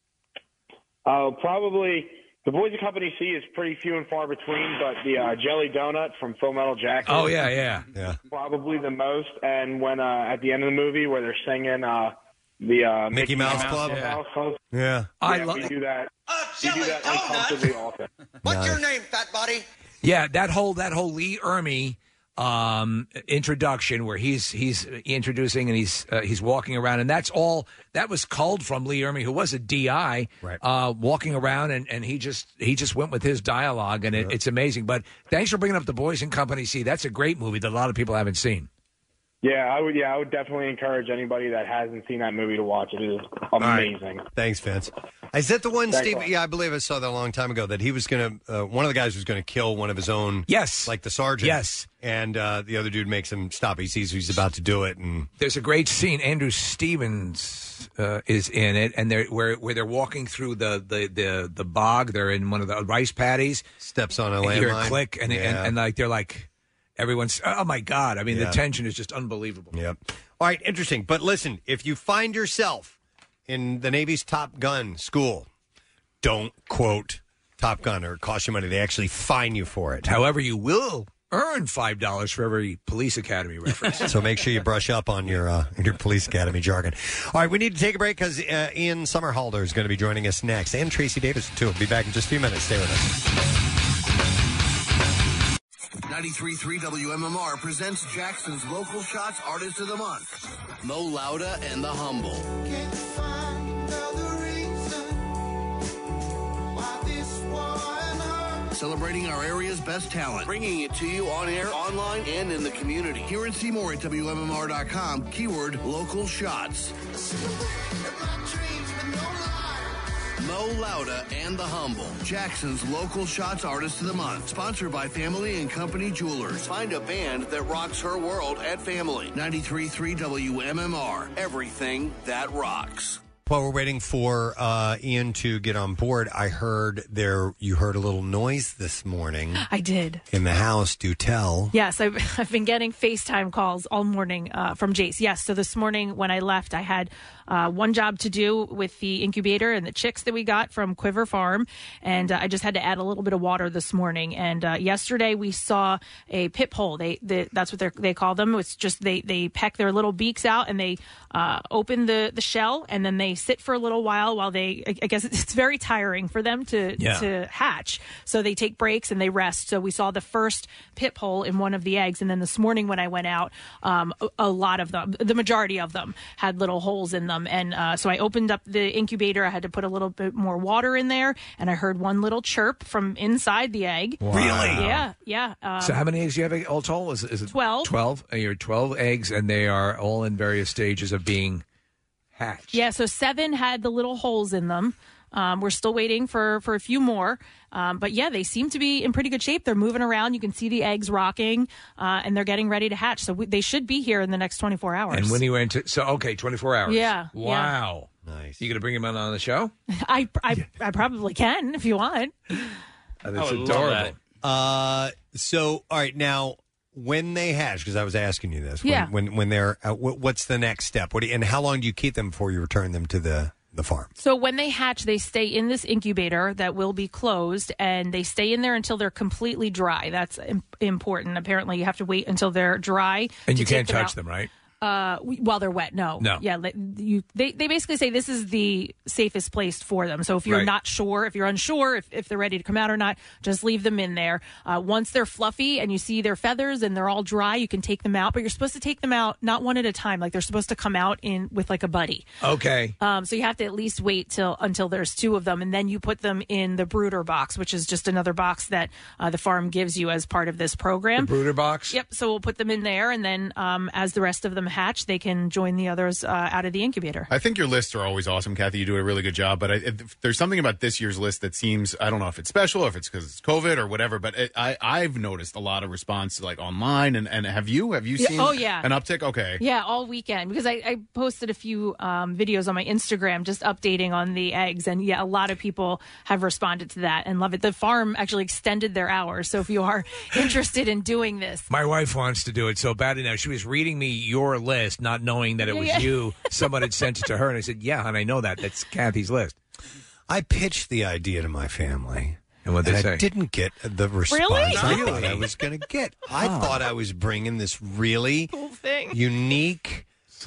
Probably The Boys in Company C is pretty few and far between, but the Jelly Donut from Full Metal Jacket. Oh, yeah. Probably the most. And when at the end of the movie where they're singing the Mickey Mouse Club. Yeah. We do that. We do that uncomfortably often. What's your name, fat body? Yeah, that whole Lee Ermey introduction where he's introducing and he's walking around, and that was culled from Lee Ermey, who was a DI, walking around, and he just went with his dialogue, and it's amazing. But thanks for bringing up The Boys in Company C. That's a great movie that a lot of people haven't seen. Yeah, I would definitely encourage anybody that hasn't seen that movie to watch it. It is amazing. Right. Thanks, Vince. Is that the one, Steve? Yeah, I believe I saw that a long time ago. That he was going to, one of the guys was going to kill one of his own. Yes, like the sergeant. Yes, and the other dude makes him stop. He sees he's about to do it, and there's a great scene. Andrew Stevens is in it, and where they're walking through the bog. They're in one of the rice paddies. Steps on a landmine. You hear a click, and like they're like. Everyone's, oh, my God. I mean, the tension is just unbelievable. Yep. All right, interesting. But listen, if you find yourself in the Navy's Top Gun school, don't quote Top Gun or it costs you money. They actually fine you for it. However, you will earn $5 for every Police Academy reference. So make sure you brush up on your Police Academy jargon. All right, we need to take a break because Ian Somerhalder is going to be joining us next. And Tracy Davis, too. We'll be back in just a few minutes. Stay with us. 93.3 WMMR presents Jackson's Local Shots Artist of the Month, Mo Lauda and the Humble. Celebrating our area's best talent, bringing it to you on air, online, and in the community. Here in Seymour at WMMR.com, keyword Local Shots. Mo Lauda and the Humble, Jackson's Local Shots Artist of the Month, sponsored by Family and Company Jewelers. Find a band that rocks her world at Family. 93.3 WMMR, everything that rocks. While we're waiting for Ian to get on board, you heard a little noise this morning. I did. In the house. Do tell. Yes, I've been getting FaceTime calls all morning from Jace. Yes, so this morning when I left, I had one job to do with the incubator and the chicks that we got from Quiver Farm, and I just had to add a little bit of water this morning. And yesterday we saw a pip hole. That's what they call them. It's just they peck their little beaks out and they open the shell, and then they sit for a little while they, I guess it's very tiring for them to hatch. So they take breaks and they rest. So we saw the first pip hole in one of the eggs. And then this morning when I went out, a lot of them, the majority of them had little holes in them. And so I opened up the incubator. I had to put a little bit more water in there. And I heard one little chirp from inside the egg. Wow. Really? Yeah. So how many eggs do you have all total? Is it 12? 12? You're 12 eggs, and they are all in various stages of being hatched. Yeah, so 7 had the little holes in them. We're still waiting for a few more. But yeah, they seem to be in pretty good shape. They're moving around. You can see the eggs rocking, and they're getting ready to hatch. So they should be here in the next 24 hours. And when you went to 24 hours. Yeah. Wow. Yeah. Nice. You going to bring him on the show? I probably can if you want. That's adorable. So, all right, now, when they hatch, because I was asking you this, Yeah. when they're, what's the next step? And how long do you keep them before you return them to the farm? So when they hatch, they stay in this incubator that will be closed, and they stay in there until they're completely dry. That's important. Apparently, you have to wait until they're dry. And to you can't take them touch out. them, right? While they're wet, no. Yeah, they basically say this is the safest place for them. So if you're Right. not sure, if you're unsure if they're ready to come out or not, just leave them in there. Once they're fluffy and you see their feathers and they're all dry, you can take them out. But you're supposed to take them out not one at a time. Like they're supposed to come out with like a buddy. Okay. So you have to at least wait until there's 2 of them, and then you put them in the brooder box, which is just another box that the farm gives you as part of this program. The brooder box? Yep. So we'll put them in there, and then as the rest of them hatch, they can join the others out of the incubator. I think your lists are always awesome, Kathy. You do a really good job. But there's something about this year's list that seems, I don't know if it's special or if it's because it's COVID or whatever, but I've noticed a lot of response like online. And have you seen an uptick? Okay. Yeah, all weekend, because I posted a few videos on my Instagram just updating on the eggs. And yeah, a lot of people have responded to that and love it. The farm actually extended their hours. So if you are interested in doing this. My wife wants to do it so badly now. She was reading me your list, not knowing that it was you. Someone had sent it to her, and I said, yeah, and I know that. That's Kathy's list. I pitched the idea to my family. And what they say? I didn't get the response Really? I thought I was going to get. I thought I was bringing this really cool thing. Unique,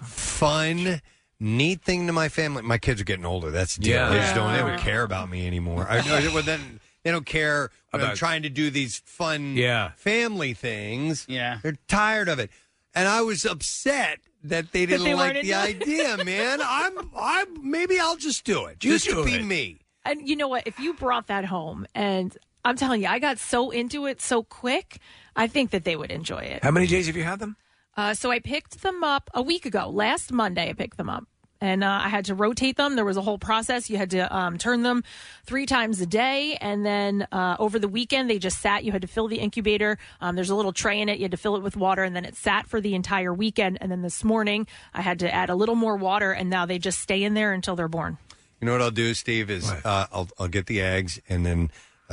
fun, neat thing to my family. My kids are getting older. That's the deal. Yeah. They just don't ever care about me anymore. Then they don't care when I'm trying to do these fun family things. Yeah. They're tired of it. And I was upset that they didn't like the idea, man. Maybe I'll just do it. Just to be me. And you know what? If you brought that home, and I'm telling you, I got so into it so quick, I think that they would enjoy it. How many days have you had them? So I picked them up a week ago. Last Monday, I picked them up. And I had to rotate them. There was a whole process. You had to turn them 3 times a day. And then over the weekend, they just sat. You had to fill the incubator. There's a little tray in it. You had to fill it with water. And then it sat for the entire weekend. And then this morning, I had to add a little more water. And now they just stay in there until they're born. You know what I'll do, Steve, is I'll get the eggs, and then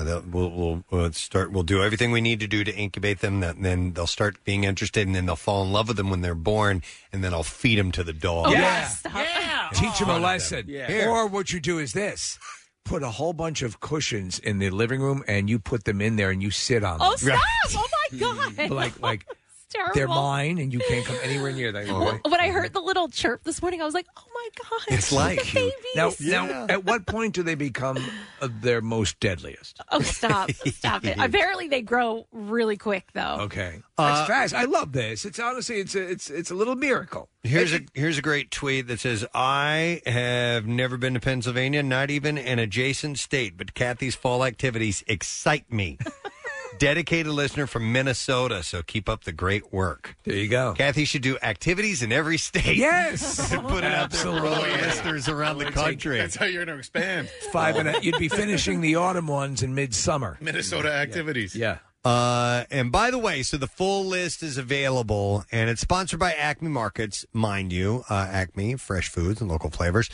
we'll do everything we need to do to incubate them. Then they'll start being interested, and then they'll fall in love with them when they're born, and then I'll feed them to the dog. Oh, Yeah. Teach them a Fun of lesson. them. Or what you do is this. Put a whole bunch of cushions in the living room, and you put them in there, and you sit on them. Oh, stop! Oh, my God. like terrible. they're mine, and you can't come anywhere near them. When I heard the little chirp this morning, I was like, oh, my God. It's like babies. Now, at what point do they become their most deadliest? Oh, stop it. Apparently they grow really quick, though. Okay. That's fast. I love this. It's honestly, it's a little miracle. Here's a great tweet that says, I have never been to Pennsylvania, not even an adjacent state, but Kathy's fall activities excite me. Dedicated listener from Minnesota, so keep up the great work. There you go. Kathy should do activities in every state. Yes! And put it out there for all the listeners around the country. That's how you're going to expand. You'd be finishing the autumn ones in midsummer. Minnesota activities. Yeah. And by the way, so the full list is available, and it's sponsored by Acme Markets, mind you. Acme, fresh foods and local flavors.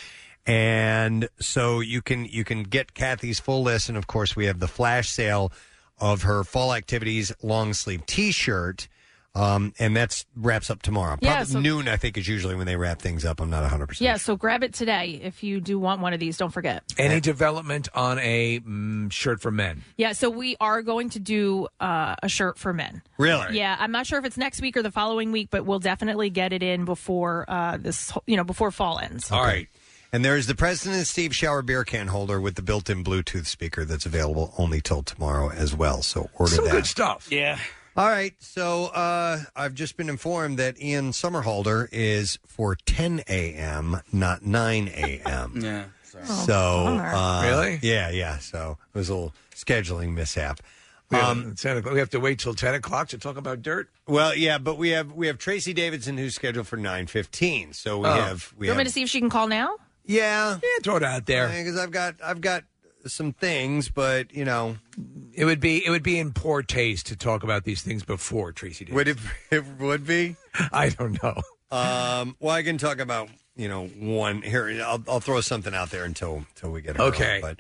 And so you can get Kathy's full list, and of course we have the flash sale of her fall activities long sleeve T-shirt. And that wraps up tomorrow. Yeah, Probably noon, I think, is usually when they wrap things up. I'm not 100%. Yeah, so grab it today if you do want one of these. Don't forget. Any development on a shirt for men? Yeah, so we are going to do a shirt for men. Really? Yeah, I'm not sure if it's next week or the following week, but we'll definitely get it in before before fall ends. All right. And there's the President Steve shower beer can holder with the built-in Bluetooth speaker that's available only till tomorrow as well. So order Some that. good stuff. Yeah. All right, so I've just been informed that Ian Somerhalder is for 10 a.m., not 9 a.m. Yeah. So, really? Yeah. So it was a little scheduling mishap. We have to wait till 10 o'clock to talk about dirt? Well, yeah, but we have Tracy Davidson who's scheduled for 9:15. So we have. You want me to see if she can call now? Yeah, throw it out there because I've got some things, but it would be in poor taste to talk about these things before Tracy Davidson. It would be? I don't know. Well, I can talk about one here. I'll throw something out there until we get it. Okay. But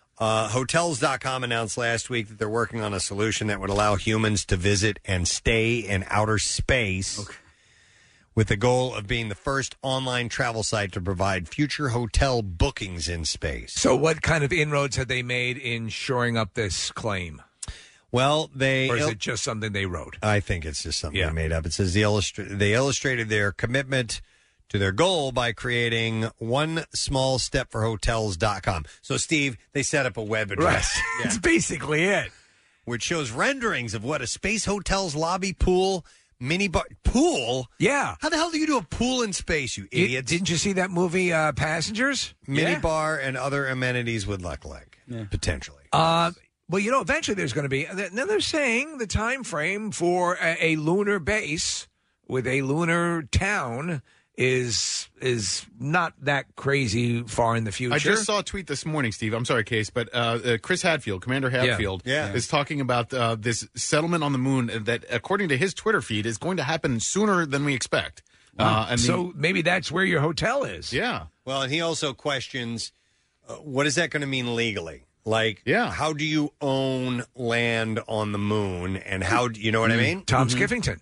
Hotels.com announced last week that they're working on a solution that would allow humans to visit and stay in outer space. Okay. With the goal of being the first online travel site to provide future hotel bookings in space. So what kind of inroads have they made in shoring up this claim? Well, Or is it just something they wrote? I think it's just something they made up. It says they illustrated their commitment to their goal by creating one small step for hotels.com. So, Steve, they set up a web address. Right. That's basically it. Which shows renderings of what a space hotel's lobby, pool, mini bar pool. Yeah. How the hell do you do a pool in space, you idiots? Didn't you see that movie, Passengers? Mini bar and other amenities would look like, potentially. Well, eventually there's going to be. Now they're saying the time frame for a lunar base with a lunar town is not that crazy far in the future. I just saw a tweet this morning, Steve. I'm sorry, Case, but Chris Hadfield, Commander Hadfield, is talking about this settlement on the moon that, according to his Twitter feed, is going to happen sooner than we expect. So maybe that's where your hotel is. Yeah. Well, and he also questions, what is that going to mean legally? Like, how do you own land on the moon, and how do you know what I mean? Tom Skiffington.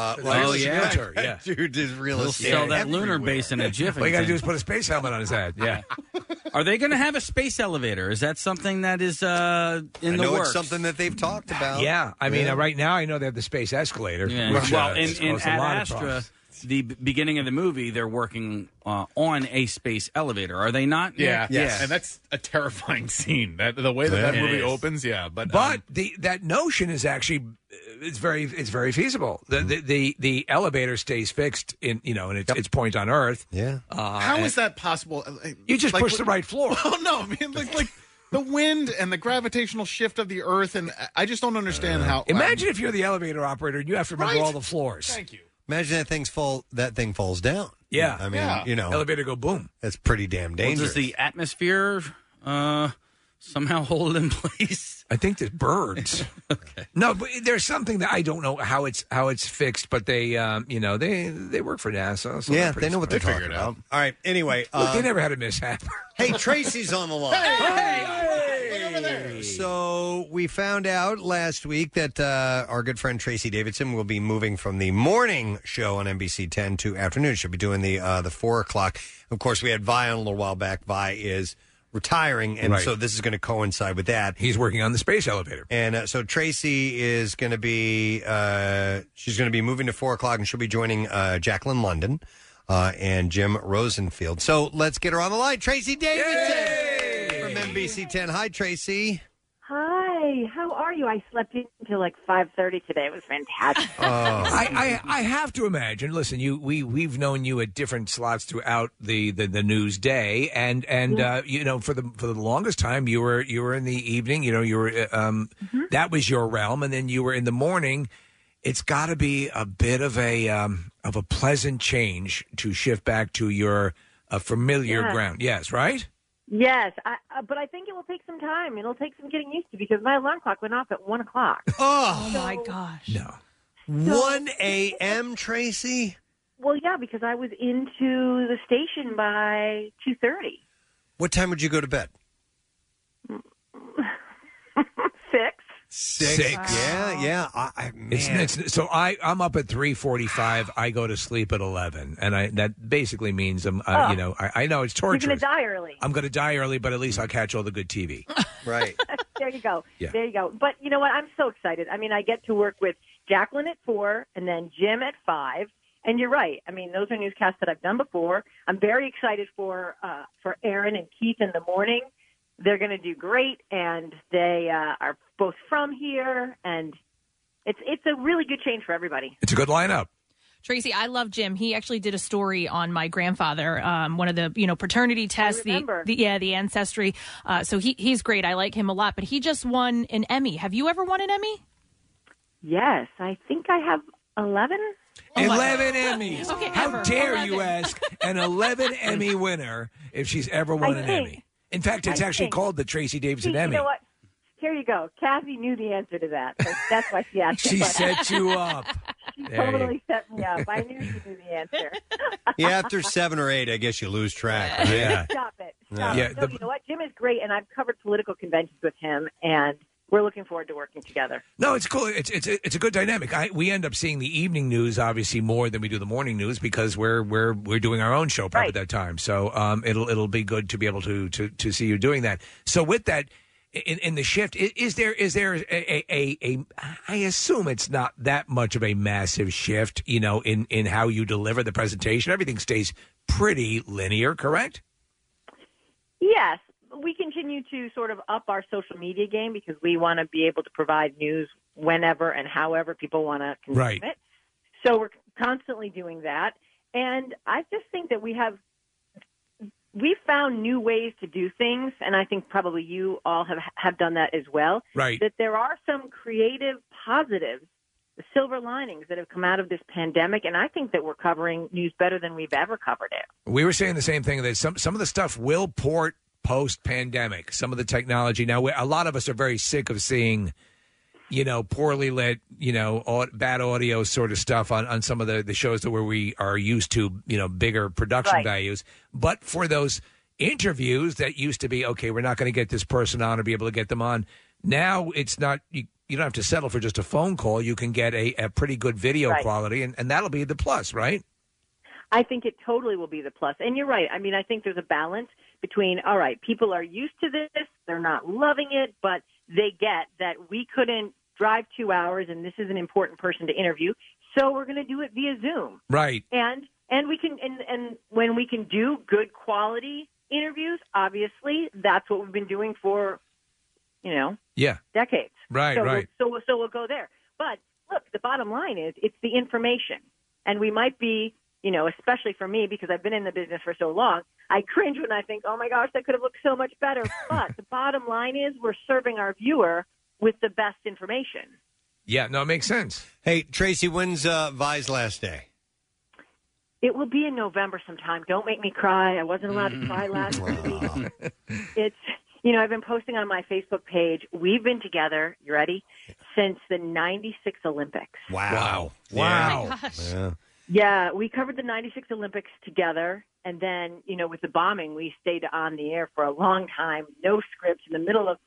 Dude is real He'll estate sell that everywhere. lunar base in a jiff. All you got to do is put a space helmet on his head. Yeah. Are they going to have a space elevator? Is that something that is in I the know works? it's something that they've talked about. Yeah. I mean, right now I know they have the space escalator. Yeah. Which, well, in caused a Ad lot of Astra, problems. the beginning of the movie, they're working on a space elevator. Are they not? Yeah. Yes. And that's a terrifying scene. The way that It movie is. opens, but that notion is actually it's very feasible. The elevator stays fixed in its point on Earth. Yeah. how is that possible? You just push the right floor. Oh no, I mean like the wind and the gravitational shift of the Earth, and I just don't understand how. Imagine if you're the elevator operator and you have to remember all the floors. Thank you. Imagine that thing falls down. Yeah. I mean, elevator go boom. That's pretty damn Well, dangerous. does the atmosphere somehow hold it in place? I think there's birds. Okay. No, but there's something that I don't know how it's fixed, but they they work for NASA. So yeah, they're they know what they're pretty talking smart. about. All right. Anyway, Look, they never had a mishap. hey, Tracy's on the line. So we found out last week that our good friend Tracy Davidson will be moving from the morning show on NBC 10 to afternoon. She'll be doing the 4 o'clock. Of course, we had Vi on a little while back. Vi is retiring, and Right. so this is going to coincide with that. He's working on the space elevator. And so Tracy is going to be she's going to be moving to 4 o'clock, and she'll be joining Jacqueline London and Jim Rosenfield. So let's get her on the line. Tracy Davidson from NBC 10. Hi, Tracy. Hi, how are you? I slept in until like 5:30 today. It was fantastic. I have to imagine. Listen, we've known you at different slots throughout the news day, and for the longest time you were in the evening. You were that was your realm, and then you were in the morning. It's got to be a bit of a pleasant change to shift back to your familiar Yeah. ground. Yes, right. Yes, but I think it will take some time. It'll take some getting used to because my alarm clock went off at 1 o'clock. Oh, my gosh. No. 1 a.m., Tracy? Well, yeah, because I was into the station by 2:30. What time would you go to bed? 6. Yeah. So I'm up at 3:45. I go to sleep at 11, and that basically means I know it's torturous. You're going to die early. I'm going to die early, but at least I'll catch all the good TV. Right. There you go. Yeah. There you go. But you know what? I'm so excited. I mean, I get to work with Jacqueline at 4 and then Jim at 5. And you're right. I mean, those are newscasts that I've done before. I'm very excited for Aaron and Keith in the morning. They're going to do great, and they are both from here, and it's a really good change for everybody. It's a good lineup. Tracy, I love Jim. He actually did a story on my grandfather, one of the paternity tests, the ancestry. So he's great. I like him a lot. But he just won an Emmy. Have you ever won an Emmy? Yes, I think I have 11. 11 Emmys. Okay, How dare you ask an 11 Emmy winner if she's ever won an Emmy? In fact, it's actually called the Tracy Davidson Emmy. You know what? Here you go. Kathy knew the answer to that. So that's why she asked. She set you up. She totally set me up. I knew she knew the answer. Yeah, after 7 or 8, I guess you lose track. Right? Yeah. Stop it. Yeah. So, you know what? Jim is great, and I've covered political conventions with him, and we're looking forward to working together. No, it's cool. It's a good dynamic. We end up seeing the evening news obviously more than we do the morning news because we're doing our own show probably at that time. So it'll be good to be able to see you doing that. So with that in the shift, is there a I assume it's not that much of a massive shift, in how you deliver the presentation. Everything stays pretty linear, correct? Yes. We continue to sort of up our social media game because we want to be able to provide news whenever and however people want to consume it. So we're constantly doing that. And I just think that we've found new ways to do things, and I think probably you all have done that as well. Right. That there are some creative positives, the silver linings that have come out of this pandemic, and I think that we're covering news better than we've ever covered it. We were saying the same thing, that some of the stuff will port post-pandemic, some of the technology. Now, a lot of us are very sick of seeing, poorly lit, bad audio sort of stuff on some of the shows where we are used to, bigger production values. But for those interviews that used to be, okay, we're not going to get this person on or be able to get them on. Now it's not, you don't have to settle for just a phone call. You can get a pretty good video quality, and that'll be the plus, right? I think it totally will be the plus. And you're right. I mean, I think there's a balance between, all right, people are used to this, they're not loving it, but they get that we couldn't drive 2 hours and this is an important person to interview, so we're going to do it via Zoom. Right. And we can and when we can do good quality interviews, obviously, that's what we've been doing for, decades. Right, right. So we'll go there. But look, the bottom line is it's the information. And we might be, especially for me, because I've been in the business for so long, I cringe when I think, oh my gosh, that could have looked so much better. But the bottom line is we're serving our viewer with the best information. Yeah, no, it makes sense. Hey, Tracy, when's Vi's last day? It will be in November sometime. Don't make me cry. I wasn't allowed to cry last week. It's, I've been posting on my Facebook page. We've been together, you ready, since the 96 Olympics. Wow. Oh my gosh. Yeah. Yeah, we covered the 96 Olympics together. And then, with the bombing, we stayed on the air for a long time, no scripts, in the middle of,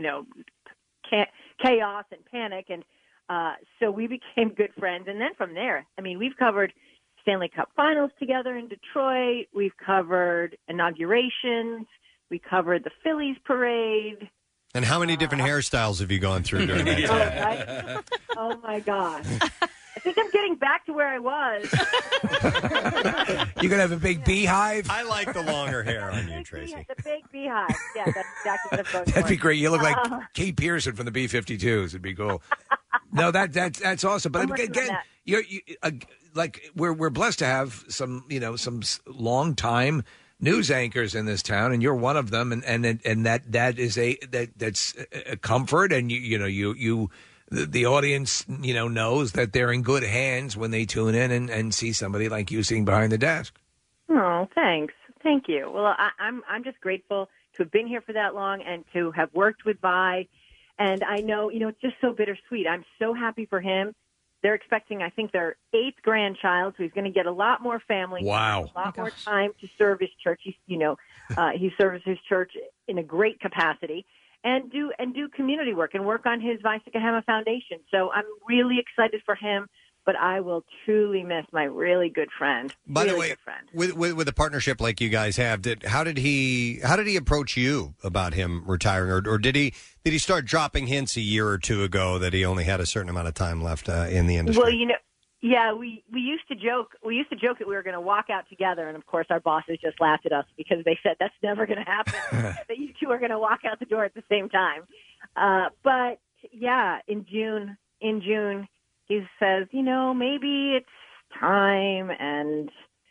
chaos and panic. And so we became good friends. And then from there, we've covered Stanley Cup Finals together in Detroit. We've covered inaugurations. We covered the Phillies parade. And how many different hairstyles have you gone through during that time? Oh, my gosh. I think I'm getting back to where I was. You're going to have a big beehive? I like the longer hair on you, Tracy. The big beehive. Yeah, that's exactly what I'm going for. That'd be great. You look like Kate Pearson from the B-52s. It'd be cool. No, that's awesome. But again, we're blessed to have some long time news anchors in this town, and you're one of them, and that's a comfort, and the audience knows that they're in good hands when they tune in and see somebody like you sitting behind the desk. Oh, thanks. Thank you. Well, I'm just grateful to have been here for that long and to have worked with Vi. And I know, it's just so bittersweet. I'm so happy for him they're expecting, I think, their 8th grandchild, so he's going to get a lot more family time, Wow. a lot more time to serve his church. He serves his church in a great capacity, and do community work and work on his Vaisakahama Foundation. So I'm really excited for him, but I will truly miss my really good friend. By the really way, good friend. with a partnership like you guys have, how did he approach you about him retiring, or did he start dropping hints a year or two ago that he only had a certain amount of time left in the industry? Well, yeah, we used to joke. We used to joke that we were going to walk out together, and of course, our bosses just laughed at us because they said that's never going to happen. That you two are going to walk out the door at the same time. But yeah, in June, he says, maybe it's time, and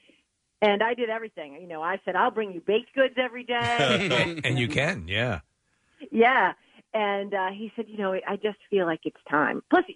I did everything. I said I'll bring you baked goods every day, And you can, yeah. yeah. And he said, I just feel like it's time. Plus,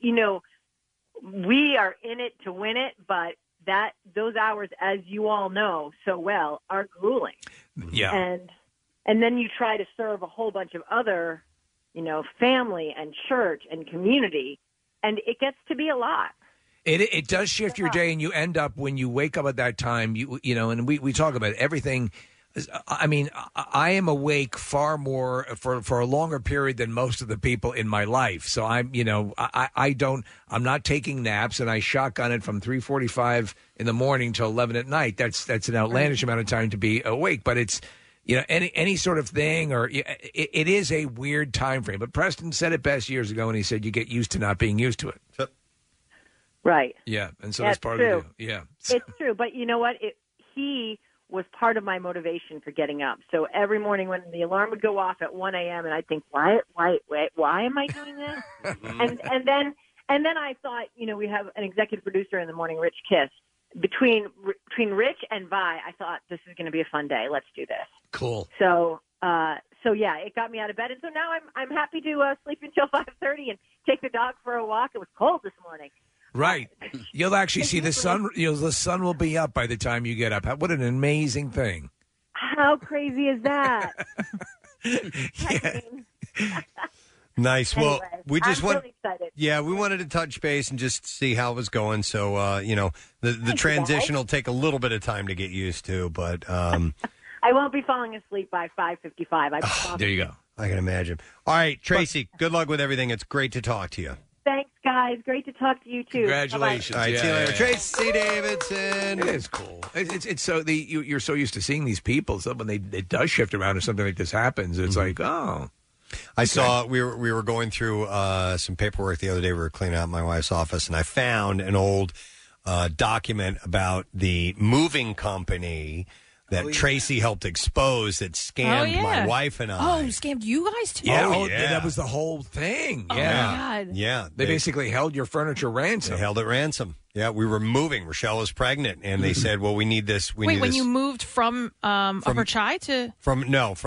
we are in it to win it, but those hours, as you all know so well, are grueling. Yeah. And then you try to serve a whole bunch of other, family and church and community, and it gets to be a lot. It does shift your day, and you end up, when you wake up at that time, and we talk about everything. I mean, I am awake far more for a longer period than most of the people in my life. So I'm not taking naps, and I shotgun it from 3:45 in the morning till 11 at night. That's an outlandish amount of time to be awake, but it's, any sort of thing, or it is a weird time frame. But Preston said it best years ago, and he said you get used to not being used to it. Right. Yeah, and so that's part of the deal. Yeah. It's true, but you know what? He was part of my motivation for getting up. So every morning when the alarm would go off at 1 a.m. and I'd think, why am I doing this? and then I thought, we have an executive producer in the morning, Rich Kiss. Between Rich and Vi, I thought this is going to be a fun day. Let's do this. Cool. So yeah, it got me out of bed, and so now I'm happy to sleep until 5:30 and take the dog for a walk. It was cold this morning. Right. You'll actually see the sun. The sun will be up by the time you get up. What an amazing thing. How crazy is that? Nice. Well, Anyway, we just I'm really excited. Yeah, we wanted to touch base and just see how it was going. So, the transition will take a little bit of time to get used to, but I won't be falling asleep by 5:55. I promise. there you go. I can imagine. All right, Tracy, good luck with everything. It's great to talk to you. Thanks, guys. Great to talk to you too. Congratulations. All right, Yeah, see you later. yeah. Tracy Davidson. It is cool. It's so you're so used to seeing these people. So when it does shift around or something like this happens, it's like, oh. I saw we were going through some paperwork the other day. We were cleaning out my wife's office, and I found an old document about the moving company that Tracy helped expose that scammed my wife and I. Oh, scammed you guys too? Yeah, that was the whole thing. Oh, Yeah, my God. Yeah, They basically held your furniture ransom. They held it ransom. Yeah, we were moving. Rochelle was pregnant, and they said, "Well, we need this." Wait, when you moved from Upper Chai to from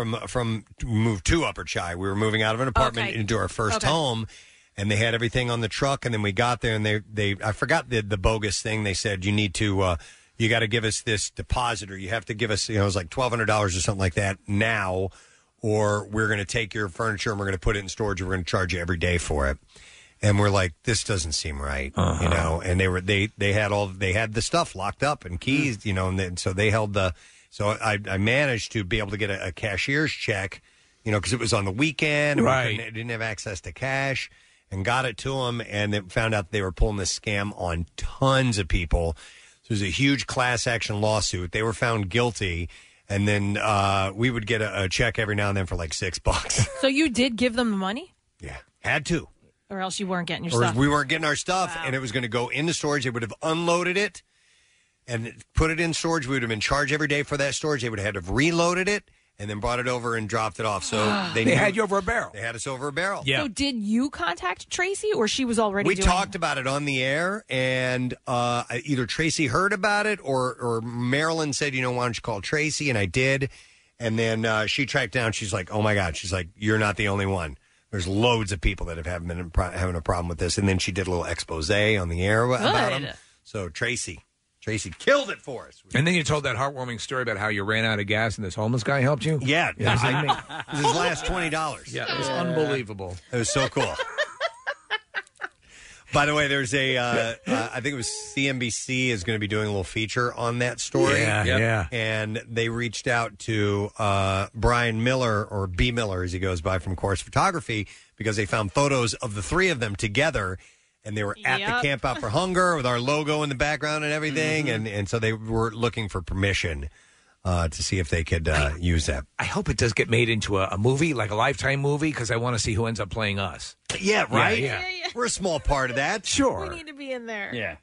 moved to Upper Chai, we were moving out of an apartment into our first home, and they had everything on the truck. And then we got there, and they I forgot the bogus thing. They said you need to you got to give us this deposit, or you have to give us, it was like $1,200 or something like that now, or we're going to take your furniture and we're going to put it in storage, and we're going to charge you every day for it. And we're like, this doesn't seem right, And they had the stuff locked up and keys, and so they held the. So I managed to be able to get a cashier's check, because it was on the weekend, and right? I didn't have access to cash, and got it to them, and then found out they were pulling this scam on tons of people. So it was a huge class action lawsuit. They were found guilty. And then we would get a check every now and then for like $6. So you did give them the money? Yeah, had to. Or else you weren't getting your Or stuff. we weren't getting our stuff, and it was going to go into storage. They would have unloaded it and put it in storage. We would have been charged every day for that storage. They would have had to have reloaded it and then brought it over and dropped it off. So they had you over a barrel. They had us over a barrel. So did you contact Tracy, or she was already We doing talked about it on the air, and either Tracy heard about it or Marilyn said, why don't you call Tracy? And I did. And then she tracked down. She's like, oh, my God. She's like, you're not the only one. There's loads of people that have been having a problem with this. And then she did a little expose on the air about them. So Tracy killed it for us. And then you told that heartwarming story about how you ran out of gas and this homeless guy helped you? Yeah. It was It was his last $20. Yeah, it was unbelievable. It was so cool. By the way, there's I think it was CNBC is going to be doing a little feature on that story. Yeah. And they reached out to Brian Miller, or B. Miller as he goes by, from Course Photography, because they found photos of the three of them together. And they were at the Camp Out for Hunger with our logo in the background and everything. And so they were looking for permission to see if they could use that. I hope it does get made into a movie, like a Lifetime movie, because I want to see who ends up playing us. Yeah, right? Yeah. We're a small part of that. Sure. We need to be in there. Yeah.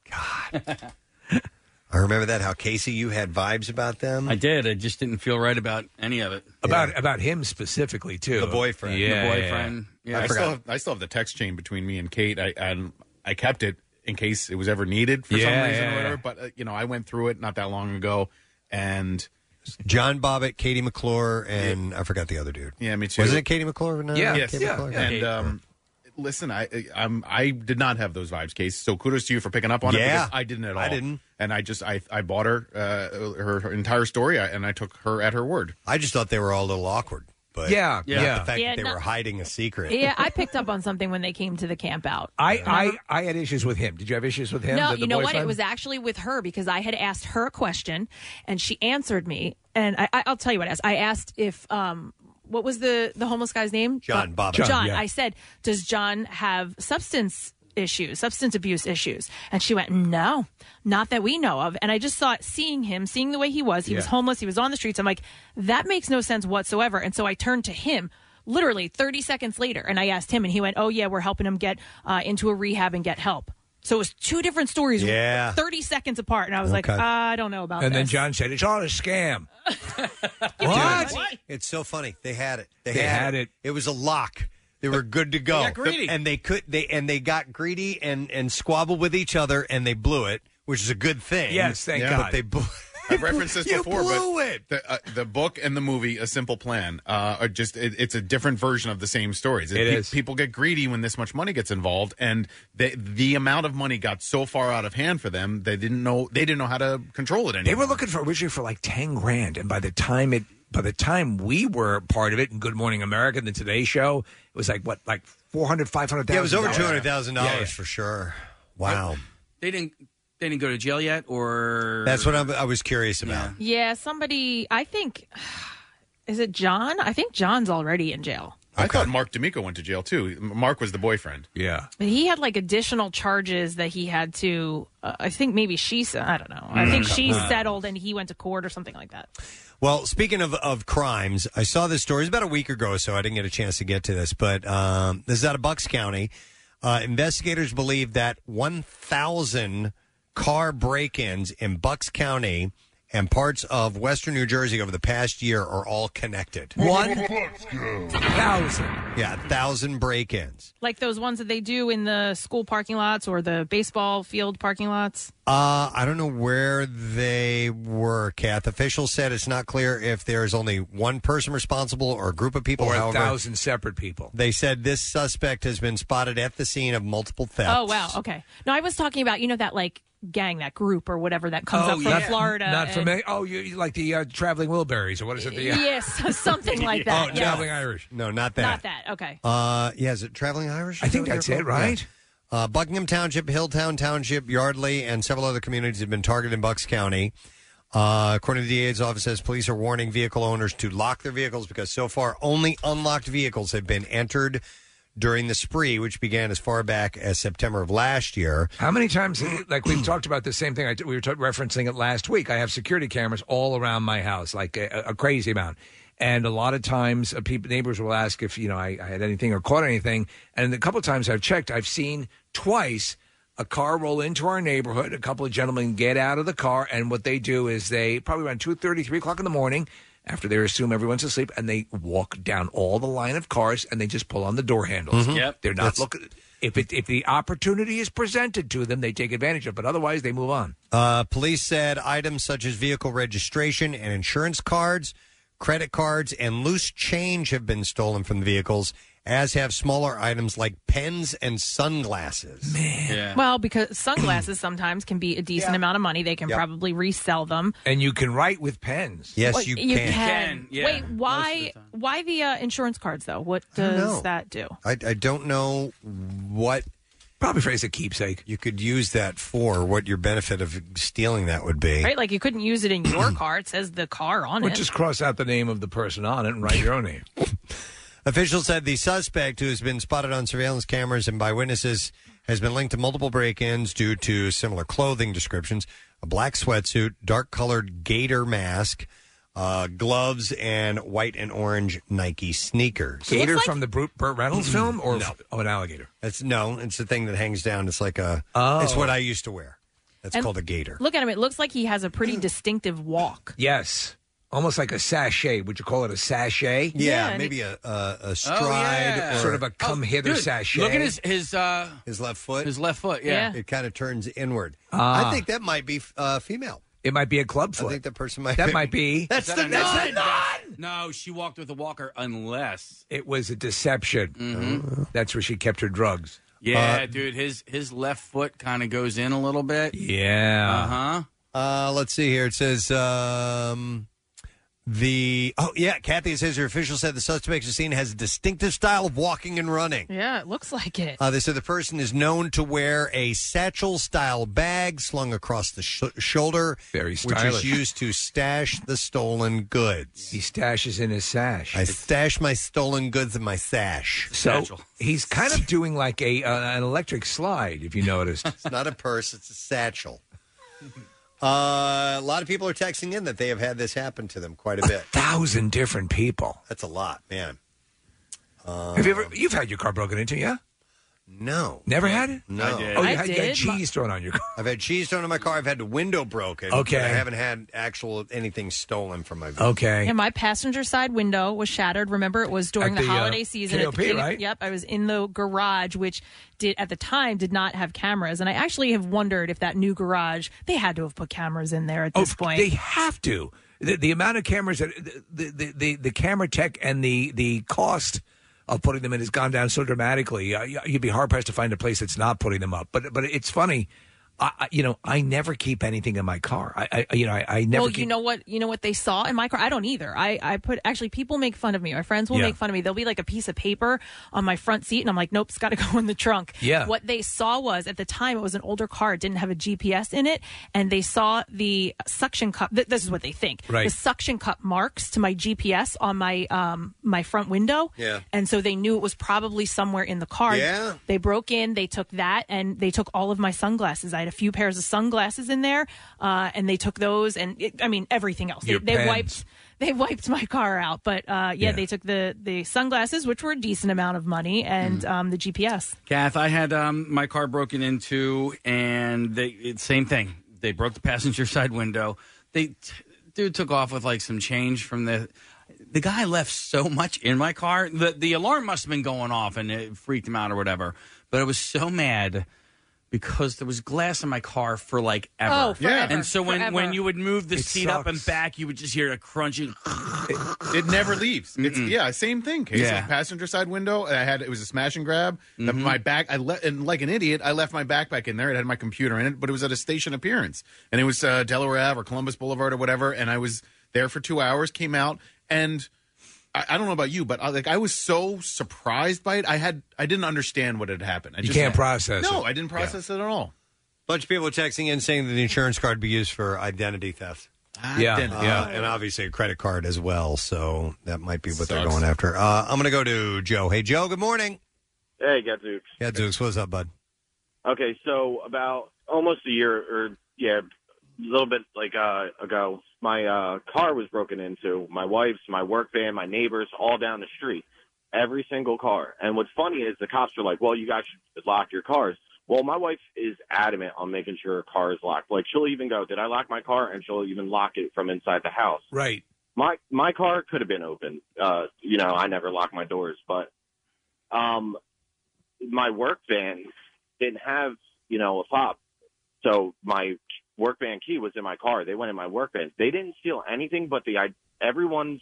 I remember that, how, Casey, you had vibes about them. I did. I just didn't feel right about any of it. About him specifically, too. The boyfriend. The boyfriend. Yeah. I still have the text chain between me and Kate. I kept it in case it was ever needed for some reason or whatever. But, I went through it not that long ago, and John Bobbitt, Katie McClure, and I forgot the other dude. Yeah, me too. Wasn't it Katie McClure? No, Yes. Katie McClure? And listen, I did not have those vibes, Case. So kudos to you for picking up on it. Yeah. Because I didn't at all. I didn't. And I bought her her entire story, and I took her at her word. I just thought they were all a little awkward. But Yeah. not the fact that they were hiding a secret. Yeah, I picked up on something when they came to the camp out. I had issues with him. Did you have issues with him? No, the you know what? boyfriend? It was actually with her because I had asked her a question and she answered me. And I'll tell you what I asked. I asked if what was the homeless guy's name? John Bobbitt. John. Yeah. I said, does John have substance abuse issues? And she went, no, not that we know of. And I just thought, seeing the way he was homeless, he was on the streets. I'm like, that makes no sense whatsoever. And so I turned to him literally 30 seconds later and I asked him and he went, oh yeah, we're helping him get into a rehab and get help. So it was two different stories, 30 seconds apart. And I was like, I don't know about And this. then John said, it's all a scam. What? It's so funny. They had it. They had it. It was a lock. They were good to go. They got greedy. And they got greedy and squabbled with each other, and they blew it, which is a good thing. Yes, thank But God. they blew I've referenced this You before, blew but the book and the movie, A Simple Plan, are just it's a different version of the same stories. It is. People get greedy when this much money gets involved, and the amount of money got so far out of hand for them, they didn't know how to control it anymore. They were looking originally for like $10,000, and by the time we were part of it in Good Morning America and the Today Show, it was like $400,000, $500,000. Yeah, it was over $200,000 for sure. Wow. They didn't go to jail yet, or That's what I was curious about. Yeah, somebody, I think, is it John? I think John's already in jail. I thought Mark D'Amico went to jail too. Mark was the boyfriend. Yeah. But he had like additional charges that he had to, I think maybe I don't know. I think she settled and he went to court or something like that. Well, speaking of crimes, I saw this story. It was about a week ago, so I didn't get a chance to get to this. But this is out of Bucks County. Investigators believe that 1,000 car break-ins in Bucks County and parts of western New Jersey over the past year are all connected. 1,000. Yeah, 1,000 break-ins. Like those ones that they do in the school parking lots or the baseball field parking lots? I don't know where they were, Kath. Officials said it's not clear if there's only one person responsible or a group of people. Or However, 1,000 separate people. They said this suspect has been spotted at the scene of multiple thefts. Oh, wow. Okay. No, I was talking about, that like gang, that group or whatever that comes up from Florida. Not from you like the Traveling Wilburys, or what is it? Yes, something like that. Oh, Traveling Irish. No, not that. Not that. Okay. Is it Traveling Irish? I think that's it, right? Yeah. Buckingham Township, Hilltown Township, Yardley, and several other communities have been targeted in Bucks County. According to the DA's office, says police are warning vehicle owners to lock their vehicles because so far only unlocked vehicles have been entered during the spree, which began as far back as September of last year. How many times, like we've talked about the same thing, we were referencing it last week. I have security cameras all around my house, like a crazy amount. And a lot of times, neighbors will ask if, I had anything or caught anything. And a couple of times I've checked, I've seen twice a car roll into our neighborhood. A couple of gentlemen get out of the car, and what they do is they, probably around 2:30, 3 o'clock in the morning, after they assume everyone's asleep, and they walk down all the line of cars, and they just pull on the door handles. Mhm. Yep. They're not looking. If the opportunity is presented to them, they take advantage of it. But otherwise, they move on. Police said items such as vehicle registration and insurance cards, credit cards, and loose change have been stolen from the vehicles, as have smaller items like pens and sunglasses. Man. Yeah. Well, because sunglasses sometimes can be a decent amount of money. They can probably resell them. And you can write with pens. Yes, Well, you can. Yeah, Wait, most why the insurance cards, though? What does that do? I don't know what Probably for as a keepsake. You could use that for what your benefit of stealing that would be. Right? Like you couldn't use it in your car. It says the car on Well, it. just cross out the name of the person on it and write your own name. Officials said the suspect, who has been spotted on surveillance cameras and by witnesses, has been linked to multiple break-ins due to similar clothing descriptions: a black sweatsuit, dark-colored gator mask, gloves, and white and orange Nike sneakers. Gator from the Burt Reynolds film, or an alligator? It's the thing that hangs down. It's like a. Oh. It's what I used to wear. That's And called a gator. Look at him. It looks like he has a pretty distinctive walk. Yes. Almost like a sachet. Would you call it a sachet? Yeah, maybe a stride, or sort of a come hither sachet. Look at his left foot. His left foot. Yeah. It kind of turns inward. Ah. I think that might be female. It might be a club foot. I think that person might. That might be. That's Is the that a nun. No, she walked with a walker unless It was a deception. That's where she kept her drugs. Yeah, dude, his left foot kind of goes in a little bit. Yeah. Let's see here. It says Kathy, it says her official said the suspect is seen has a distinctive style of walking and running. Yeah, it looks like it. They said the person is known to wear a satchel-style bag slung across the shoulder, Very which stylish. is used to stash the stolen goods. He stashes in his sash. I stash my stolen goods in my sash. So he's kind of doing like an electric slide, if you noticed. It's not a purse; it's a satchel. A lot of people are texting in that they have had this happen to them quite a bit. 1,000 different people. That's a lot, man. Have you've had your car broken into, yeah? No. Never had it? No. Oh, you had cheese thrown on your car. I've had cheese thrown on my car. I've had the window broken. Okay. But I haven't had anything stolen from my vehicle. Okay. And my passenger side window was shattered. Remember, it was during At the the, holiday season. KOP, right? Yep. I was in the garage, which at the time did not have cameras. And I actually have wondered if that new garage, they had to have put cameras in there at this point. They have to. The amount of cameras that the camera tech and the cost of putting them in has gone down so dramatically. You'd be hard pressed to find a place that's not putting them up. But it's funny. I never keep anything in my car. I never. Well, keep... you know what they saw in my car? I don't either. I put people make fun of me. My friends will make fun of me. There'll be like a piece of paper on my front seat, and I'm like, nope, it's got to go in the trunk. Yeah. What they saw was, at the time, it was an older car. It didn't have a GPS in it, and they saw the suction cup. This is what they think. Right. The suction cup marks to my GPS on my my front window. Yeah. And so they knew it was probably somewhere in the car. Yeah. They broke in. They took that, and they took all of my sunglasses. I had a few pairs of sunglasses in there, and they took those, and everything else. They wiped my car out, but they took the sunglasses, which were a decent amount of money, and the GPS. Kath, I had my car broken into, and same thing. They broke the passenger side window. Dude took off with like some change from the guy left so much in my car. The alarm must have been going off, and it freaked him out or whatever. But I was so mad because there was glass in my car for like ever. Oh, forever. And so when you would move the It seat up and sucks. back, you would just hear a crunchy. It never leaves. It's same thing. Case Yeah. passenger side window. It was a smash and grab. My back. And like an idiot, I left my backpack in there. It had my computer in it, but it was at a station appearance, and it was Delaware Ave or Columbus Boulevard or whatever. And I was there for 2 hours. Came out, and I don't know about you, but I was so surprised by it. I didn't understand what had happened. You can't process No, it. I didn't process it at all. Bunch of people texting in saying that the insurance card be used for identity theft. And obviously a credit card as well. So that might be what they're Sucks. going after. I'm going to go to Joe. Hey, Joe. Good morning. Hey, Gadzooks. Yeah, Dukes. What's up, bud? Okay, so about almost a year, a little bit ago, my car was broken into. My wife's, my work van, my neighbors, all down the street. Every single car. And what's funny is the cops are like, well, you guys should lock your cars. Well, my wife is adamant on making sure her car is locked. Like, she'll even go, did I lock my car? And she'll even lock it from inside the house. Right. My car could have been open. I never lock my doors. But my work van didn't have, a fob. So my work van key was in my car. They went in my work van. They didn't steal anything but everyone's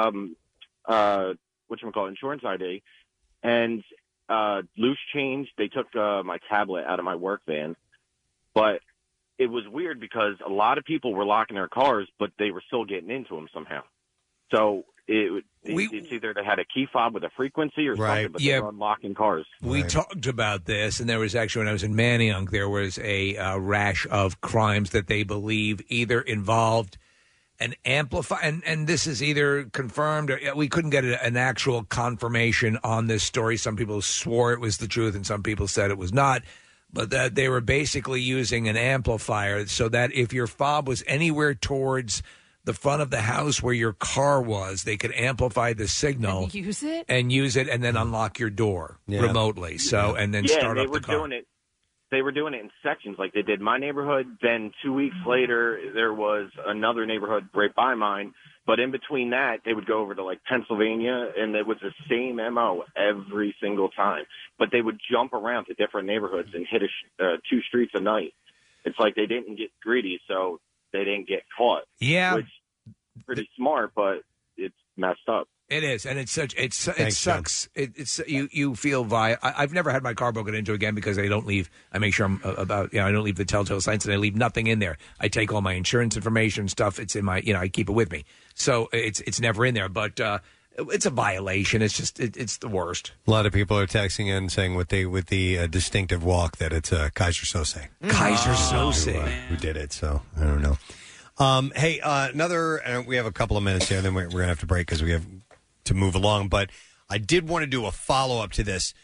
insurance ID and loose change. They took my tablet out of my work van. But it was weird because a lot of people were locking their cars, but they were still getting into them somehow. So it's either they had a key fob with a frequency or something, but they were unlocking cars. We talked about this, and there was actually, when I was in Manayunk, there was a rash of crimes that they believe either involved an amplify, and this is either confirmed or we couldn't get an actual confirmation on this story. Some people swore it was the truth, and some people said it was not. But that they were basically using an amplifier so that if your fob was anywhere towards the front of the house where your car was, they could amplify the signal and use it, and then unlock your door remotely. So and then start up the car. Doing it. They were doing it in sections, like they did my neighborhood. Then 2 weeks later, there was another neighborhood right by mine. But in between that, they would go over to like Pennsylvania, and it was the same MO every single time. But they would jump around to different neighborhoods and hit 2 streets a night. It's like they didn't get greedy, so they didn't get caught. Yeah, which is pretty smart, but it's messed up. It is, and it sucks. It's you feel I've never had my car broken into again because I don't leave. I make sure I don't leave the telltale signs, and I leave nothing in there. I take all my insurance information stuff. It's in my, I keep it with me, so it's never in there. But it's a violation. It's just it's the worst. A lot of people are texting in saying with the distinctive walk that it's Kaiser Sose. Kaiser Sose who did it. So I don't know. Hey, another. We have a couple of minutes here, and then we're gonna have to break because we have to move along. But I did want to do a follow up to this.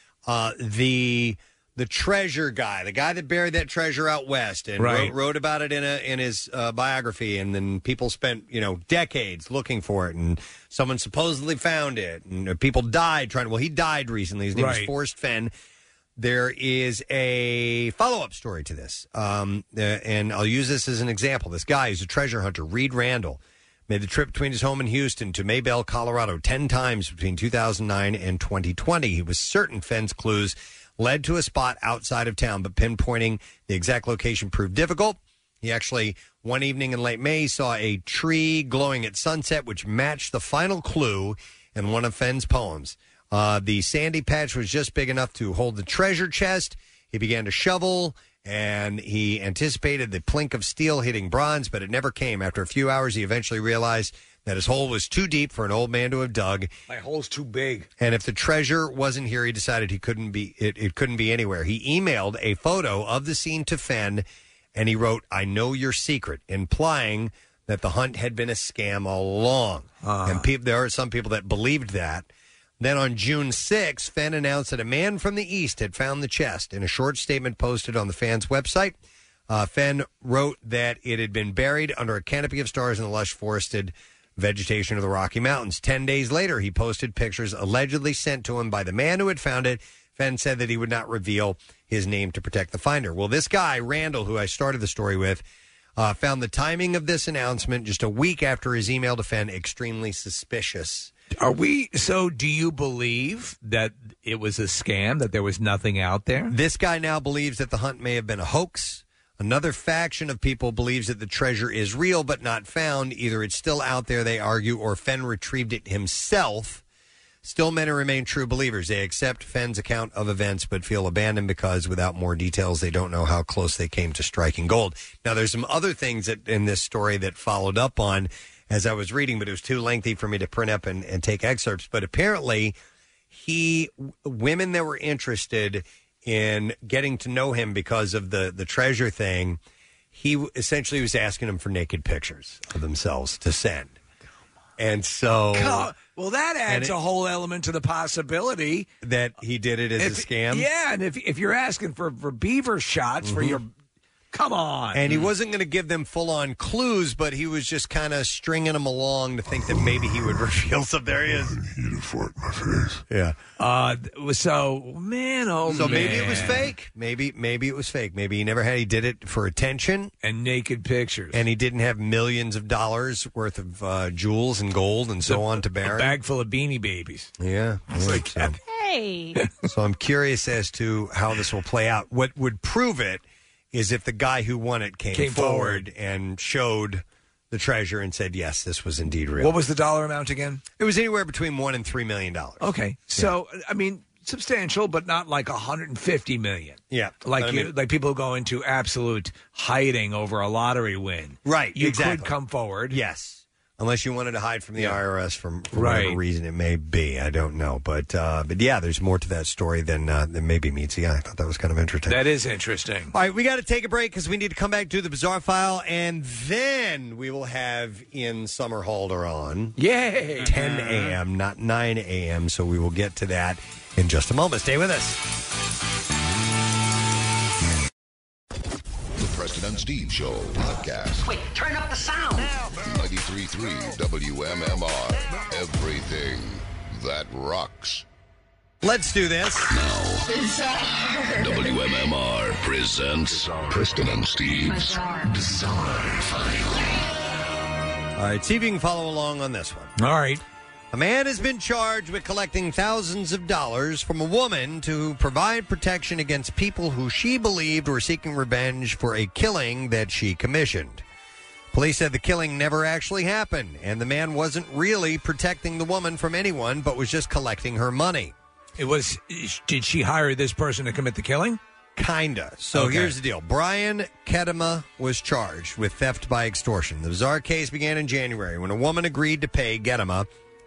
The treasure guy, the guy that buried that treasure out west, and wrote about it in his biography, and then people spent decades looking for it, and someone supposedly found it, and people died trying to. Well, he died recently. His name was Forrest Fenn. There is a follow-up story to this, and I'll use this as an example. This guy who's a treasure hunter, Reed Randall, made the trip between his home in Houston to Maybelle, Colorado, 10 times between 2009 and 2020. He was certain Fenn's clues led to a spot outside of town, but pinpointing the exact location proved difficult. He actually, one evening in late May, saw a tree glowing at sunset, which matched the final clue in one of Fenn's poems. The sandy patch was just big enough to hold the treasure chest. He began to shovel, and he anticipated the plink of steel hitting bronze, but it never came. After a few hours, he eventually realized that his hole was too deep for an old man to have dug. My hole's too big. And if the treasure wasn't here, he decided it couldn't be anywhere. He emailed a photo of the scene to Fenn, and he wrote, "I know your secret," implying that the hunt had been a scam all along. And there are some people that believed that. Then on June 6, Fenn announced that a man from the East had found the chest. In a short statement posted on the fans' website, Fenn wrote that it had been buried under a canopy of stars in the lush forested vegetation of the Rocky Mountains. 10 days later, he posted pictures allegedly sent to him by the man who had found it. Fenn said that he would not reveal his name to protect the finder. Well, this guy, Randall, who I started the story with, found the timing of this announcement just a week after his email to Fenn extremely suspicious. Do you believe that it was a scam, that there was nothing out there? This guy now believes that the hunt may have been a hoax. Another faction of people believes that the treasure is real but not found. Either it's still out there, they argue, or Fenn retrieved it himself. Still, many remain true believers. They accept Fenn's account of events but feel abandoned because without more details, they don't know how close they came to striking gold. Now, there's some other things in this story that followed up on as I was reading, but it was too lengthy for me to print up and take excerpts. But apparently, women that were interested in getting to know him because of the treasure thing, he essentially was asking them for naked pictures of themselves to send. And so... Well, that adds a whole element to the possibility that he did it as a scam. Yeah, and if you're asking for beaver shots for your... Come on. And he wasn't going to give them full-on clues, but he was just kind of stringing them along to think that maybe he would reveal something. There he is. He had a fart in my face. Yeah. So maybe it was fake. Maybe it was fake. Maybe he did it for attention. And naked pictures. And he didn't have millions of dollars worth of jewels and gold and so on to bury. A bag full of Beanie Babies. Yeah. Hey. So I'm curious as to how this will play out. What would prove it is if the guy who won it came forward and showed the treasure and said, yes, this was indeed real. What was the dollar amount again? It was anywhere between $1 and $3 million. Okay. So, I mean, substantial, but not like $150 million. Yeah. Like people go into absolute hiding over a lottery win. Right. You exactly. could come forward. Yes. Unless you wanted to hide from the IRS for Right. whatever reason it may be. I don't know. But yeah, there's more to that story than maybe meets the eye. I thought that was kind of interesting. That is interesting. All right, we got to take a break because we need to come back to the Bizarre File, and then we will have Ian Somerhalder on. Yay! 10 a.m., not 9 a.m., so we will get to that in just a moment. Stay with us. The Preston and Steve Show podcast. Wait, turn up the sound. 93.3 WMMR. Everything that rocks. Let's do this. WMMR presents Preston and Steve's Bizarre File. All right, see if you can follow along on this one. All right. A man has been charged with collecting thousands of dollars from a woman to provide protection against people who she believed were seeking revenge for a killing that she commissioned. Police said the killing never actually happened, and the man wasn't really protecting the woman from anyone, but was just collecting her money. Did she hire this person to commit the killing? Kinda. So here's the deal. Brian Kedema was charged with theft by extortion. The bizarre case began in January when a woman agreed to pay Kedema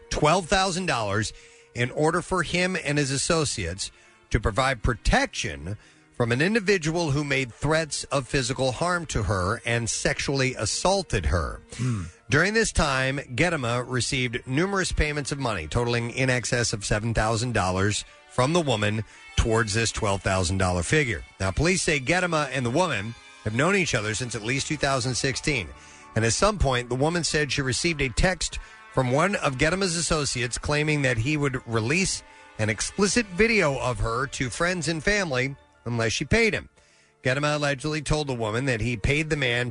$12,000 in order for him and his associates to provide protection from an individual who made threats of physical harm to her and sexually assaulted her. During this time, Gedema received numerous payments of money, totaling in excess of $7,000 from the woman towards this $12,000 figure. Now, police say Gedema and the woman have known each other since at least 2016. And at some point, the woman said she received a text from one of Gedema's associates claiming that he would release an explicit video of her to friends and family unless she paid him. Gedema allegedly told the woman that he paid the man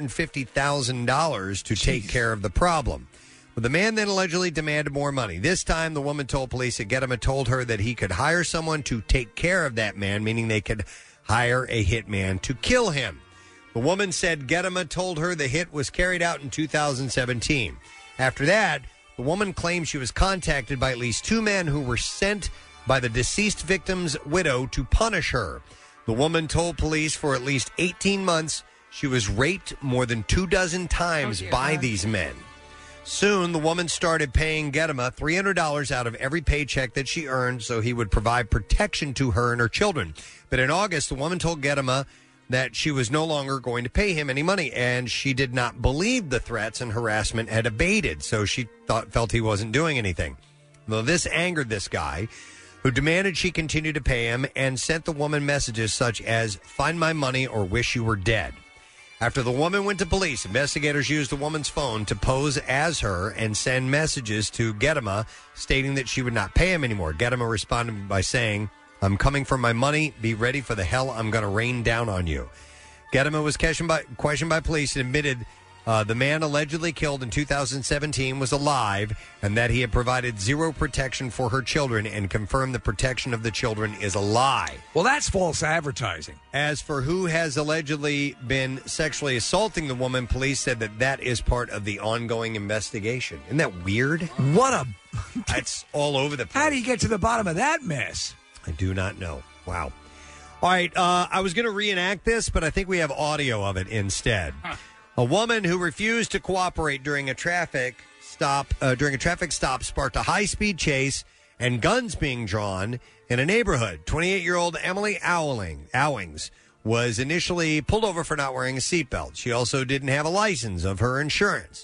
$250,000 to take care of the problem. But the man then allegedly demanded more money. This time, the woman told police that Gedema told her that he could hire someone to take care of that man, meaning they could hire a hitman to kill him. The woman said Gedema told her the hit was carried out in 2017. After that, the woman claimed she was contacted by at least two men who were sent by the deceased victim's widow to punish her. The woman told police for at least 18 months she was raped more than 24 times by these men. Soon, the woman started paying Gedema $300 out of every paycheck that she earned so he would provide protection to her and her children. But in August, the woman told Gedema that she was no longer going to pay him any money, and she did not believe the threats and harassment had abated, so she felt he wasn't doing anything. Well, this angered this guy, who demanded she continue to pay him and sent the woman messages such as, "Find my money or wish you were dead." After the woman went to police, investigators used the woman's phone to pose as her and send messages to Gedema stating that she would not pay him anymore. Gedema responded by saying, "I'm coming for my money. Be ready for the hell I'm going to rain down on you." Gedema was questioned by police and admitted the man allegedly killed in 2017 was alive and that he had provided zero protection for her children and confirmed the protection of the children is a lie. Well, that's false advertising. As for who has allegedly been sexually assaulting the woman, police said that is part of the ongoing investigation. Isn't that weird? What a... It's all over the place. How do you get to the bottom of that mess? I do not know. Wow. All right, I was going to reenact this, but I think we have audio of it instead. A woman who refused to cooperate during a traffic stop sparked a high-speed chase and guns being drawn in a neighborhood. 28-year-old Emily Owings was initially pulled over for not wearing a seatbelt. She also didn't have a license of her insurance.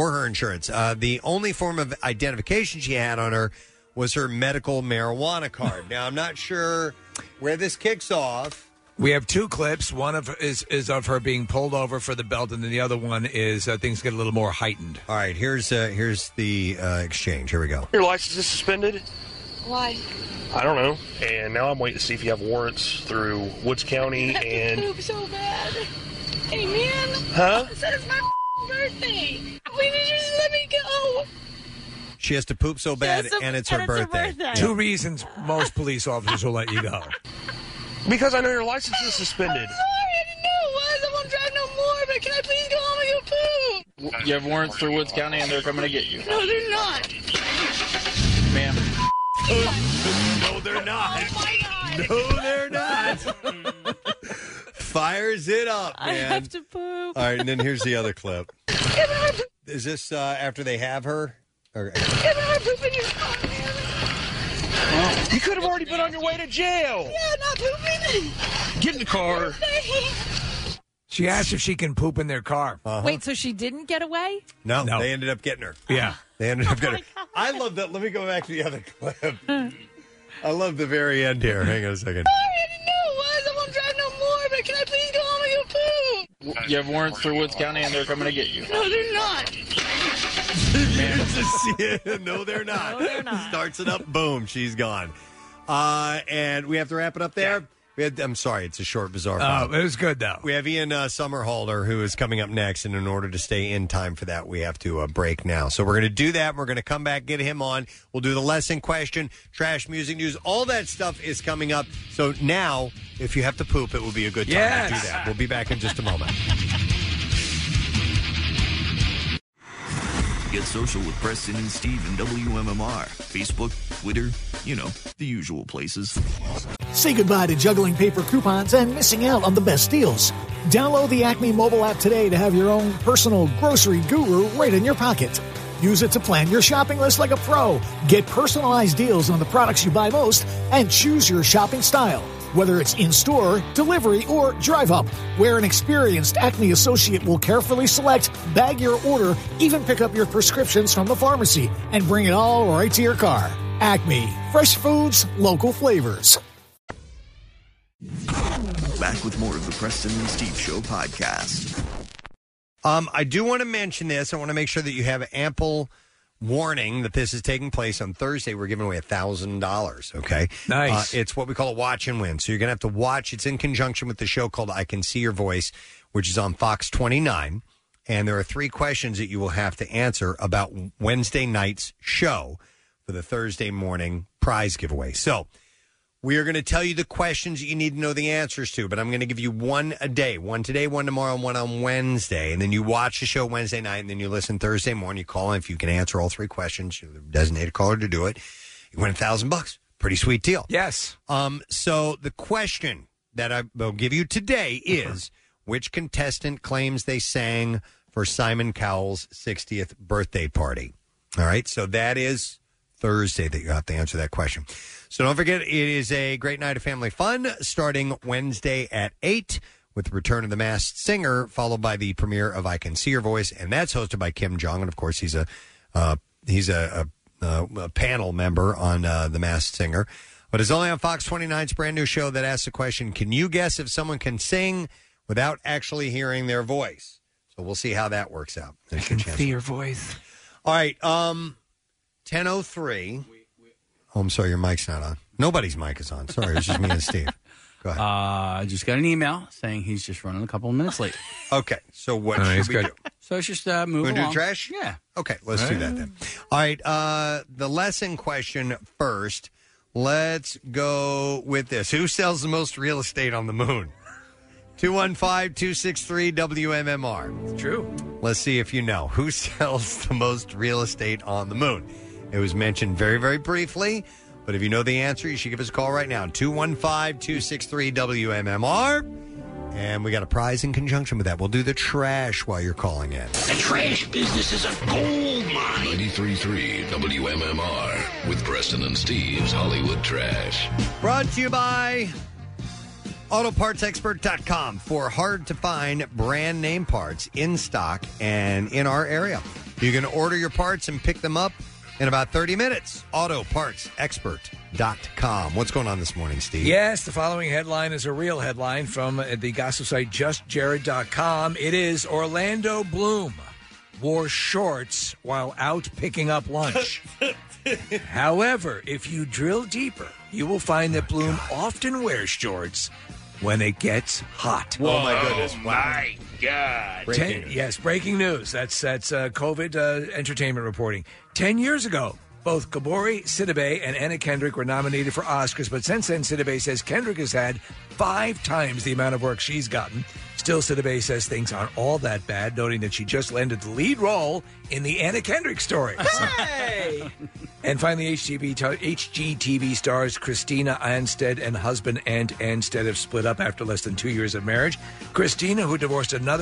The only form of identification she had on her was her medical marijuana card. Now, I'm not sure where this kicks off. We have two clips. One is of her being pulled over for the belt, and then the other one is things get a little more heightened. All right, here's the exchange. Here we go. Your license is suspended? Why? I don't know. And now I'm waiting to see if you have warrants through Woods County I have and... to poop so bad. Hey, man. Huh? It says my birthday. Please just let me go. She has to poop so bad, and it's her birthday. Two reasons most police officers will let you go. Because I know your license is suspended. I'm sorry, I didn't know it was. I won't drive no more, but can I please go home and go poop? You have warrants through Woods County, and they're coming to get you. No, they're not. Ma'am. No, they're not. Oh, my God. No, they're not. Fires it up, man. I have to poop. All right, and then here's the other clip. Is this after they have her? Or... You could have already been on your way to jail. Yeah, not pooping. Get in the car. She asked if she can poop in their car. Wait, so she didn't get away? No, they ended up getting her. Yeah. They ended up getting her. I love that. Let me go back to the other clip. I love the very end here. Hang on a second. I already know why I won't drive no more, but can I please go home and go poop? You have warrants for Woods County, and they're coming to get you. No, they're not. No, they're not. Starts it up, boom, she's gone. And we have to wrap it up there. I'm sorry, it's a short, bizarre file. It was good, though. We have Ian Somerhalder, who is coming up next, and in order to stay in time for that, we have to break now. So we're going to do that. We're going to come back, get him on. We'll do the lesson question, trash music news. All that stuff is coming up. So now, if you have to poop, it will be a good time to do that. We'll be back in just a moment. Get social with Preston and Steve and WMMR. Facebook, Twitter, the usual places. Say goodbye to juggling paper coupons and missing out on the best deals. Download the Acme mobile app today to have your own personal grocery guru right in your pocket. Use it to plan your shopping list like a pro. Get personalized deals on the products you buy most and choose your shopping style. Whether it's in-store, delivery, or drive-up, where an experienced Acme associate will carefully select, bag your order, even pick up your prescriptions from the pharmacy, and bring it all right to your car. Acme. Fresh foods, local flavors. Back with more of the Preston and Steve Show podcast. I do want to mention this. I want to make sure that you have ample warning that this is taking place on Thursday. We're giving away $1,000. Okay, nice. It's what we call a watch and win. So you're going to have to watch. It's in conjunction with the show called I Can See Your Voice, which is on Fox 29. And there are 3 questions that you will have to answer about Wednesday night's show for the Thursday morning prize giveaway. So we are going to tell you the questions that you need to know the answers to, but I'm going to give you one a day. One today, one tomorrow, and one on Wednesday. And then you watch the show Wednesday night, and then you listen Thursday morning. You call in. If you can answer all 3 questions, you're the designated caller to do it. You win $1,000. Pretty sweet deal. Yes. So the question that I will give you today is, which contestant claims they sang for Simon Cowell's 60th birthday party? All right, so that is Thursday that you have to answer that question. So don't forget, it is a great night of family fun starting Wednesday at 8 with the return of The Masked Singer, followed by the premiere of I Can See Your Voice, and that's hosted by Kim Jong. And of course, he's a panel member on The Masked Singer. But it's only on Fox 29's brand new show that asks the question, can you guess if someone can sing without actually hearing their voice? So we'll see how that works out. I can see your voice. All right, 10:03. Oh, I'm sorry, your mic's not on. Nobody's mic is on. Sorry, it's just me and Steve. Go ahead. I just got an email saying he's just running a couple of minutes late. Okay, so what should we do? So it's just move We're along. gonna do trash? Yeah. Okay, let's do that then. All right, the lesson question first. Let's go with this. Who sells the most real estate on the moon? 215-263-WMMR. It's true. Let's see if you know. Who sells the most real estate on the moon? It was mentioned very, very briefly, but if you know the answer, you should give us a call right now. 215-263-WMMR. And we got a prize in conjunction with that. We'll do the trash while you're calling in. The trash business is a gold mine. 93.3 WMMR with Preston and Steve's Hollywood Trash. Brought to you by AutoPartsExpert.com for hard-to-find brand name parts in stock and in our area. You can order your parts and pick them up in about 30 minutes. AutoPartsExpert.com. What's going on this morning, Steve? Yes, the following headline is a real headline from the gossip site JustJared.com. It is Orlando Bloom wore shorts while out picking up lunch. However, if you drill deeper, you will find that Bloom often wears shorts when it gets hot. Oh, my goodness. Wow. My God. Breaking news. That's COVID entertainment reporting. 10 years ago, Both Gabori Sidibe and Anna Kendrick were nominated for Oscars, but since then, Sidibe says Kendrick has had 5 times the amount of work she's gotten. Still, Sidibe says things aren't all that bad, noting that she just landed the lead role in the Anna Kendrick story. Hey! And finally, HGTV stars Christina Anstead and husband Ant Anstead have split up after less than 2 years of marriage. Christina, who divorced another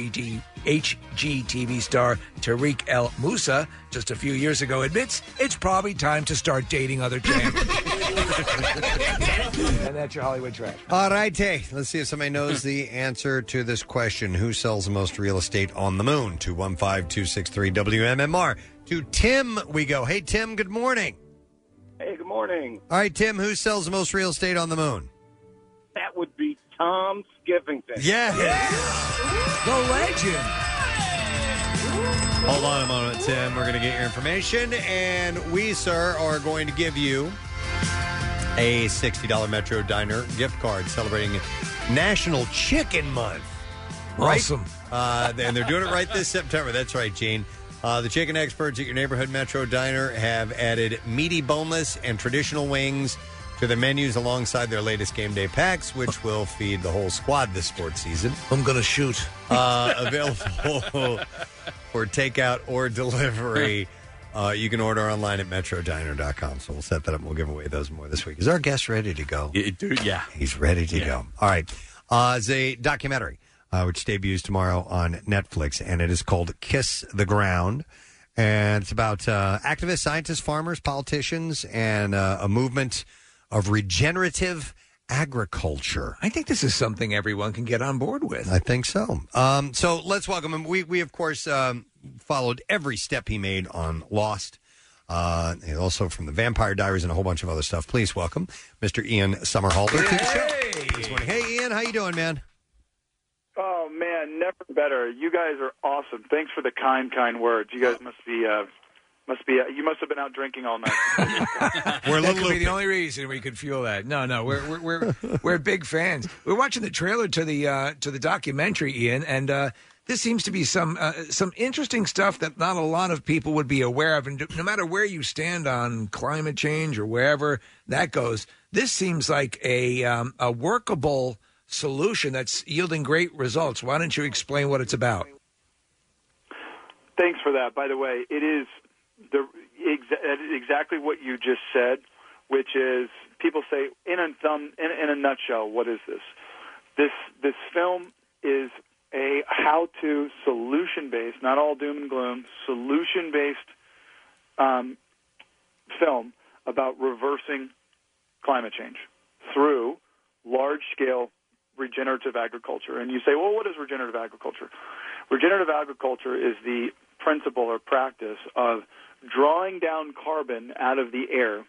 HGTV star Tariq El Moussa just a few years ago, admits it's probably time to start dating other champions. And that's your Hollywood trash. All right, hey, let's see if somebody knows the answer to this question. Who sells the most real estate on the moon? 215-263-WMMR. To Tim we go. Hey, Tim, good morning. Hey, good morning. All right, Tim, who sells the most real estate on the moon? That would be Tom Skiffington. Yeah. The legend. Hold on a moment, Tim. We're going to get your information, and we, sir, are going to give you a $60 Metro Diner gift card celebrating National Chicken Month. Right? Awesome. And they're doing it right this September. That's right, Gene. The chicken experts at your neighborhood Metro Diner have added meaty, boneless, and traditional wings to their menus alongside their latest game day packs, which will feed the whole squad this sports season. I'm going to shoot. Available for takeout or delivery. You can order online at metrodiner.com. So we'll set that up and we'll give away those more this week. Is our guest ready to go? Yeah. He's ready to go. All right. It's a documentary which debuts tomorrow on Netflix, and it is called Kiss the Ground. And it's about activists, scientists, farmers, politicians, and a movement of regenerative agriculture. I think this is something everyone can get on board with. I think so. So let's welcome him. We of course, followed every step he made on Lost, and also from the Vampire Diaries and a whole bunch of other stuff. Please welcome Mr. Ian Somerhalder to the show this morning. Hey, Ian, how you doing, man? Oh, man, never better. You guys are awesome. Thanks for the kind words. You guys must be you must have been out drinking all night. We're that could be the only reason we could feel that. No, we're big fans. We're watching the trailer to the documentary, Ian, and this seems to be some interesting stuff that not a lot of people would be aware of. And no matter where you stand on climate change or wherever that goes, this seems like a workable solution that's yielding great results. Why don't you explain what it's about? Thanks for that. By the way, it is exactly what you just said, which is people say in a nutshell, what is this? This film is a how-to solution-based, not all doom and gloom, solution-based film about reversing climate change through large-scale regenerative agriculture. And you say, well, what is regenerative agriculture? Regenerative agriculture is the principle or practice of drawing down carbon out of the air,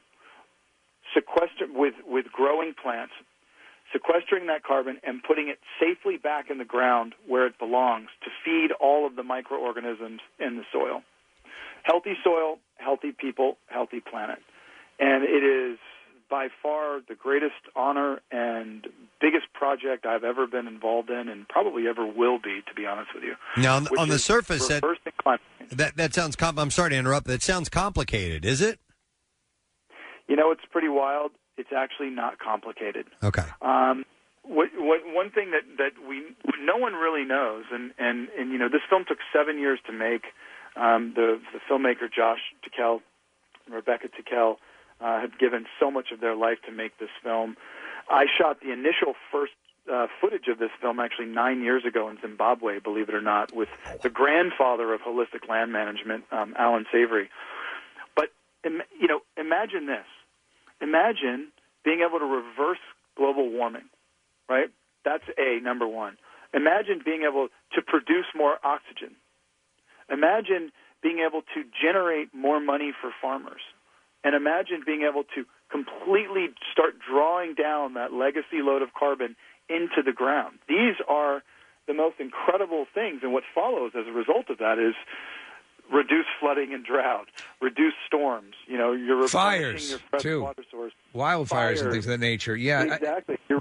with growing plants, sequestering that carbon and putting it safely back in the ground where it belongs to feed all of the microorganisms in the soil. Healthy soil, healthy people, healthy planet. And it is by far the greatest honor and biggest project I've ever been involved in, and probably ever will be, to be honest with you. Now, on the surface, reversing climate change. that sounds. I'm sorry to interrupt. That sounds complicated. Is it? You know, it's pretty wild. It's actually not complicated. Okay. One thing that no one really knows, and you know, this film took 7 years to make. The filmmaker Josh Tickell and Rebecca Tickell have given so much of their life to make this film. I shot the initial first footage of this film actually 9 years ago in Zimbabwe, believe it or not, with the grandfather of holistic land management, Alan Savory. But, you know, imagine this. Imagine being able to reverse global warming, right? That's number one. Imagine being able to produce more oxygen. Imagine being able to generate more money for farmers. And imagine being able to completely start drawing down that legacy load of carbon into the ground. These are the most incredible things, and what follows as a result of that is reduced flooding and drought, reduced storms. You know, you're replenishing fires your fresh too, water source, wildfires and things of that nature. Yeah, exactly.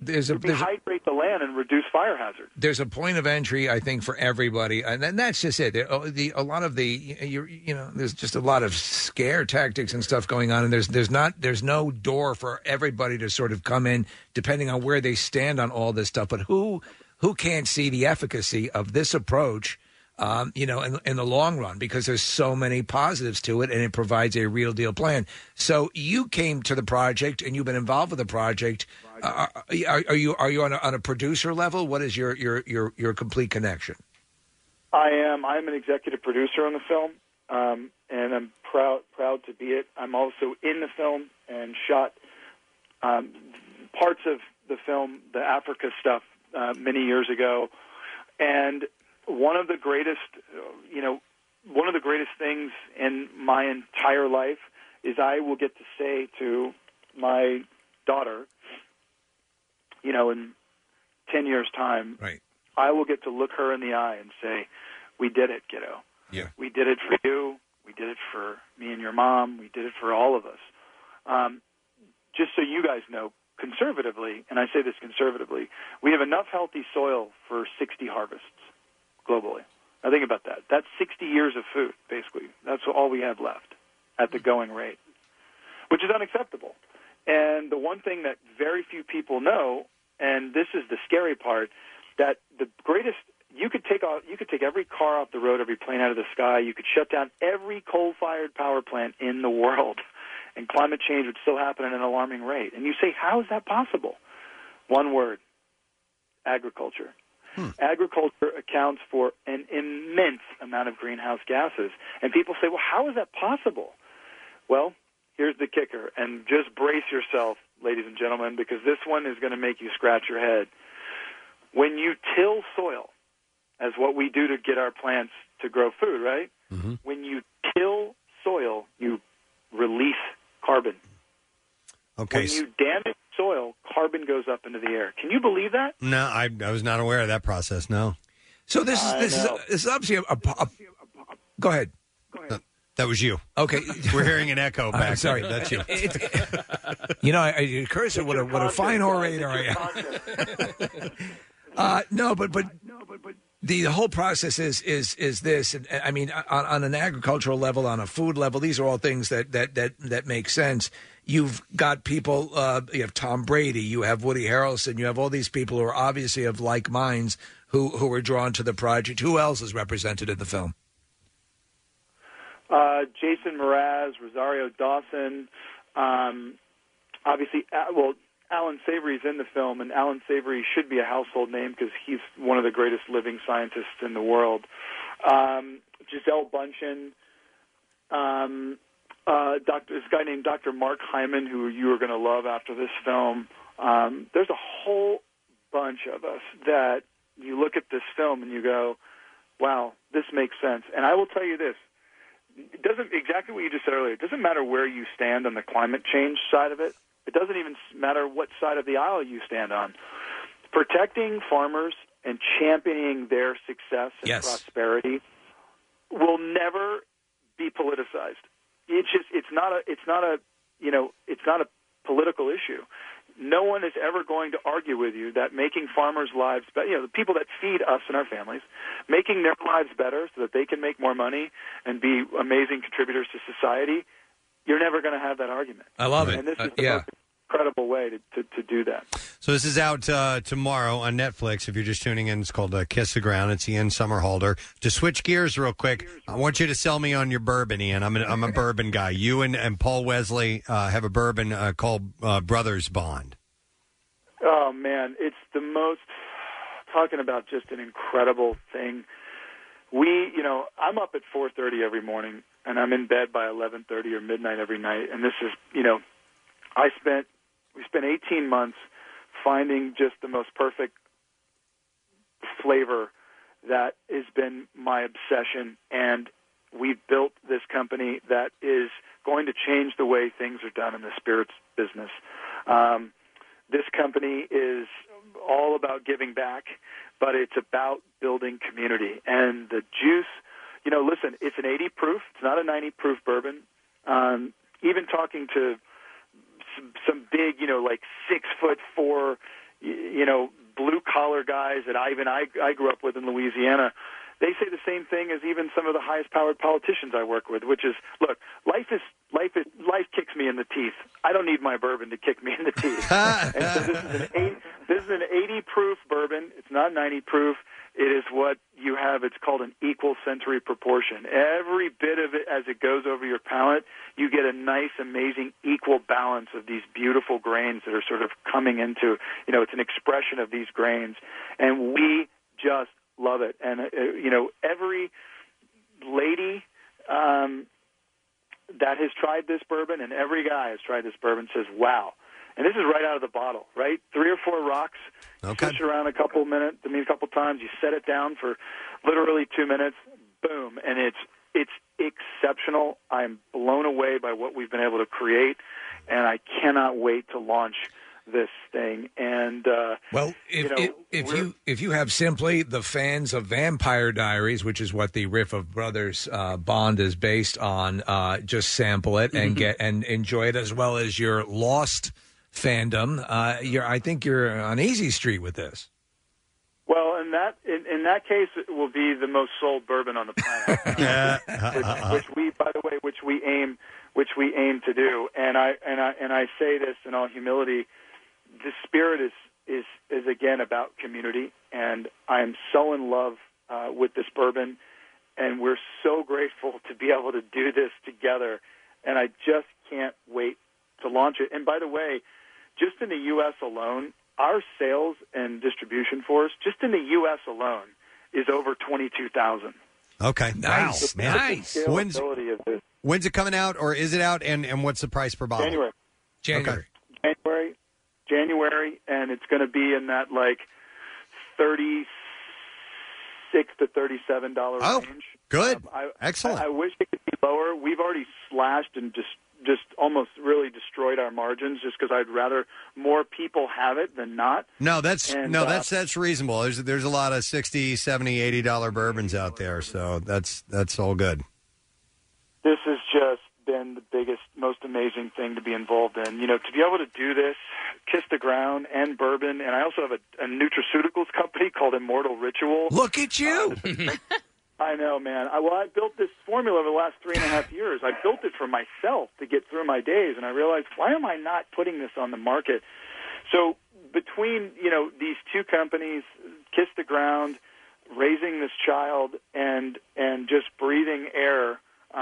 dehydrate the land and reduce fire hazard. There's a point of entry, I think, for everybody, and then that's just it. A lot of there's just a lot of scare tactics and stuff going on, and there's no door for everybody to sort of come in, depending on where they stand on all this stuff. But who can't see the efficacy of this approach? In the long run, because there's so many positives to it, and it provides a real deal plan. So you came to the project, and you've been involved with the project. Are you on a producer level? What is your complete connection? I am. I'm an executive producer on the film, and I'm proud to be it. I'm also in the film and shot parts of the film, the Africa stuff, many years ago, and one of the greatest things in my entire life is I will get to say to my daughter, in 10 years' time, right, I will get to look her in the eye and say, "We did it, kiddo. Yeah, we did it for you. We did it for me and your mom. We did it for all of us." Just so you guys know, conservatively, and I say this conservatively, we have enough healthy soil for 60 harvests globally. Now think about that. That's 60 years of food, basically. That's all we have left at the going rate, which is unacceptable. And the one thing that very few people know, and this is the scary part, that the greatest, you could take every car off the road, every plane out of the sky, you could shut down every coal-fired power plant in the world, and climate change would still happen at an alarming rate. And you say, how is that possible? One word: agriculture. Agriculture accounts for an immense amount of greenhouse gases. And people say, well, how is that possible? Well, here's the kicker, and just brace yourself, ladies and gentlemen, because this one is going to make you scratch your head. When you till soil, as what we do to get our plants to grow food, right? Mm-hmm. When you till soil, you release carbon. Okay. When you damage soil, carbon goes up into the air. Can you believe that? No, I was not aware of that process. No. So this is obviously a go ahead. That was you. Okay, we're hearing an echo back. I'm sorry, there. That's you. It occurs to what a fine orator I am. No, but the whole process is this. And I mean, on an agricultural level, on a food level, these are all things that make sense. You've got people. You have Tom Brady. You have Woody Harrelson. You have all these people who are obviously of like minds who are drawn to the project. Who else is represented in the film? Jason Mraz, Rosario Dawson, obviously, Alan Savory's in the film, and Alan Savory should be a household name because he's one of the greatest living scientists in the world. Gisele Bundchen, this guy named Dr. Mark Hyman, who you are going to love after this film. There's a whole bunch of us that you look at this film and you go, wow, this makes sense. And I will tell you this. It doesn't, exactly what you just said earlier, it doesn't matter where you stand on the climate change side of it. It doesn't even matter what side of the aisle you stand on. Protecting farmers and championing their success and prosperity will never be politicized. It's not a political issue. No one is ever going to argue with you that making farmers' lives better, the people that feed us and our families, making their lives better so that they can make more money and be amazing contributors to society, you're never going to have that argument. I love it. And this is the most incredible way to do that. So this is out tomorrow on Netflix. If you're just tuning in, it's called Kiss the Ground. It's Ian Somerhalder. To switch gears real quick, I want you to sell me on your bourbon, Ian. I'm a bourbon guy. You and Paul Wesley have a bourbon called Brothers Bond. Oh, man, it's the most, talking about just an incredible thing. I'm up at 4:30 every morning, and I'm in bed by 11:30 or midnight every night, and this is, we spent 18 months finding just the most perfect flavor that has been my obsession, and we built this company that is going to change the way things are done in the spirits business. This company is all about giving back, but it's about building community. And the juice, listen, it's an 80 proof. It's not a 90 proof bourbon. Even talking to some big, like 6'4", blue collar guys that I grew up with in Louisiana, they say the same thing as even some of the highest powered politicians I work with, which is, look, life kicks me in the teeth. I don't need my bourbon to kick me in the teeth. And so this is an 80 proof bourbon. It's not 90 proof. It is what you have. It's called an equal sensory proportion. Every bit of it, as it goes over your palate, you get a nice, amazing, equal balance of these beautiful grains that are sort of coming into, it's an expression of these grains. And we just love it. And, every lady that has tried this bourbon and every guy has tried this bourbon says, wow. And this is right out of the bottle, right? 3 or 4 rocks, switch around a couple times. You set it down for literally 2 minutes, boom, and it's exceptional. I'm blown away by what we've been able to create, and I cannot wait to launch this thing. And if you have simply the fans of Vampire Diaries, which is what the Riff of Brothers Bond is based on, just sample it and and enjoy it, as well as your Lost fandom. I think you're on easy street with this. Well, in that case, it will be the most sold bourbon on the planet, which we aim to do. And I say this in all humility. The spirit is again about community, and I am so in love with this bourbon, and we're so grateful to be able to do this together. And I just can't wait to launch it. And by the way, just in the U.S. alone, our sales and distribution force, just in the U.S. alone, is over 22,000. Okay. Nice. Wow. Nice. When's it coming out, or is it out, and what's the price per bottle? January. January, and it's going to be in that like $36 to $37 range. Good. Excellent. I wish it could be lower. We've already slashed and just almost really destroyed our margins, just because I'd rather more people have it than not. No, that's reasonable. There's a lot of $60, $70, $80 bourbons out there, so that's all good. This has just been the biggest, most amazing thing to be involved in. To be able to do this, Kiss the Ground and bourbon, and I also have a nutraceuticals company called Immortal Ritual. Look at you! I know, man. I built this formula over the last 3.5 years. I built it for myself to get through my days, and I realized, why am I not putting this on the market? So between, these two companies, Kiss the Ground, raising this child, and just breathing air,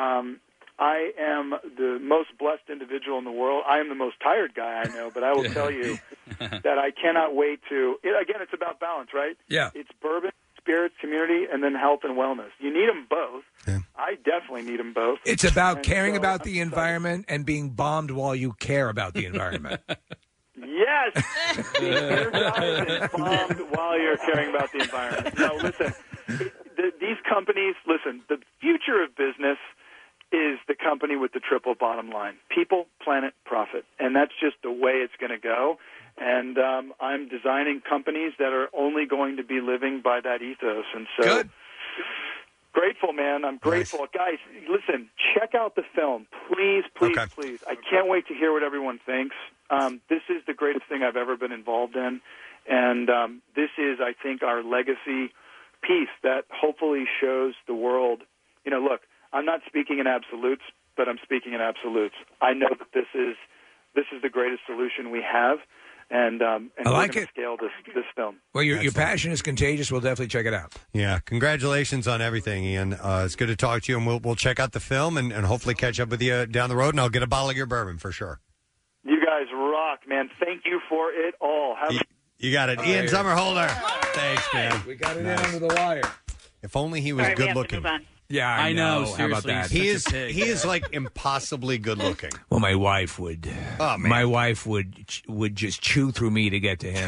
I am the most blessed individual in the world. I am the most tired guy I know, but I will tell you that I cannot wait to... Again, it's about balance, right? Yeah. It's bourbon, spirits, community, and then health and wellness. You need them both. Yeah. I definitely need them both. It's about caring about the environment and being bombed while you care about the environment. Yes! Being energized and bombed while you're caring about the environment. No, listen, these companies, the future of business is the company with the triple bottom line. People, planet, profit. And that's just the way it's going to go. And I'm designing companies that are only going to be living by that ethos. And so, good. Grateful, man. I'm grateful. Nice. Guys, listen, check out the film. Please, please, please. I can't wait to hear what everyone thinks. This is the greatest thing I've ever been involved in. And this is, I think, our legacy piece that hopefully shows the world, look, I'm not speaking in absolutes, but I'm speaking in absolutes. I know that this is the greatest solution we have, and I like we're going to scale this film. Well, your passion is contagious. We'll definitely check it out. Yeah, congratulations on everything, Ian. It's good to talk to you, and we'll check out the film and hopefully catch up with you down the road, and I'll get a bottle of your bourbon for sure. You guys rock, man. Thank you for it all. You got it. Ian Somerhalder. Thanks, man. We got it in under the wire. If only he was good looking. Yeah, I know. How about that? He is like impossibly good looking. Well, my wife would. Oh, man. My wife would just chew through me to get to him.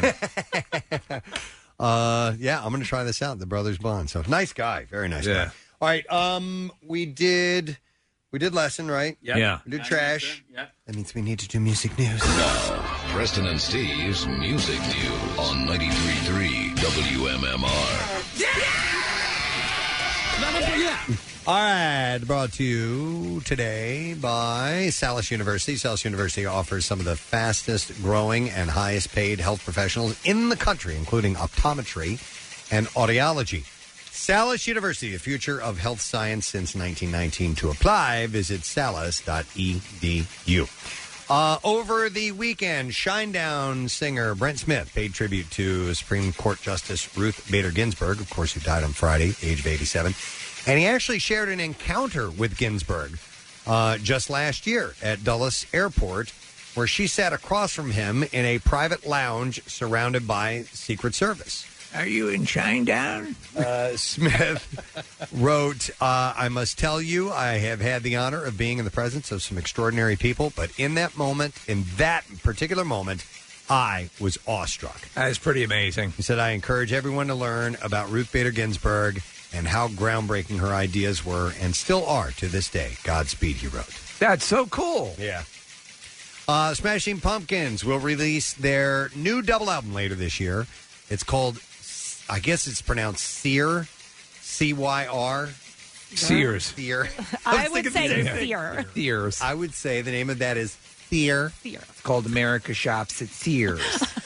Yeah, I'm going to try this out. The Brothers Bond. So nice guy, very nice guy. All right, we did lesson, right? Yep. Yeah. We did trash. Yep. That means we need to do music news. Now, Preston and Steve's Music News on 93.3 WMMR. All right, brought to you today by Salus University. Salus University offers some of the fastest growing and highest paid health professionals in the country, including optometry and audiology. Salus University, the future of health science since 1919. To apply, visit salus.edu. Over the weekend, Shinedown singer Brent Smith paid tribute to Supreme Court Justice Ruth Bader Ginsburg, of course, who died on Friday, age of 87. And he actually shared an encounter with Ginsburg just last year at Dulles Airport, where she sat across from him in a private lounge surrounded by Secret Service. Are you in Shinedown? Smith wrote, I must tell you, I have had the honor of being in the presence of some extraordinary people, but in that particular moment, I was awestruck. That is pretty amazing. He said, I encourage everyone to learn about Ruth Bader Ginsburg and how groundbreaking her ideas were and still are to this day. Godspeed, he wrote. That's so cool. Yeah. Smashing Pumpkins will release their new double album later this year. It's called, I guess it's pronounced Sear, C-Y-R. Sears. Sear. I would say Sear. Sears. I would say the name of that is Sear. It's called America Shops at Sears.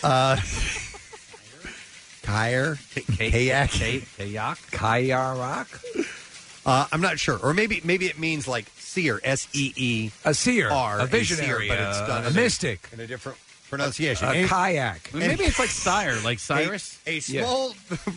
Kayak. I'm not sure, or maybe it means like seer, S-E-E, a seer, R, a visionary, but it's done a mystic, in a different pronunciation. A kayak. Maybe it's like sire, like Cyrus. A small,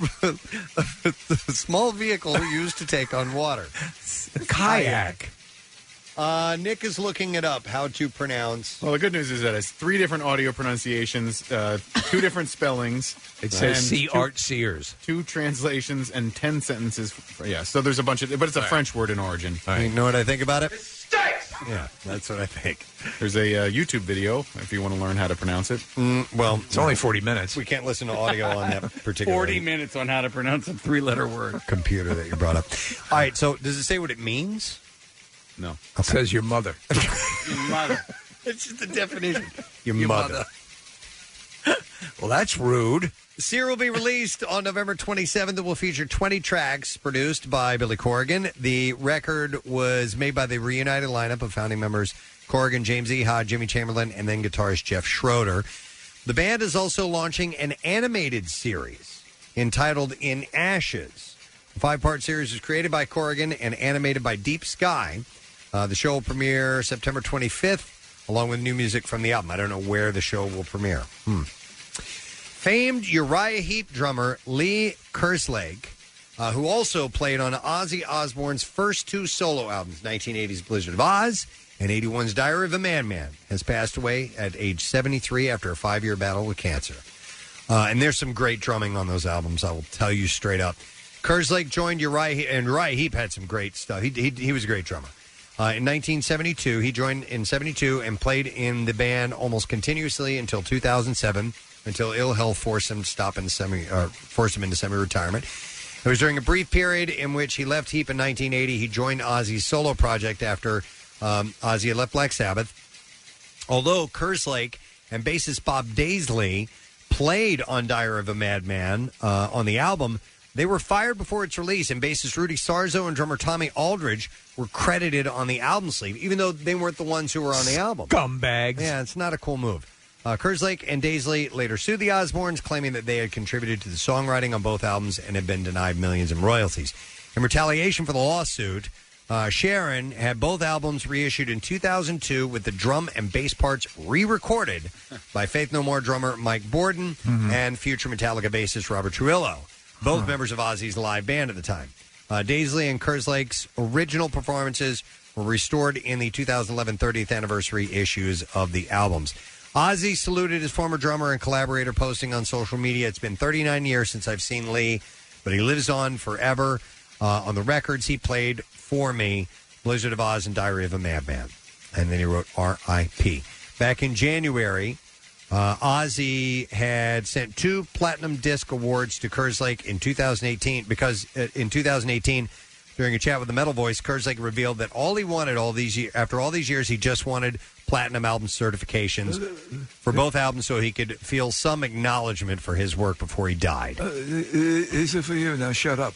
small vehicle used to take on water. Kayak. Nick is looking it up, how to pronounce. Well, the good news is that it's 3 different audio pronunciations, 2 different spellings. It says see Art Sears. 2 translations and 10 sentences. Yeah, so there's a bunch of, but it's a French word in origin. You know what I think about it? Yeah, that's what I think. There's a YouTube video if you want to learn how to pronounce it. Well, it's only 40 minutes. We can't listen to audio on that particular 40 minutes on how to pronounce a 3-letter word. Computer that you brought up. All right, so does it say what it means? No. It says your mother. Your mother. It's just the definition. Your mother. Well, that's rude. Sear will be released on November 27th. It will feature 20 tracks produced by Billy Corrigan. The record was made by the reunited lineup of founding members Corrigan, James Iha, Jimmy Chamberlain, and then guitarist Jeff Schroeder. The band is also launching an animated series entitled In Ashes. The 5-part series was created by Corrigan and animated by Deep Sky. The show will premiere September 25th, along with new music from the album. I don't know where the show will premiere. Famed Uriah Heep drummer Lee Kerslake, who also played on Ozzy Osbourne's first 2 solo albums, 1980's Blizzard of Oz and 81's Diary of a Madman, has passed away at age 73 after a 5-year battle with cancer. And there's some great drumming on those albums, I will tell you straight up. Kerslake joined Uriah Heep, and Uriah Heep had some great stuff. He was a great drummer. In 1972, he joined in 72 and played in the band almost continuously until 2007, until ill health forced him into semi-retirement. It was during a brief period in which he left Heep in 1980. He joined Ozzy's solo project after Ozzy had left Black Sabbath. Although Kerslake and bassist Bob Daisley played on Diary of a Madman on the album, they were fired before its release, and bassist Rudy Sarzo and drummer Tommy Aldridge were credited on the album sleeve, even though they weren't the ones who were on the album. Scumbags. Yeah, it's not a cool move. Kerslake and Daisley later sued the Osbournes, claiming that they had contributed to the songwriting on both albums and had been denied millions in royalties. In retaliation for the lawsuit, Sharon had both albums reissued in 2002 with the drum and bass parts re-recorded by Faith No More drummer Mike Borden and future Metallica bassist Robert Trujillo, both members of Ozzy's live band at the time. Daisley and Kerslake's original performances were restored in the 2011 30th anniversary issues of the albums. Ozzy saluted his former drummer and collaborator, posting on social media, "It's been 39 years since I've seen Lee, but he lives on forever. On the records he played for me, Blizzard of Oz and Diary of a Madman." And then he wrote R.I.P. Back in January, Ozzy had sent 2 platinum disc awards to Kerslake in 2018 because in 2018, during a chat with the Metal Voice, Kerslake revealed that all he wanted after all these years, he just wanted platinum album certifications for both albums so he could feel some acknowledgement for his work before he died. Is it for you? Now shut up.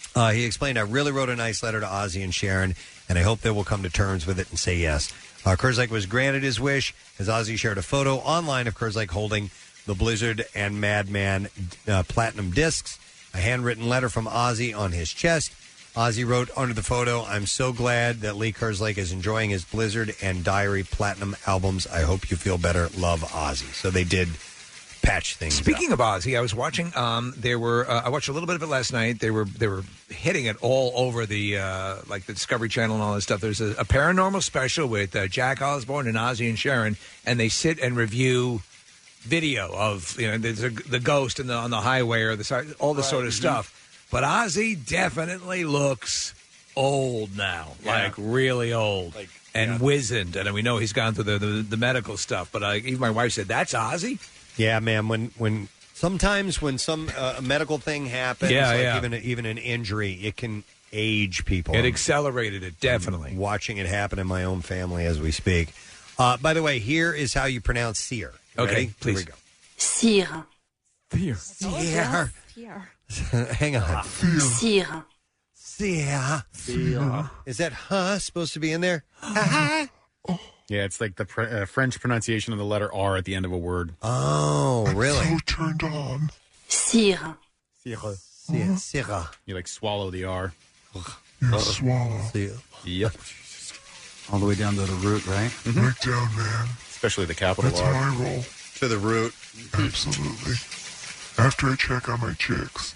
He explained, I really wrote a nice letter to Ozzy and Sharon, and I hope they will come to terms with it and say yes. Kerslake was granted his wish as Ozzy shared a photo online of Kerslake holding the Blizzard and Madman platinum discs, a handwritten letter from Ozzy on his chest. Ozzy wrote under the photo, I'm so glad that Lee Kerslake is enjoying his Blizzard and Diary platinum albums. I hope you feel better. Love, Ozzy. So they did patch things Speaking of Ozzy, I was watching. I watched a little bit of it last night. They were hitting it all over the like the Discovery Channel and all this stuff. There's a paranormal special with Jack Osbourne and Ozzy and Sharon, and they sit and review video of there's the ghost on the highway or the side, all this sort of stuff. But Ozzy definitely looks old now, like really old. And wizened, and we know he's gone through the medical stuff. But even my wife said, "That's Ozzy." Yeah, man. When sometimes when some medical thing happens, even an injury, it can age people. It accelerated it, definitely. I'm watching it happen in my own family as we speak. By the way, here is how you pronounce seer. Okay, ready? please. Here we go. Cire. Seer. Hang on. Cire. Seer. Is that supposed to be in there? Yeah, it's like the French pronunciation of the letter R at the end of a word. Oh, really? So turned on. Cire. Cire. You like swallow the R. Swallow. Yep. All the way down to the root, right? Right down, man. Especially the capital That's R. how I roll. To the root. Absolutely. After I check on my chicks.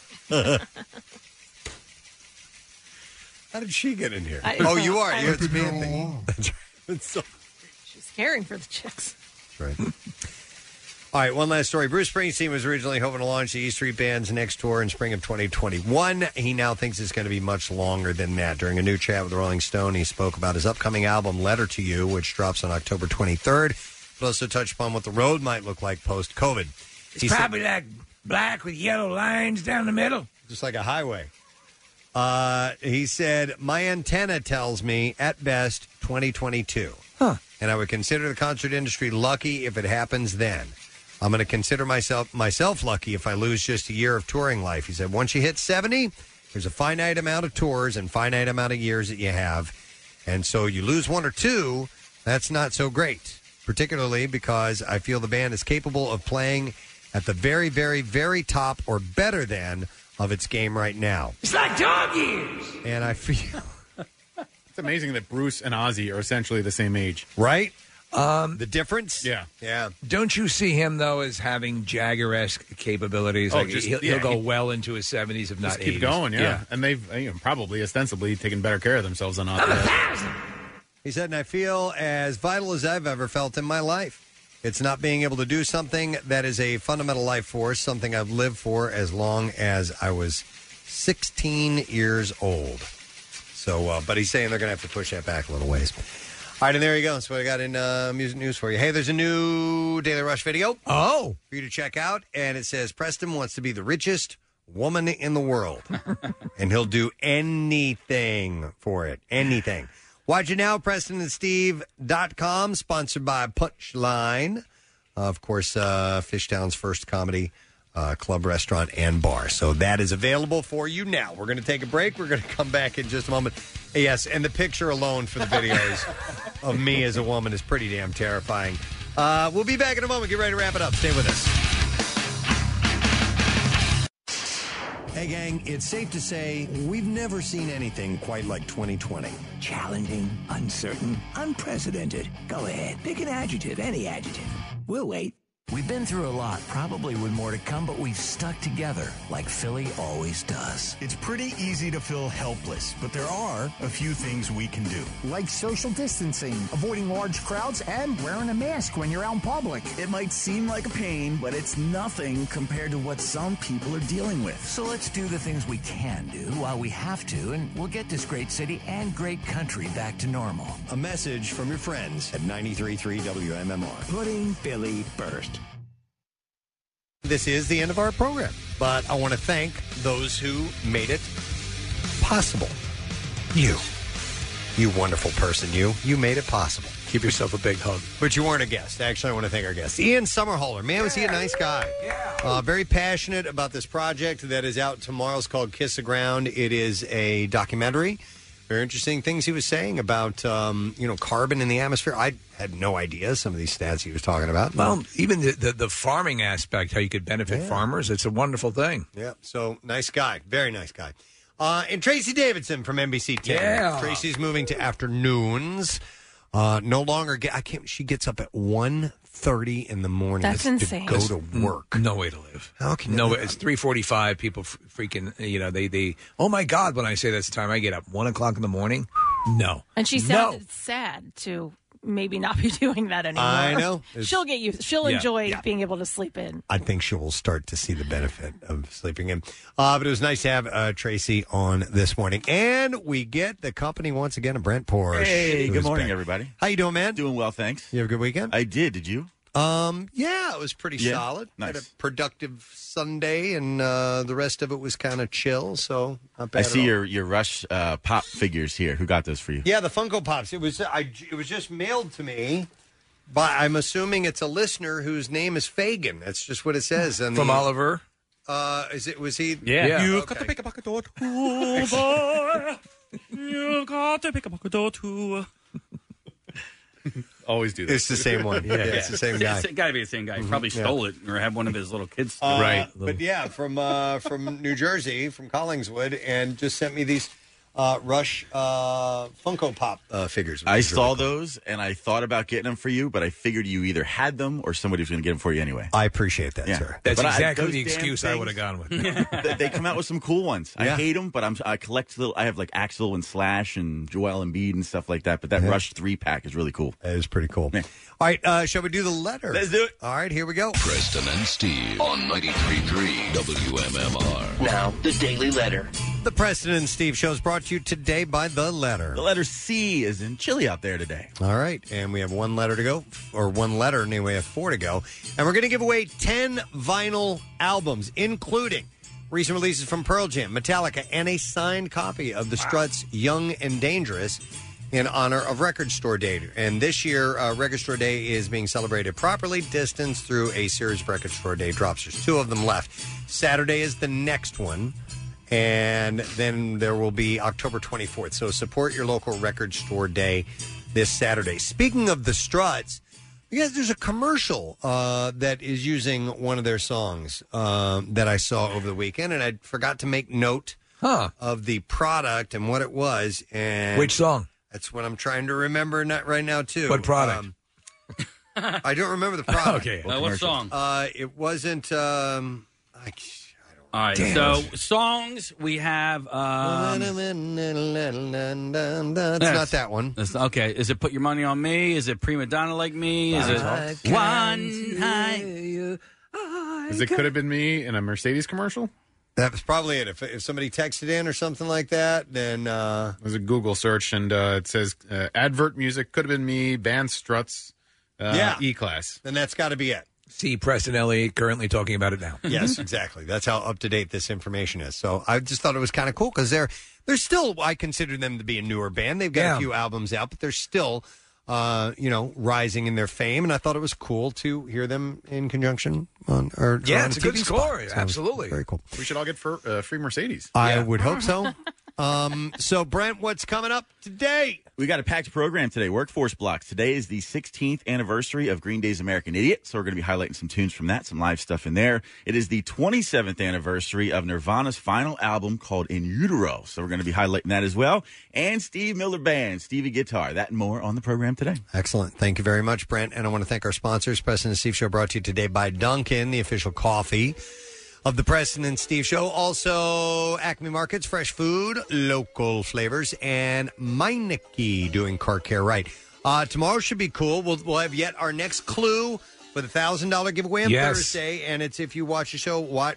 How did she get in here? I- You are. I- You're it's I've been me. here That's right. It's so She's caring for the chicks. right. All right, one last story. Bruce Springsteen was originally hoping to launch the E Street Band's next tour in spring of 2021. He now thinks it's going to be much longer than that. During a new chat with the Rolling Stone, he spoke about his upcoming album, Letter to You, which drops on October 23rd. But also touched upon what the road might look like post-COVID. It's probably like black with yellow lines down the middle. Just like a highway. He said, my antenna tells me, at best, 2022. And I would consider the concert industry lucky if it happens then. I'm going to consider myself lucky if I lose just a year of touring life. He said, once you hit 70, there's a finite amount of tours and finite amount of years that you have. And so you lose one or two, that's not so great, particularly because I feel the band is capable of playing at the very, very, very top or better than of its game right now. It's like dog years. And I feel... It's amazing that Bruce and Ozzy are essentially the same age. Right? The difference? Yeah. Yeah. Don't you see him, though, as having Jagger-esque capabilities? Oh, Like just- he'll yeah, go he- well into his 70s, if not Just 80s. keep going, yeah. And they've probably ostensibly taken better care of themselves than Ozzy. He said, and I feel as vital as I've ever felt in my life. It's not being able to do something that is a fundamental life force, something I've lived for as long as I was 16 years old. So, but he's saying they're going to have to push that back a little ways. All right, and there you go. That's what I got in music news for you. Hey, there's a new Daily Rush video. Oh. For you to check out, and it says, Preston wants to be the richest woman in the world. And he'll do anything for it. Anything. Watch it now, PrestonandSteve.com, sponsored by Punchline. Of course, Fishtown's first comedy club, restaurant, and bar. So that is available for you now. We're going to take a break. We're going to come back in just a moment. Yes, and the picture alone for the videos of me as a woman is pretty damn terrifying. We'll be back in a moment. Get ready to wrap it up. Stay with us. Hey, gang, it's safe to say we've never seen anything quite like 2020. Challenging, uncertain, unprecedented. Go ahead, pick an adjective, any adjective. We'll wait. We've been through a lot, probably with more to come, but we've stuck together like Philly always does. It's pretty easy to feel helpless, but there are a few things we can do. Like social distancing, avoiding large crowds, and wearing a mask when you're out in public. It might seem like a pain, but it's nothing compared to what some people are dealing with. So let's do the things we can do while we have to, and we'll get this great city and great country back to normal. A message from your friends at 93.3 WMMR. Putting Philly first. This is the end of our program, but I want to thank those who made it possible. You. You wonderful person, you. You made it possible. Give yourself a big hug. But you weren't a guest. Actually, I want to thank our guest. Ian Somerhalder. Man, was he a nice guy. Very passionate about this project that is out tomorrow. It's called Kiss the Ground. It is a documentary. Very interesting things he was saying about, carbon in the atmosphere. I had no idea some of these stats he was talking about. Well, even the farming aspect, how you could benefit farmers, it's a wonderful thing. Yeah, so nice guy. Very nice guy. And Tracy Davidson from NBC 10. Yeah. Tracy's moving to afternoons. No longer she gets up at 1:30 in the morning. That's insane. To go to work. No way to live. How can you no do way? It's 3:45. People freaking. They. Oh my God! When I say that's the time I get up, 1:00 in the morning. No. And she sounded sad to maybe not be doing that anymore. I know. She'll get used. She'll enjoy being able to sleep in. I think she will start to see the benefit of sleeping in. But it was nice to have Tracy on this morning. And we get the company once again of Brent Porsche. Hey, good morning, back. everybody. How you doing, man? Doing well, thanks. You have a good weekend? I did. Did you? Yeah, it was pretty solid. Nice. Had a productive Sunday, and the rest of it was kind of chill, so not bad I see at all. your Rush pop figures here. Who got those for you? Yeah, the Funko Pops. It was just mailed to me, but I'm assuming it's a listener whose name is Fagan. That's just what it says. And From Oliver. Was he? Yeah. You've got to pick a pocket door too, boy. You've got to pick a pocket door too. Always do that. It's the same one. Yeah, it's the same guy. It's got to be the same guy. He probably stole it or had one of his little kids. Right. But yeah, from New Jersey, from Collingswood, and just sent me these Rush Funko Pop figures. I saw those, and I thought about getting them for you, but I figured you either had them or somebody was going to get them for you anyway. I appreciate that, sir. That's But exactly those the damn excuse I things- would have gone with. They come out with some cool ones. I Yeah. hate them, but I collect little. I have like Axel and Slash and Joel Embiid and stuff like that. But that Rush 3-pack is really cool. That is pretty cool. Yeah. All right, shall we do the letter? Let's do it. All right, here we go. Preston and Steve on 93.3 WMMR. Now, the Daily Letter. The Preston and Steve Show is brought to you today by The Letter. The letter C is in chilly out there today. All right, and we have one letter to go, or one letter, anyway, we have 4 to go. And we're going to give away 10 vinyl albums, including recent releases from Pearl Jam, Metallica, and a signed copy of the Struts' Young and Dangerous in honor of Record Store Day. And this year, Record Store Day is being celebrated properly, distanced through a series of Record Store Day drops. There's 2 of them left. Saturday is the next one. And then there will be October 24th. So support your local Record Store Day this Saturday. Speaking of the Struts, you guys, there's a commercial that is using one of their songs that I saw over the weekend, and I forgot to make note of the product and what it was. And Which song? That's what I'm trying to remember right now, too. What product? I don't remember the product. Okay. What song? It wasn't... All right, so songs we have. It's not that one. Okay, is it Put Your Money on Me? Is it Prima Donna Like Me? Is it One Night? Because it could have been me in a Mercedes commercial. That was probably it. If somebody texted in or something like that, then... It was a Google search, and it says advert music, could have been me, band Struts, E-Class. Then that's got to be it. See Preston Elliott currently talking about it now. Yes, exactly. That's how up-to-date this information is. So I just thought it was kind of cool because they're still, I consider them to be a newer band. They've got a few albums out, but they're still, rising in their fame. And I thought it was cool to hear them in conjunction on it's a good TV score. spot. So Absolutely. very cool. We should all get free Mercedes. I would hope so. So, Brent, what's coming up today? We got a packed program today. Workforce Blocks. Today is the 16th anniversary of Green Day's American Idiot, so we're going to be highlighting some tunes from that, some live stuff in there. It is the 27th anniversary of Nirvana's final album called In Utero, so we're going to be highlighting that as well. And Steve Miller Band, Stevie Guitar. That and more on the program today. Excellent. Thank you very much, Brent. And I want to thank our sponsors, Preston and Steve Show, brought to you today by Dunkin', the official coffee of the Preston and Steve Show. Also, Acme Markets, fresh food, local flavors, and Meineke doing car care right. Tomorrow should be cool. We'll have yet our next clue with a $1,000 giveaway on Thursday, and it's if you watch the show,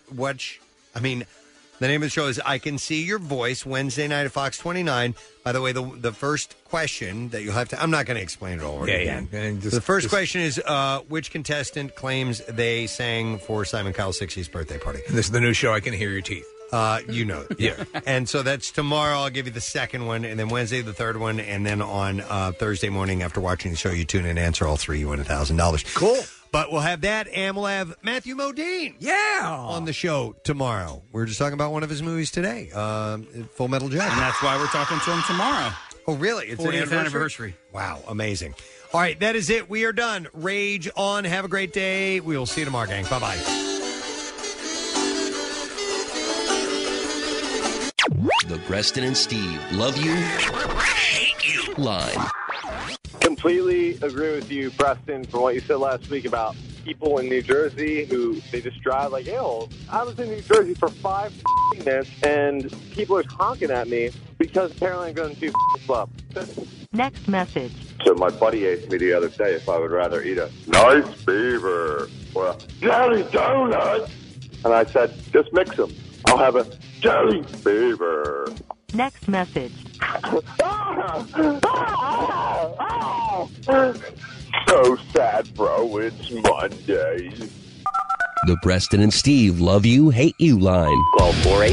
the name of the show is I Can See Your Voice, Wednesday night at Fox 29. By the way, the first question that you'll have to... I'm not going to explain it all again. The first question is, which contestant claims they sang for Simon Cowell's 60th birthday party? This is the new show, I Can Hear Your Teeth. You know. Yeah. And so that's tomorrow. I'll give you the second one, and then Wednesday the third one, and then on Thursday morning after watching the show, you tune in and answer all three. You win $1,000. Cool. But we'll have that, and we'll have Matthew Modine on the show tomorrow. We were just talking about one of his movies today, Full Metal Jacket. And that's why we're talking to him tomorrow. Oh, really? It's 40th an anniversary. Wow, amazing. All right, that is it. We are done. Rage on. Have a great day. We will see you tomorrow, gang. Bye-bye. The Preston and Steve Love You, Hate You line. Completely agree with you, Preston, from what you said last week about people in New Jersey who they just drive like, yo, I was in New Jersey for 5 minutes and people are honking at me because apparently I'm going too slow. Next message. So my buddy asked me the other day if I would rather eat a nice beaver or a jelly donut. And I said, just mix them. I'll have a jelly beaver. Next message. So sad, bro. It's Monday. The Preston and Steve Love You, Hate You line. Call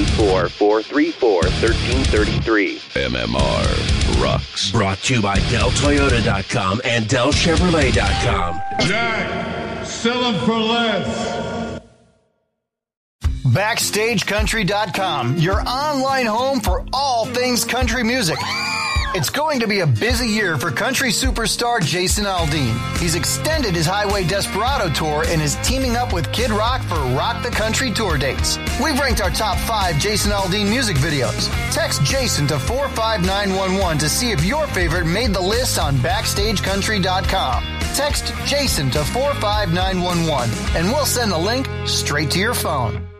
484-434-1333. MMR rocks. Brought to you by DellToyota.com and DellChevrolet.com. Jack, sell them for less. BackstageCountry.com, your online home for all things country music. It's going to be a busy year for country superstar Jason Aldean. He's extended his Highway Desperado tour and is teaming up with Kid Rock for Rock the Country tour dates. We've ranked our top 5 Jason Aldean music videos. Text Jason to 45911 to see if your favorite made the list on BackstageCountry.com. Text Jason to 45911 and we'll send the link straight to your phone.